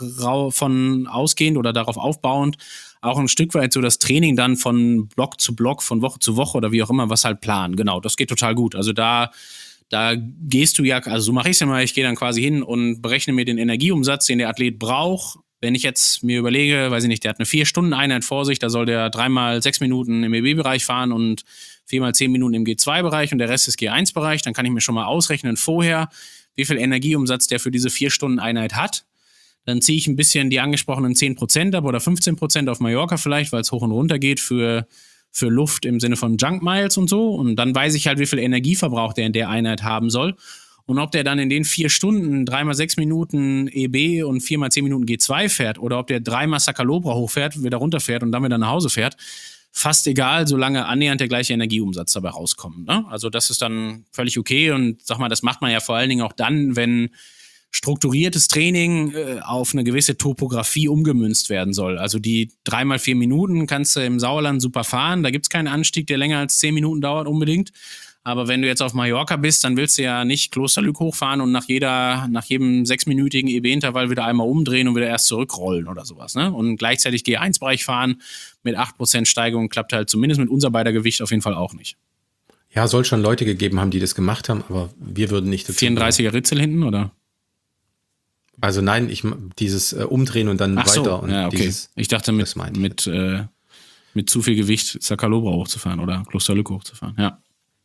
davon ausgehend oder darauf aufbauend auch ein Stück weit so das Training dann von Block zu Block, von Woche zu Woche oder wie auch immer was halt planen. Genau, das geht total gut. Also da gehst du ja, also so mache ich es ja mal, ich gehe dann quasi hin und berechne mir den Energieumsatz, den der Athlet braucht. Wenn ich jetzt mir überlege, weiß ich nicht, der hat eine 4-Stunden-Einheit vor sich, da soll der 3-mal 6 Minuten im EB-Bereich fahren und 4-mal 10 Minuten im G2-Bereich und der Rest ist G1-Bereich, dann kann ich mir schon mal ausrechnen vorher, wie viel Energieumsatz der für diese 4-Stunden-Einheit hat. Dann ziehe ich ein bisschen die angesprochenen 10% ab oder 15% auf Mallorca vielleicht, weil es hoch und runter geht für Luft im Sinne von Junk Miles und so. Und dann weiß ich halt, wie viel Energieverbrauch der in der Einheit haben soll. Und ob der dann in den 4 Stunden 3-mal 6 Minuten EB und 4-mal 10 Minuten G2 fährt oder ob der 3-mal Sakalobra hochfährt, wieder runterfährt und dann wieder nach Hause fährt, fast egal, solange annähernd der gleiche Energieumsatz dabei rauskommt, ne? Also das ist dann völlig okay und sag mal, das macht man ja vor allen Dingen auch dann, wenn strukturiertes Training auf eine gewisse Topografie umgemünzt werden soll. Also die 3-mal 4 Minuten kannst du im Sauerland super fahren, da gibt es keinen Anstieg, der länger als 10 Minuten dauert unbedingt. Aber wenn du jetzt auf Mallorca bist, dann willst du ja nicht Klosterlück hochfahren und nach jedem 6-minütigen EB-Intervall wieder einmal umdrehen und wieder erst zurückrollen oder sowas. Ne? Und gleichzeitig G1-Bereich fahren mit 8% Steigerung klappt halt zumindest mit unser beider Gewicht auf jeden Fall auch nicht. Ja, soll schon Leute gegeben haben, die das gemacht haben, aber wir würden nicht dazu 34er Ritzel hinten, oder? Also nein, dieses Umdrehen und dann weiter. So, und ja, okay. Ich dachte mit zu viel Gewicht Sacalobra hochzufahren oder Klosterlück hochzufahren, ja.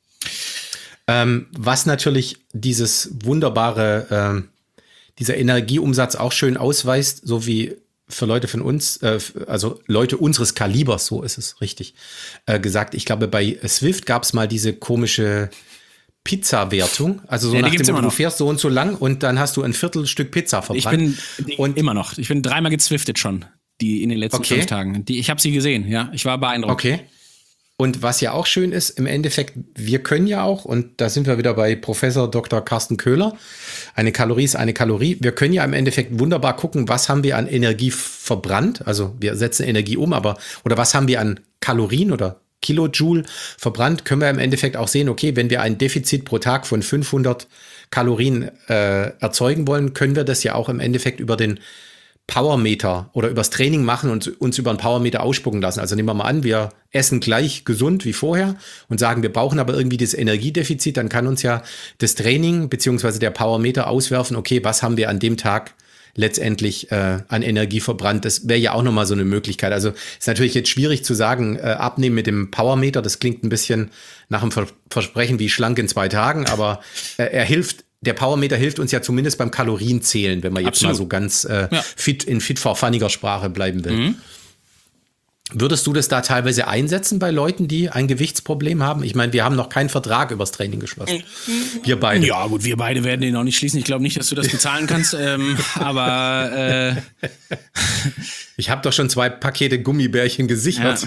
Was natürlich dieses wunderbare, dieser Energieumsatz auch schön ausweist, so wie für Leute von uns, also Leute unseres Kalibers, so ist es richtig gesagt. Ich glaube, bei Zwift gab es mal diese komische Pizza-Wertung. Also so nach dem Motto, du fährst so und so lang und dann hast du ein Viertelstück Pizza verbrannt. Ich bin dreimal gezwiftet schon, in den letzten 5 Tagen. Ich habe sie gesehen, ja. Ich war beeindruckt. Okay. Und was ja auch schön ist, im Endeffekt, wir können ja auch, und da sind wir wieder bei Professor Dr. Carsten Köhler, eine Kalorie ist eine Kalorie. Wir können ja im Endeffekt wunderbar gucken, was haben wir an Energie verbrannt. Also wir setzen Energie um, oder was haben wir an Kalorien oder Kilojoule verbrannt, können wir im Endeffekt auch sehen, okay, wenn wir ein Defizit pro Tag von 500 Kalorien erzeugen wollen, können wir das ja auch im Endeffekt über den Powermeter oder übers Training machen und uns über einen Powermeter ausspucken lassen. Also nehmen wir mal an, wir essen gleich gesund wie vorher und sagen, wir brauchen aber irgendwie das Energiedefizit, dann kann uns ja das Training bzw. der Powermeter auswerfen, okay, was haben wir an dem Tag letztendlich an Energie verbrannt. Das wäre ja auch nochmal so eine Möglichkeit. Also ist natürlich jetzt schwierig zu sagen, abnehmen mit dem Powermeter, das klingt ein bisschen nach einem Versprechen wie schlank in 2 Tagen, aber der Powermeter hilft uns ja zumindest beim Kalorienzählen, wenn man jetzt mal so ganz in fit-for-funniger Sprache bleiben will. Mhm. Würdest du das da teilweise einsetzen bei Leuten, die ein Gewichtsproblem haben? Ich meine, wir haben noch keinen Vertrag übers Training geschlossen. Wir beide. Ja gut, wir beide werden den auch nicht schließen. Ich glaube nicht, dass du das bezahlen kannst. Aber ich habe doch schon 2 Pakete Gummibärchen gesichert.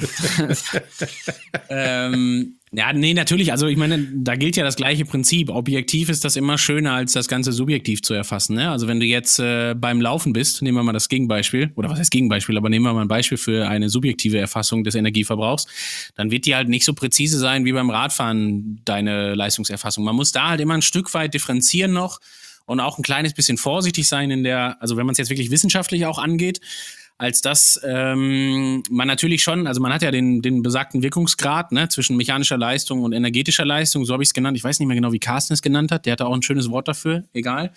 Ja, nee, natürlich. Also ich meine, da gilt ja das gleiche Prinzip. Objektiv ist das immer schöner, als das Ganze subjektiv zu erfassen. Ne? Also wenn du jetzt beim Laufen bist, nehmen wir mal das Gegenbeispiel, oder was heißt Gegenbeispiel, aber nehmen wir mal ein Beispiel für eine subjektive Erfassung des Energieverbrauchs, dann wird die halt nicht so präzise sein wie beim Radfahren, deine Leistungserfassung. Man muss da halt immer ein Stück weit differenzieren noch und auch ein kleines bisschen vorsichtig sein also wenn man es jetzt wirklich wissenschaftlich auch angeht, als dass man natürlich schon, also man hat ja den besagten Wirkungsgrad, ne, zwischen mechanischer Leistung und energetischer Leistung, so habe ich es genannt. Ich weiß nicht mehr genau, wie Carsten es genannt hat. Der hatte auch ein schönes Wort dafür, egal.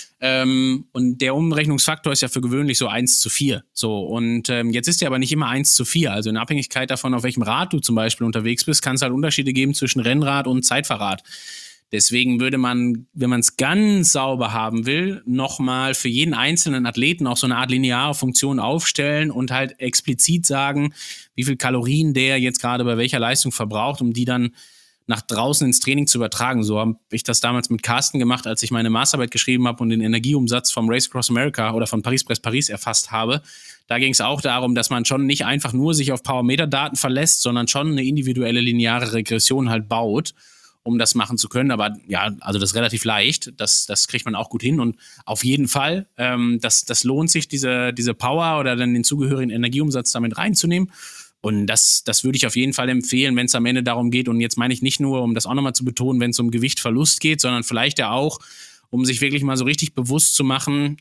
Und der Umrechnungsfaktor ist ja für gewöhnlich so 1:4. So, und jetzt ist der aber nicht immer 1:4. Also in Abhängigkeit davon, auf welchem Rad du zum Beispiel unterwegs bist, kann es halt Unterschiede geben zwischen Rennrad und Zeitfahrrad. Deswegen würde man, wenn man es ganz sauber haben will, nochmal für jeden einzelnen Athleten auch so eine Art lineare Funktion aufstellen und halt explizit sagen, wie viel Kalorien der jetzt gerade bei welcher Leistung verbraucht, um die dann nach draußen ins Training zu übertragen. So habe ich das damals mit Carsten gemacht, als ich meine Masterarbeit geschrieben habe und den Energieumsatz vom Race Across America oder von Paris-Brest-Paris erfasst habe. Da ging es auch darum, dass man schon nicht einfach nur sich auf Powermeter-Daten verlässt, sondern schon eine individuelle lineare Regression halt baut, um das machen zu können. Aber ja, also das ist relativ leicht. Das kriegt man auch gut hin. Und auf jeden Fall, das lohnt sich, diese Power oder dann den zugehörigen Energieumsatz damit reinzunehmen. Und das würde ich auf jeden Fall empfehlen, wenn es am Ende darum geht. Und jetzt meine ich nicht nur, um das auch nochmal zu betonen, wenn es um Gewichtverlust geht, sondern vielleicht ja auch, um sich wirklich mal so richtig bewusst zu machen,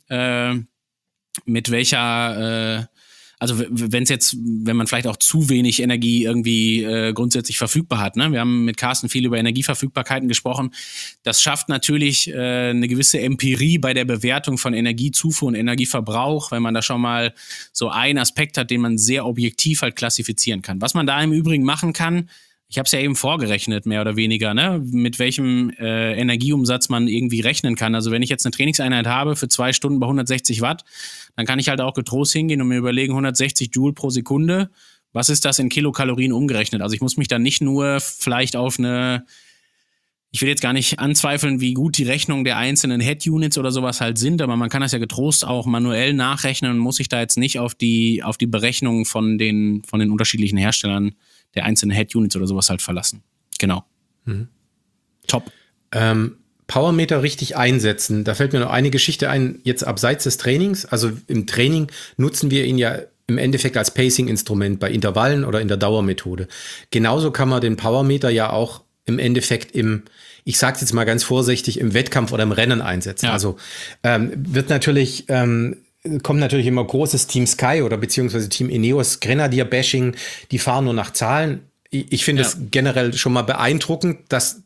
mit welcher also wenn man vielleicht auch zu wenig Energie irgendwie grundsätzlich verfügbar hat. Ne? Wir haben mit Carsten viel über Energieverfügbarkeiten gesprochen. Das schafft natürlich eine gewisse Empirie bei der Bewertung von Energiezufuhr und Energieverbrauch, wenn man da schon mal so einen Aspekt hat, den man sehr objektiv halt klassifizieren kann. Was man da im Übrigen machen kann, ich habe es ja eben vorgerechnet, mehr oder weniger, ne? Mit welchem Energieumsatz man irgendwie rechnen kann. Also wenn ich jetzt eine Trainingseinheit habe für 2 Stunden bei 160 Watt, dann kann ich halt auch getrost hingehen und mir überlegen, 160 Joule pro Sekunde, was ist das in Kilokalorien umgerechnet? Also ich muss mich dann nicht nur vielleicht auf ich will jetzt gar nicht anzweifeln, wie gut die Rechnung der einzelnen Head-Units oder sowas halt sind, aber man kann das ja getrost auch manuell nachrechnen und muss sich da jetzt nicht auf die Berechnung von den unterschiedlichen Herstellern der einzelnen Head-Units oder sowas halt verlassen. Genau. Mhm. Top. Powermeter richtig einsetzen. Da fällt mir noch eine Geschichte ein, jetzt abseits des Trainings. Also im Training nutzen wir ihn ja im Endeffekt als Pacing-Instrument bei Intervallen oder in der Dauermethode. Genauso kann man den Powermeter ja auch im Endeffekt ich sage jetzt mal ganz vorsichtig, im Wettkampf oder im Rennen einsetzen. Ja. Also kommt natürlich immer großes Team Sky oder beziehungsweise Team Ineos Grenadier-Bashing, die fahren nur nach Zahlen. Ich finde es generell schon mal beeindruckend, dass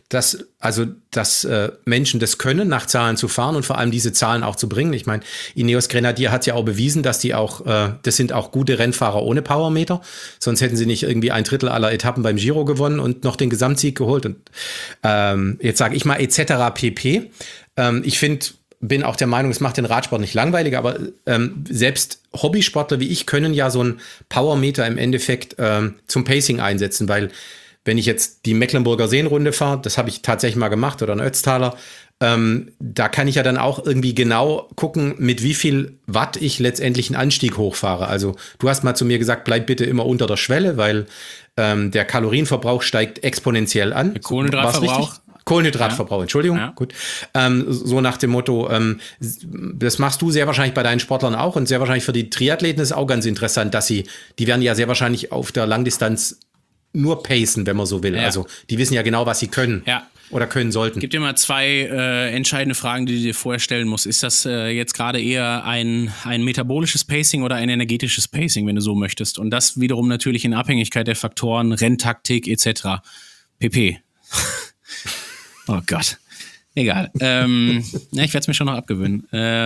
Menschen das können, nach Zahlen zu fahren und vor allem diese Zahlen auch zu bringen. Ich meine, Ineos Grenadier hat ja auch bewiesen, dass die auch, das sind auch gute Rennfahrer ohne Powermeter. Sonst hätten sie nicht irgendwie 1/3 aller Etappen beim Giro gewonnen und noch den Gesamtsieg geholt. Und jetzt sage ich mal etc. pp. Bin auch der Meinung, es macht den Radsport nicht langweilig, aber selbst Hobbysportler wie ich können ja so ein Powermeter im Endeffekt zum Pacing einsetzen, weil wenn ich jetzt die Mecklenburger Seenrunde fahre, das habe ich tatsächlich mal gemacht, oder ein Ötztaler, da kann ich ja dann auch irgendwie genau gucken, mit wie viel Watt ich letztendlich einen Anstieg hochfahre. Also du hast mal zu mir gesagt, bleib bitte immer unter der Schwelle, weil der Kalorienverbrauch steigt exponentiell an. Der Kohlenhydratverbrauch. Kohlenhydratverbrauch, Entschuldigung. Ja. Gut. So nach dem Motto, das machst du sehr wahrscheinlich bei deinen Sportlern auch und sehr wahrscheinlich für die Triathleten ist auch ganz interessant, dass die werden ja sehr wahrscheinlich auf der Langdistanz nur pacen, wenn man so will. Ja. Also die wissen ja genau, was sie können oder können sollten. Es gibt immer zwei entscheidende Fragen, die du dir vorher stellen musst. Ist das jetzt gerade eher ein metabolisches Pacing oder ein energetisches Pacing, wenn du so möchtest? Und das wiederum natürlich in Abhängigkeit der Faktoren, Renntaktik etc. pp. Oh Gott. Egal. Ich werde es mir schon noch abgewöhnen.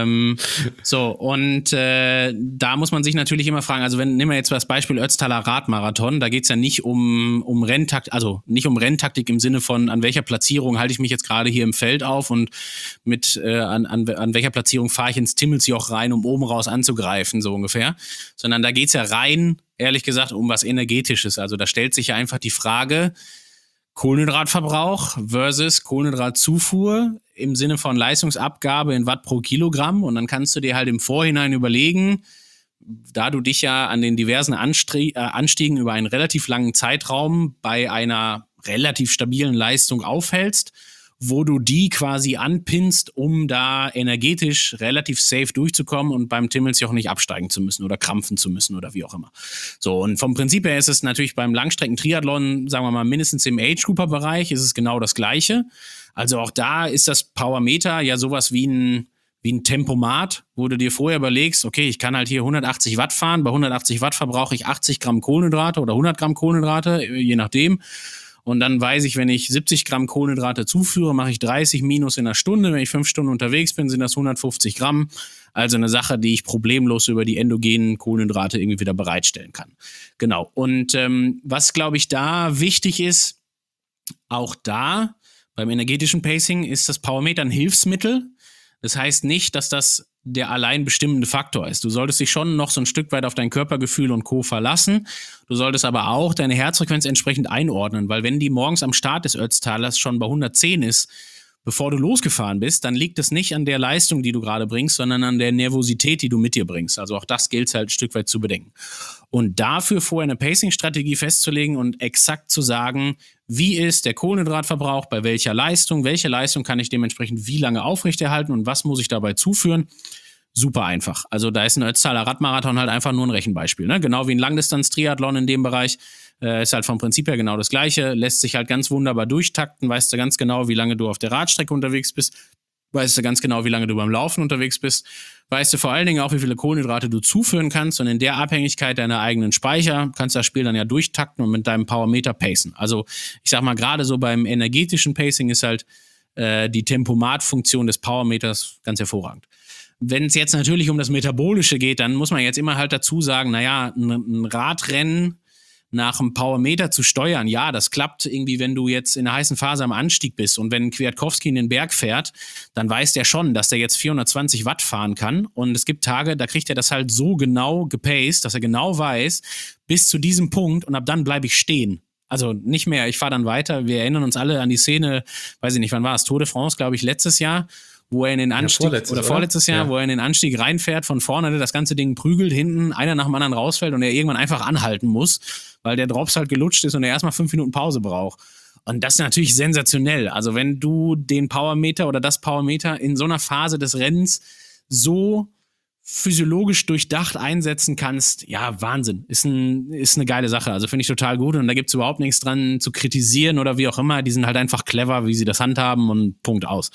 Da muss man sich natürlich immer fragen, also nehmen wir jetzt das Beispiel Ötztaler Radmarathon, da geht es ja nicht um Renntaktik, also nicht um Renntaktik im Sinne von, an welcher Platzierung halte ich mich jetzt gerade hier im Feld auf und an welcher Platzierung fahre ich ins Timmelsjoch rein, um oben raus anzugreifen, so ungefähr. Sondern da geht es ja rein, ehrlich gesagt, um was Energetisches. Also da stellt sich ja einfach die Frage, Kohlenhydratverbrauch versus Kohlenhydratzufuhr im Sinne von Leistungsabgabe in Watt pro Kilogramm. Und dann kannst du dir halt im Vorhinein überlegen, da du dich ja an den diversen Anstiegen über einen relativ langen Zeitraum bei einer relativ stabilen Leistung aufhältst, wo du die quasi anpinnst, um da energetisch relativ safe durchzukommen und beim Timmelsjoch nicht absteigen zu müssen oder krampfen zu müssen oder wie auch immer. So, und vom Prinzip her ist es natürlich beim Langstrecken-Triathlon, sagen wir mal, mindestens im Age-Grouper-Bereich ist es genau das Gleiche. Also auch da ist das Powermeter ja sowas wie ein Tempomat, wo du dir vorher überlegst, okay, ich kann halt hier 180 Watt fahren, bei 180 Watt verbrauche ich 80 Gramm Kohlenhydrate oder 100 Gramm Kohlenhydrate, je nachdem. Und dann weiß ich, wenn ich 70 Gramm Kohlenhydrate zuführe, mache ich 30 minus in einer Stunde. Wenn ich 5 Stunden unterwegs bin, sind das 150 Gramm. Also eine Sache, die ich problemlos über die endogenen Kohlenhydrate irgendwie wieder bereitstellen kann. Genau. Und was, glaube ich, da wichtig ist, auch da beim energetischen Pacing ist das Powermeter ein Hilfsmittel. Das heißt nicht, dass das der allein bestimmende Faktor ist. Du solltest dich schon noch so ein Stück weit auf dein Körpergefühl und Co. verlassen. Du solltest aber auch deine Herzfrequenz entsprechend einordnen, weil wenn die morgens am Start des Ötztalers schon bei 110 ist, bevor du losgefahren bist, dann liegt es nicht an der Leistung, die du gerade bringst, sondern an der Nervosität, die du mit dir bringst. Also auch das gilt halt ein Stück weit zu bedenken. Und dafür vorher eine Pacing-Strategie festzulegen und exakt zu sagen, wie ist der Kohlenhydratverbrauch, bei welche Leistung kann ich dementsprechend wie lange aufrechterhalten und was muss ich dabei zuführen? Super einfach. Also da ist ein Ötztaler Radmarathon halt einfach nur ein Rechenbeispiel. Ne? Genau wie ein Langdistanz-Triathlon in dem Bereich. Ist halt vom Prinzip her genau das Gleiche. Lässt sich halt ganz wunderbar durchtakten. Weißt du ganz genau, wie lange du auf der Radstrecke unterwegs bist. Weißt du ganz genau, wie lange du beim Laufen unterwegs bist. Weißt du vor allen Dingen auch, wie viele Kohlenhydrate du zuführen kannst. Und in der Abhängigkeit deiner eigenen Speicher kannst du das Spiel dann ja durchtakten und mit deinem Powermeter pacen. Also ich sag mal, gerade so beim energetischen Pacing ist halt die Tempomat-Funktion des Powermeters ganz hervorragend. Wenn es jetzt natürlich um das Metabolische geht, dann muss man jetzt immer halt dazu sagen, naja, ein Radrennen nach einem Powermeter zu steuern, ja, das klappt irgendwie, wenn du jetzt in der heißen Phase am Anstieg bist und wenn Kwiatkowski in den Berg fährt, dann weiß der schon, dass der jetzt 420 Watt fahren kann und es gibt Tage, da kriegt er das halt so genau gepaced, dass er genau weiß, bis zu diesem Punkt und ab dann bleibe ich stehen. Also nicht mehr, ich fahre dann weiter. Wir erinnern uns alle an die Szene, weiß ich nicht, wann war es, Tour de France, glaube ich, letztes Jahr, wo er in den Anstieg, vorletztes Jahr, wo er in den Anstieg reinfährt, von vorne das ganze Ding prügelt, hinten einer nach dem anderen rausfällt und er irgendwann einfach anhalten muss, weil der Drops halt gelutscht ist und er erstmal 5 Minuten Pause braucht. Und das ist natürlich sensationell. Also wenn du den Powermeter oder das Powermeter in so einer Phase des Rennens so physiologisch durchdacht einsetzen kannst, ja, Wahnsinn. Ist eine geile Sache. Also finde ich total gut und da gibt's überhaupt nichts dran zu kritisieren oder wie auch immer. Die sind halt einfach clever, wie sie das handhaben und Punkt aus.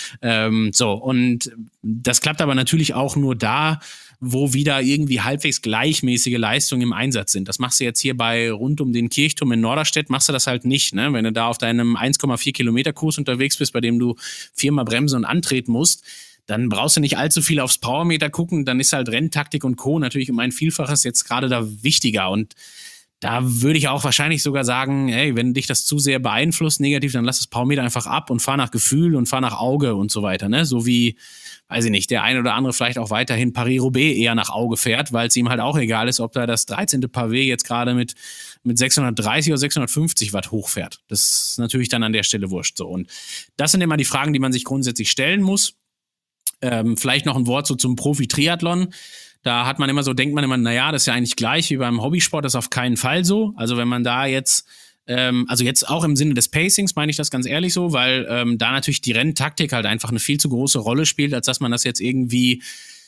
Und das klappt aber natürlich auch nur da, wo wieder irgendwie halbwegs gleichmäßige Leistungen im Einsatz sind. Das machst du jetzt hier bei rund um den Kirchturm in Norderstedt, machst du das halt nicht, ne? Wenn du da auf deinem 1,4 Kilometer Kurs unterwegs bist, bei dem du 4-mal bremsen und antreten musst, dann brauchst du nicht allzu viel aufs Powermeter gucken, dann ist halt Renntaktik und Co. natürlich um ein Vielfaches jetzt gerade da wichtiger und da würde ich auch wahrscheinlich sogar sagen, hey, wenn dich das zu sehr beeinflusst negativ, dann lass das Powermeter einfach ab und fahr nach Gefühl und fahr nach Auge und so weiter, ne? So wie, weiß ich nicht, der eine oder andere vielleicht auch weiterhin Paris-Roubaix eher nach Auge fährt, weil es ihm halt auch egal ist, ob da das 13. Pavé jetzt gerade mit 630 oder 650 Watt hochfährt. Das ist natürlich dann an der Stelle wurscht so. Und das sind immer die Fragen, die man sich grundsätzlich stellen muss. Vielleicht noch ein Wort so zum Profi-Triathlon. Da denkt man immer, naja, das ist ja eigentlich gleich wie beim Hobbysport, das ist auf keinen Fall so. Also wenn man da jetzt, also jetzt auch im Sinne des Pacings meine ich das ganz ehrlich so, weil da natürlich die Renntaktik halt einfach eine viel zu große Rolle spielt, als dass man das jetzt irgendwie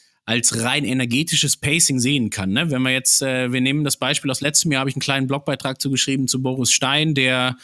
als rein energetisches Pacing sehen kann. Ne? Wenn wir jetzt, wir nehmen das Beispiel aus letztem Jahr, habe ich einen kleinen Blogbeitrag zugeschrieben zu Boris Stein, der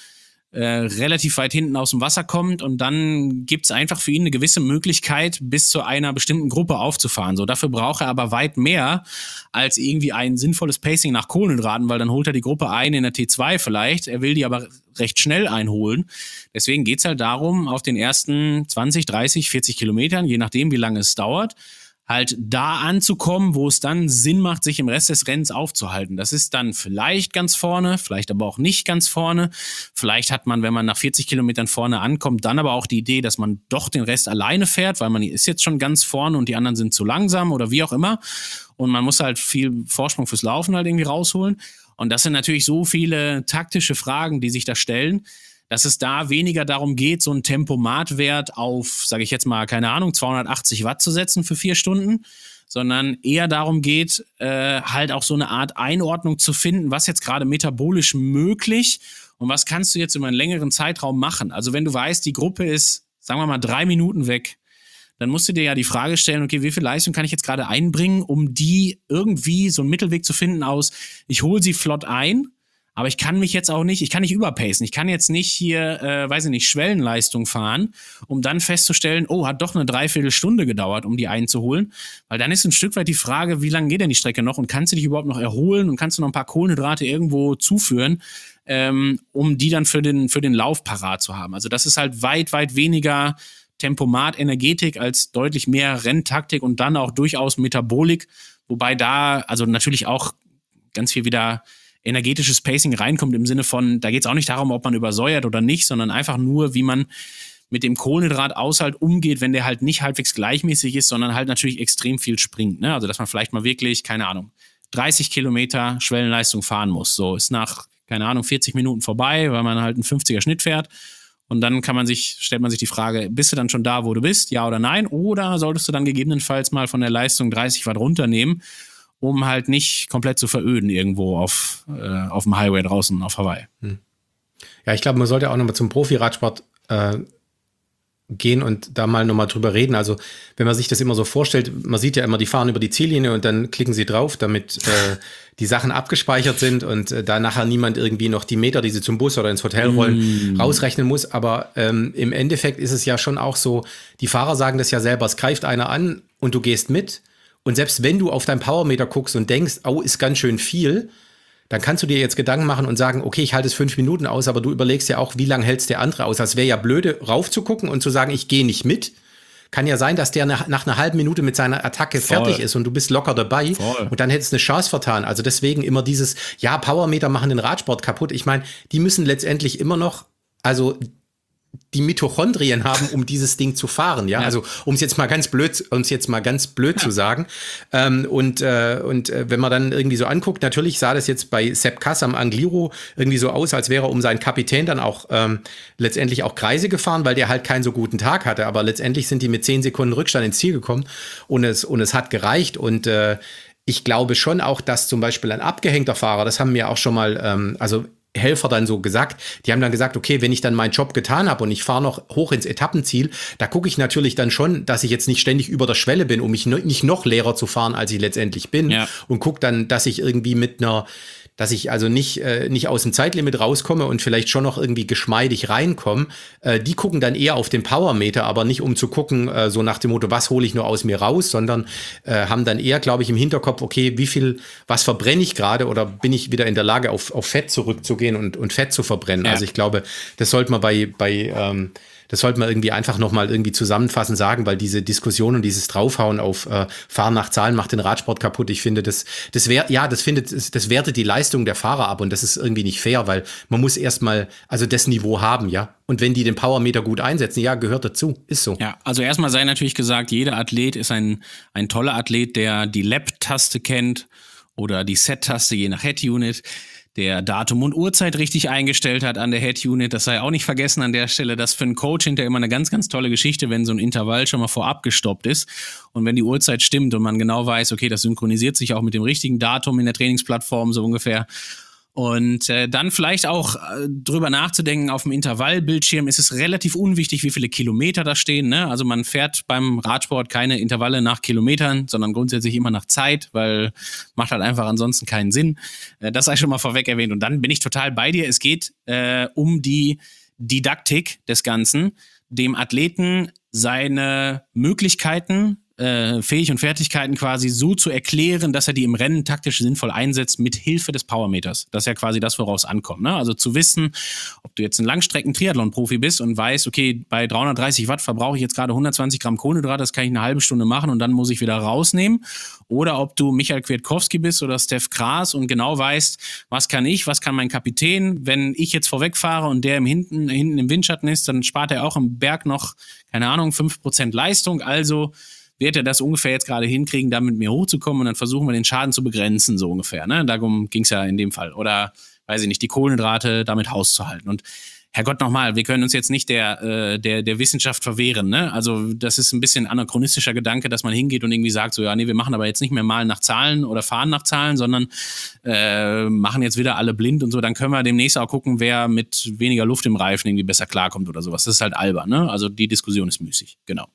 relativ weit hinten aus dem Wasser kommt und dann gibt's einfach für ihn eine gewisse Möglichkeit, bis zu einer bestimmten Gruppe aufzufahren. So, dafür braucht er aber weit mehr als irgendwie ein sinnvolles Pacing nach Kohlenhydraten, weil dann holt er die Gruppe ein in der T2 vielleicht, er will die aber recht schnell einholen. Deswegen geht's halt darum, auf den ersten 20, 30, 40 Kilometern, je nachdem, wie lange es dauert, halt da anzukommen, wo es dann Sinn macht, sich im Rest des Rennens aufzuhalten. Das ist dann vielleicht ganz vorne, vielleicht aber auch nicht ganz vorne. Vielleicht hat man, wenn man nach 40 Kilometern vorne ankommt, dann aber auch die Idee, dass man doch den Rest alleine fährt, weil man ist jetzt schon ganz vorne und die anderen sind zu langsam oder wie auch immer. Und man muss halt viel Vorsprung fürs Laufen halt irgendwie rausholen. Und das sind natürlich so viele taktische Fragen, die sich da stellen, dass es da weniger darum geht, so einen Tempomatwert auf, sage ich jetzt mal, keine Ahnung, 280 Watt zu setzen für 4 Stunden, sondern eher darum geht, halt auch so eine Art Einordnung zu finden, was jetzt gerade metabolisch möglich und was kannst du jetzt über einen längeren Zeitraum machen. Also wenn du weißt, die Gruppe ist, sagen wir mal, 3 Minuten weg, dann musst du dir ja die Frage stellen, okay, wie viel Leistung kann ich jetzt gerade einbringen, um die irgendwie so einen Mittelweg zu finden aus, ich hole sie flott ein, aber ich kann nicht überpacen. Ich kann jetzt nicht hier, Schwellenleistung fahren, um dann festzustellen, oh, hat doch eine Dreiviertelstunde gedauert, um die einzuholen. Weil dann ist ein Stück weit die Frage, wie lange geht denn die Strecke noch und kannst du dich überhaupt noch erholen und kannst du noch ein paar Kohlenhydrate irgendwo zuführen, um die dann für den Lauf parat zu haben. Also das ist halt weit, weit weniger Tempomat, Energetik als deutlich mehr Renntaktik und dann auch durchaus Metabolik. Wobei da also natürlich auch ganz viel wieder energetisches Pacing reinkommt im Sinne von, da geht es auch nicht darum, ob man übersäuert oder nicht, sondern einfach nur, wie man mit dem Kohlenhydrathaushalt umgeht, wenn der halt nicht halbwegs gleichmäßig ist, sondern halt natürlich extrem viel springt. Ne? Also dass man vielleicht mal wirklich, keine Ahnung, 30 Kilometer Schwellenleistung fahren muss. So ist nach, keine Ahnung, 40 Minuten vorbei, weil man halt einen 50er Schnitt fährt. Und dann stellt man sich die Frage, bist du dann schon da, wo du bist, ja oder nein? Oder solltest du dann gegebenenfalls mal von der Leistung 30 Watt runternehmen, um halt nicht komplett zu veröden irgendwo auf dem Highway draußen auf Hawaii. Ja, ich glaube, man sollte auch nochmal zum Profi-Radsport gehen und da mal nochmal drüber reden. Also wenn man sich das immer so vorstellt, man sieht ja immer, die fahren über die Ziellinie und dann klicken sie drauf, damit die Sachen abgespeichert sind und da nachher niemand irgendwie noch die Meter, die sie zum Bus oder ins Hotel rollen, rausrechnen muss. Aber im Endeffekt ist es ja schon auch so, die Fahrer sagen das ja selber, es greift einer an und du gehst mit. Und selbst wenn du auf dein Powermeter guckst und denkst, oh, ist ganz schön viel, dann kannst du dir jetzt Gedanken machen und sagen, okay, ich halte es 5 Minuten aus, aber du überlegst ja auch, wie lange hältst der andere aus. Das wäre ja blöde, raufzugucken und zu sagen, ich gehe nicht mit. Kann ja sein, dass der nach einer halben Minute mit seiner Attacke fertig ist und du bist locker dabei. Und dann hättest du eine Chance vertan. Also deswegen immer dieses, ja, Powermeter machen den Radsport kaputt. Ich meine, die müssen letztendlich immer noch, also die Mitochondrien haben, um dieses Ding zu fahren, ja? Also um es jetzt mal ganz blöd zu sagen. Und wenn man dann irgendwie so anguckt, natürlich sah das jetzt bei Sepp Kuss am Angliru irgendwie so aus, als wäre er um seinen Kapitän dann auch letztendlich auch Kreise gefahren, weil der halt keinen so guten Tag hatte. Aber letztendlich sind die mit 10 Sekunden Rückstand ins Ziel gekommen und es hat gereicht. Und ich glaube schon auch, dass zum Beispiel ein abgehängter Fahrer, das haben wir auch schon mal, also Helfer dann so gesagt, die haben dann gesagt, okay, wenn ich dann meinen Job getan habe und ich fahre noch hoch ins Etappenziel, da gucke ich natürlich dann schon, dass ich jetzt nicht ständig über der Schwelle bin, um mich nicht noch leerer zu fahren, als ich letztendlich bin, und gucke dann, dass ich irgendwie dass ich also nicht aus dem Zeitlimit rauskomme und vielleicht schon noch irgendwie geschmeidig reinkomme. Die gucken dann eher auf den Powermeter, aber nicht um zu gucken, so nach dem Motto, was hole ich nur aus mir raus, sondern haben dann eher, glaube ich, im Hinterkopf, okay, was verbrenne ich gerade, oder bin ich wieder in der Lage, auf Fett zurückzugehen und Fett zu verbrennen. Ja. Also ich glaube, das sollte man das sollte man irgendwie einfach nochmal irgendwie zusammenfassend sagen, weil diese Diskussion und dieses Draufhauen auf Fahren nach Zahlen macht den Radsport kaputt. Ich finde, das wertet die Leistung der Fahrer ab, und das ist irgendwie nicht fair, weil man muss erstmal also das Niveau haben, ja. Und wenn die den Powermeter gut einsetzen, ja, gehört dazu, ist so. Ja, also erstmal sei natürlich gesagt, jeder Athlet ist ein toller Athlet, der die Lap-Taste kennt oder die Set-Taste, je nach Head-Unit, der Datum und Uhrzeit richtig eingestellt hat an der Head-Unit. Das sei auch nicht vergessen an der Stelle. Das für einen Coach hinterher immer eine ganz, ganz tolle Geschichte, wenn so ein Intervall schon mal vorab gestoppt ist. Und wenn die Uhrzeit stimmt und man genau weiß, okay, das synchronisiert sich auch mit dem richtigen Datum in der Trainingsplattform so ungefähr. Und dann vielleicht auch drüber nachzudenken, auf dem Intervallbildschirm ist es relativ unwichtig, wie viele Kilometer da stehen. Ne? Also man fährt beim Radsport keine Intervalle nach Kilometern, sondern grundsätzlich immer nach Zeit, weil macht halt einfach ansonsten keinen Sinn. Das sei schon mal vorweg erwähnt. Und dann bin ich total bei dir. Es geht um die Didaktik des Ganzen, dem Athleten seine Möglichkeiten, Fähig und Fertigkeiten quasi so zu erklären, dass er die im Rennen taktisch sinnvoll einsetzt mit Hilfe des Powermeters. Das ist ja quasi das, woraus ankommt. Ne? Also zu wissen, ob du jetzt ein Langstrecken-Triathlon-Profi bist und weißt, okay, bei 330 Watt verbrauche ich jetzt gerade 120 Gramm Kohlenhydrate, das kann ich eine halbe Stunde machen und dann muss ich wieder rausnehmen. Oder ob du Michael Kwiatkowski bist oder Steph Kras und genau weißt, was kann mein Kapitän, wenn ich jetzt vorwegfahre und der hinten im Windschatten ist, dann spart er auch im Berg noch, keine Ahnung, 5% Leistung, also wird er das ungefähr jetzt gerade hinkriegen, da mit mir hochzukommen, und dann versuchen wir den Schaden zu begrenzen, so ungefähr. Ne? Darum ging es ja in dem Fall. Oder, weiß ich nicht, die Kohlenhydrate damit hauszuhalten. Und Herrgott nochmal, wir können uns jetzt nicht der Wissenschaft verwehren. Ne? Also das ist ein bisschen anachronistischer Gedanke, dass man hingeht und irgendwie sagt, so ja, nee, wir machen aber jetzt nicht mehr malen nach Zahlen oder fahren nach Zahlen, sondern machen jetzt wieder alle blind und so. Dann können wir demnächst auch gucken, wer mit weniger Luft im Reifen irgendwie besser klarkommt oder sowas. Das ist halt albern. Ne? Also die Diskussion ist müßig, genau.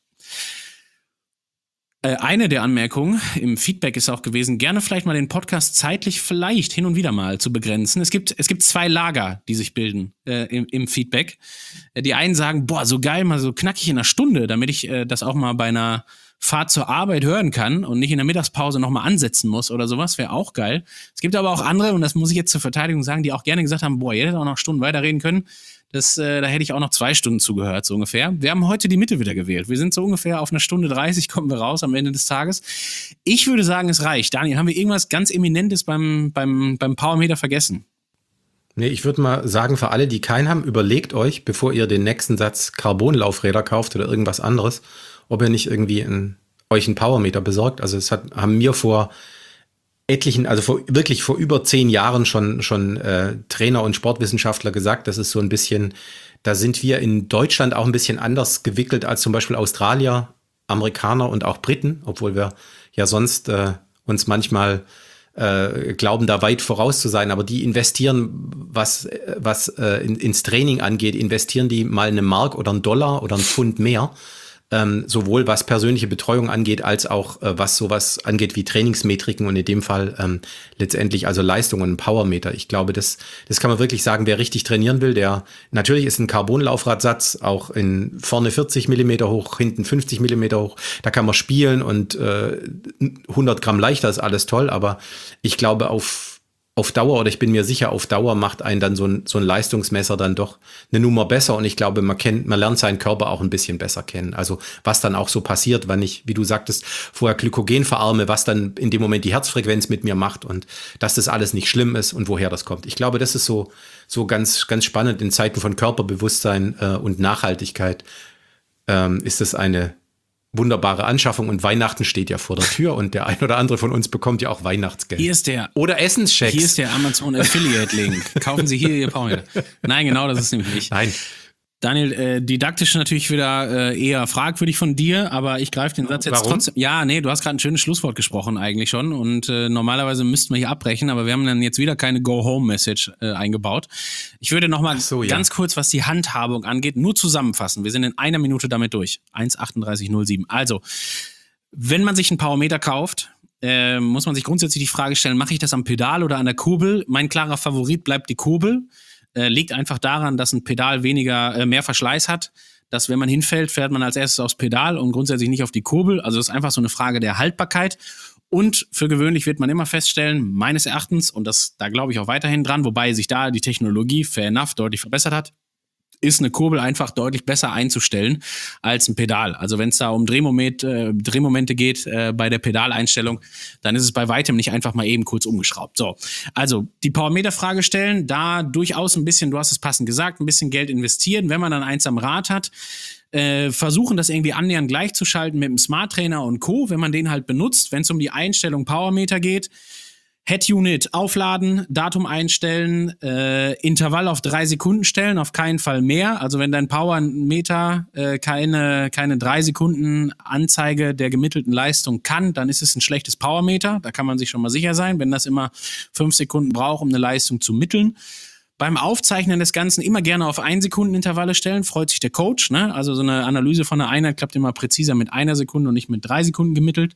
Eine der Anmerkungen im Feedback ist auch gewesen, gerne vielleicht mal den Podcast zeitlich vielleicht hin und wieder mal zu begrenzen. Es gibt zwei Lager, die sich bilden im Feedback. Die einen sagen, boah, so geil, mal so knackig in einer Stunde, damit ich das auch mal bei einer Fahrt zur Arbeit hören kann und nicht in der Mittagspause nochmal ansetzen muss oder sowas, wäre auch geil. Es gibt aber auch andere, und das muss ich jetzt zur Verteidigung sagen, die auch gerne gesagt haben, boah, ihr hättet auch noch Stunden weiterreden können. Da hätte ich auch noch 2 Stunden zugehört, so ungefähr. Wir haben heute die Mitte wieder gewählt. Wir sind so ungefähr auf 1:30 kommen wir raus am Ende des Tages. Ich würde sagen, es reicht. Daniel, haben wir irgendwas ganz Eminentes beim Powermeter vergessen? Nee, ich würde mal sagen, für alle, die keinen haben, überlegt euch, bevor ihr den nächsten Satz Carbon-Laufräder kauft oder irgendwas anderes, ob ihr nicht irgendwie euch einen Powermeter besorgt. Also haben mir vor über 10 Jahren schon Trainer und Sportwissenschaftler gesagt, das ist so ein bisschen, da sind wir in Deutschland auch ein bisschen anders gewickelt als zum Beispiel Australier, Amerikaner und auch Briten, obwohl wir ja sonst uns manchmal glauben, da weit voraus zu sein, aber die investieren, was ins Training angeht, investieren die mal eine Mark oder $1 oder $1 mehr, sowohl was persönliche Betreuung angeht, als auch was sowas angeht wie Trainingsmetriken und in dem Fall letztendlich also Leistung und ein Powermeter. Ich glaube, das kann man wirklich sagen, wer richtig trainieren will, natürlich ist ein Carbon-Laufradsatz auch in vorne 40 mm hoch, hinten 50 mm hoch, da kann man spielen und 100 Gramm leichter ist alles toll, aber ich glaube auf Dauer, oder ich bin mir sicher, auf Dauer macht einen dann so ein Leistungsmesser dann doch eine Nummer besser, und ich glaube, man lernt seinen Körper auch ein bisschen besser kennen. Also was dann auch so passiert, wenn ich, wie du sagtest, vorher Glykogen verarme, was dann in dem Moment die Herzfrequenz mit mir macht und dass das alles nicht schlimm ist und woher das kommt. Ich glaube, das ist so ganz, ganz spannend in Zeiten von Körperbewusstsein und Nachhaltigkeit ist das eine wunderbare Anschaffung, und Weihnachten steht ja vor der Tür und der ein oder andere von uns bekommt ja auch Weihnachtsgeld. Hier ist oder Essenschecks. Hier ist der Amazon Affiliate Link. Kaufen Sie hier Ihr Powermeter. Nein, genau, das ist nämlich nicht. Nein. Daniel, didaktisch natürlich wieder eher fragwürdig von dir, aber ich greife den Satz jetzt trotzdem. Ja, nee, du hast gerade ein schönes Schlusswort gesprochen eigentlich schon und normalerweise müssten wir hier abbrechen, aber wir haben dann jetzt wieder keine Go-Home-Message eingebaut. Ich würde nochmal ganz kurz, was die Handhabung angeht, nur zusammenfassen. Wir sind in 1 Minute damit durch. 1:38:07. Also, wenn man sich einen Powermeter kauft, muss man sich grundsätzlich die Frage stellen, mache ich das am Pedal oder an der Kurbel? Mein klarer Favorit bleibt die Kurbel. Liegt einfach daran, dass ein Pedal mehr Verschleiß hat, dass wenn man hinfällt, fährt man als erstes aufs Pedal und grundsätzlich nicht auf die Kurbel. Also das ist einfach so eine Frage der Haltbarkeit. Und für gewöhnlich wird man immer feststellen, meines Erachtens, und da glaube ich auch weiterhin dran, wobei sich da die Technologie fair enough deutlich verbessert hat, ist eine Kurbel einfach deutlich besser einzustellen als ein Pedal. Also wenn es da um Drehmomente geht bei der Pedaleinstellung, dann ist es bei weitem nicht einfach mal eben kurz umgeschraubt. So, also die Powermeter-Frage stellen, da durchaus ein bisschen, du hast es passend gesagt, ein bisschen Geld investieren, wenn man dann eins am Rad hat, versuchen das irgendwie annähernd gleichzuschalten mit dem Smart Trainer und Co., wenn man den halt benutzt, wenn es um die Einstellung Powermeter geht. Head-Unit aufladen, Datum einstellen, Intervall auf 3 Sekunden stellen, auf keinen Fall mehr. Also wenn dein Powermeter keine 3 Sekunden Anzeige der gemittelten Leistung kann, dann ist es ein schlechtes Powermeter. Da kann man sich schon mal sicher sein, wenn das immer 5 Sekunden braucht, um eine Leistung zu mitteln. Beim Aufzeichnen des Ganzen immer gerne auf 1-Sekunden-Intervalle stellen, freut sich der Coach. Ne? Also so eine Analyse von einer Einheit klappt immer präziser mit 1 Sekunde und nicht mit 3 Sekunden gemittelt.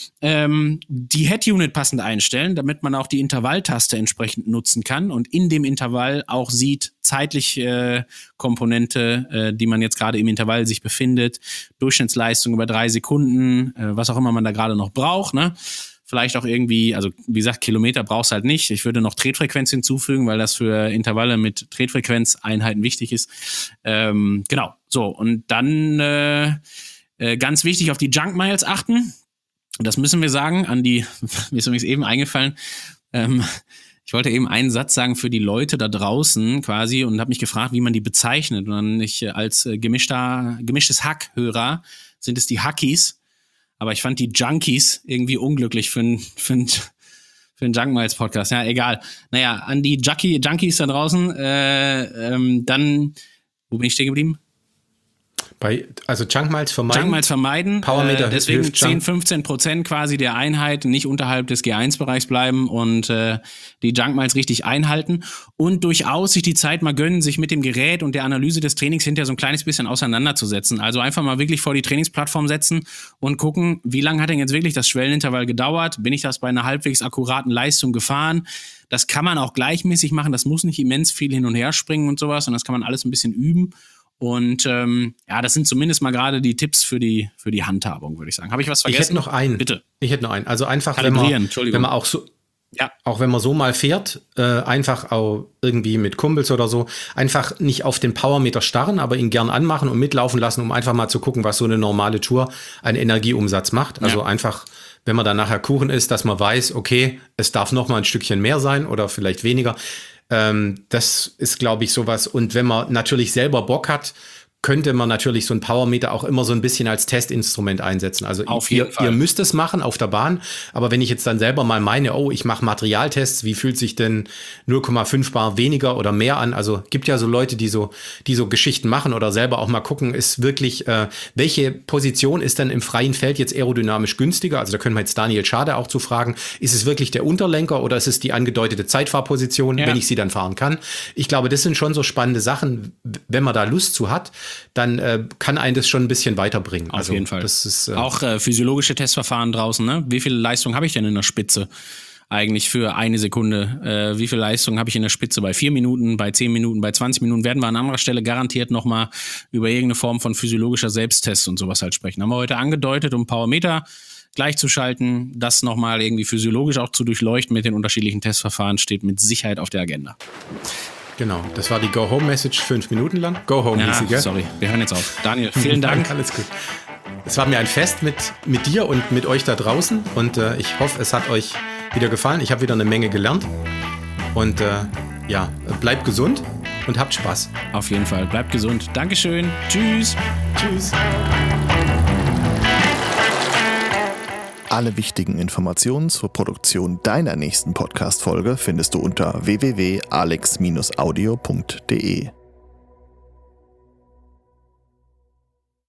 Die Head-Unit passend einstellen, damit man auch die Intervalltaste entsprechend nutzen kann und in dem Intervall auch sieht, zeitlich Komponente, die man jetzt gerade im Intervall sich befindet, Durchschnittsleistung über 3 Sekunden, was auch immer man da gerade noch braucht, ne? Vielleicht auch irgendwie, also wie gesagt, Kilometer brauchst halt nicht. Ich würde noch Tretfrequenz hinzufügen, weil das für Intervalle mit Tretfrequenzeinheiten wichtig ist. Genau, so. Und dann ganz wichtig, auf die Junk Miles achten. Das müssen wir sagen, mir ist übrigens eben eingefallen, ich wollte eben einen Satz sagen für die Leute da draußen quasi und habe mich gefragt, wie man die bezeichnet. Und dann als gemischtes Hack-Hörer sind es die Hackies. Aber ich fand die Junkies irgendwie unglücklich für einen Junk Miles Podcast. Ja, egal. Naja, an die Junkies da draußen, dann, wo bin ich stehen geblieben? Also Junk Miles vermeiden. Junk Miles vermeiden. Powermeter deswegen 10-15% quasi der Einheit nicht unterhalb des G1-Bereichs bleiben und die Junk Miles richtig einhalten und durchaus sich die Zeit mal gönnen, sich mit dem Gerät und der Analyse des Trainings hinterher so ein kleines bisschen auseinanderzusetzen. Also einfach mal wirklich vor die Trainingsplattform setzen und gucken, wie lange hat denn jetzt wirklich das Schwellenintervall gedauert? Bin ich das bei einer halbwegs akkuraten Leistung gefahren? Das kann man auch gleichmäßig machen. Das muss nicht immens viel hin und her springen und sowas, sondern das kann man alles ein bisschen üben. Und das sind zumindest mal gerade die Tipps für die Handhabung, würde ich sagen. Habe ich was vergessen? Ich hätte noch einen. Bitte. Ich hätte noch einen. Also einfach, wenn man auch so, auch wenn man so mal fährt, einfach auch irgendwie mit Kumpels oder so, einfach nicht auf den Powermeter starren, aber ihn gern anmachen und mitlaufen lassen, um einfach mal zu gucken, was so eine normale Tour an Energieumsatz macht. Also einfach, wenn man dann nachher Kuchen isst, dass man weiß, okay, es darf noch mal ein Stückchen mehr sein oder vielleicht weniger. Das ist, glaube ich, sowas. Und wenn man natürlich selber Bock hat, könnte man natürlich so ein Powermeter auch immer so ein bisschen als Testinstrument einsetzen. Also ihr müsst es machen auf der Bahn, aber wenn ich jetzt dann selber mal meine, ich mache Materialtests, wie fühlt sich denn 0,5 Bar weniger oder mehr an? Also gibt ja so Leute, die so Geschichten machen oder selber auch mal gucken, ist wirklich, welche Position ist denn im freien Feld jetzt aerodynamisch günstiger? Also da können wir jetzt Daniel Schade auch zu fragen, ist es wirklich der Unterlenker oder ist es die angedeutete Zeitfahrposition, wenn ich sie dann fahren kann? Ich glaube, das sind schon so spannende Sachen, wenn man da Lust zu hat, dann kann einen das schon ein bisschen weiterbringen. Auf jeden Fall. Das ist, auch physiologische Testverfahren draußen, ne? Wie viel Leistung habe ich denn in der Spitze eigentlich für 1 Sekunde? Wie viel Leistung habe ich in der Spitze bei 4 Minuten, bei 10 Minuten, bei 20 Minuten? Werden wir an anderer Stelle garantiert nochmal über irgendeine Form von physiologischer Selbsttest und sowas halt sprechen. Haben wir heute angedeutet, um Powermeter gleichzuschalten, das nochmal irgendwie physiologisch auch zu durchleuchten mit den unterschiedlichen Testverfahren, steht mit Sicherheit auf der Agenda. Genau, das war die Go-Home-Message 5 Minuten lang. Go-Home-mäßig, ja, sorry, wir hören jetzt auf. Daniel, vielen Dank. Alles gut. Es war mir ein Fest mit dir und mit euch da draußen und ich hoffe, es hat euch wieder gefallen. Ich habe wieder eine Menge gelernt und bleibt gesund und habt Spaß. Auf jeden Fall, bleibt gesund. Dankeschön. Tschüss. Tschüss. Alle wichtigen Informationen zur Produktion deiner nächsten Podcast-Folge findest du unter www.alex-audio.de.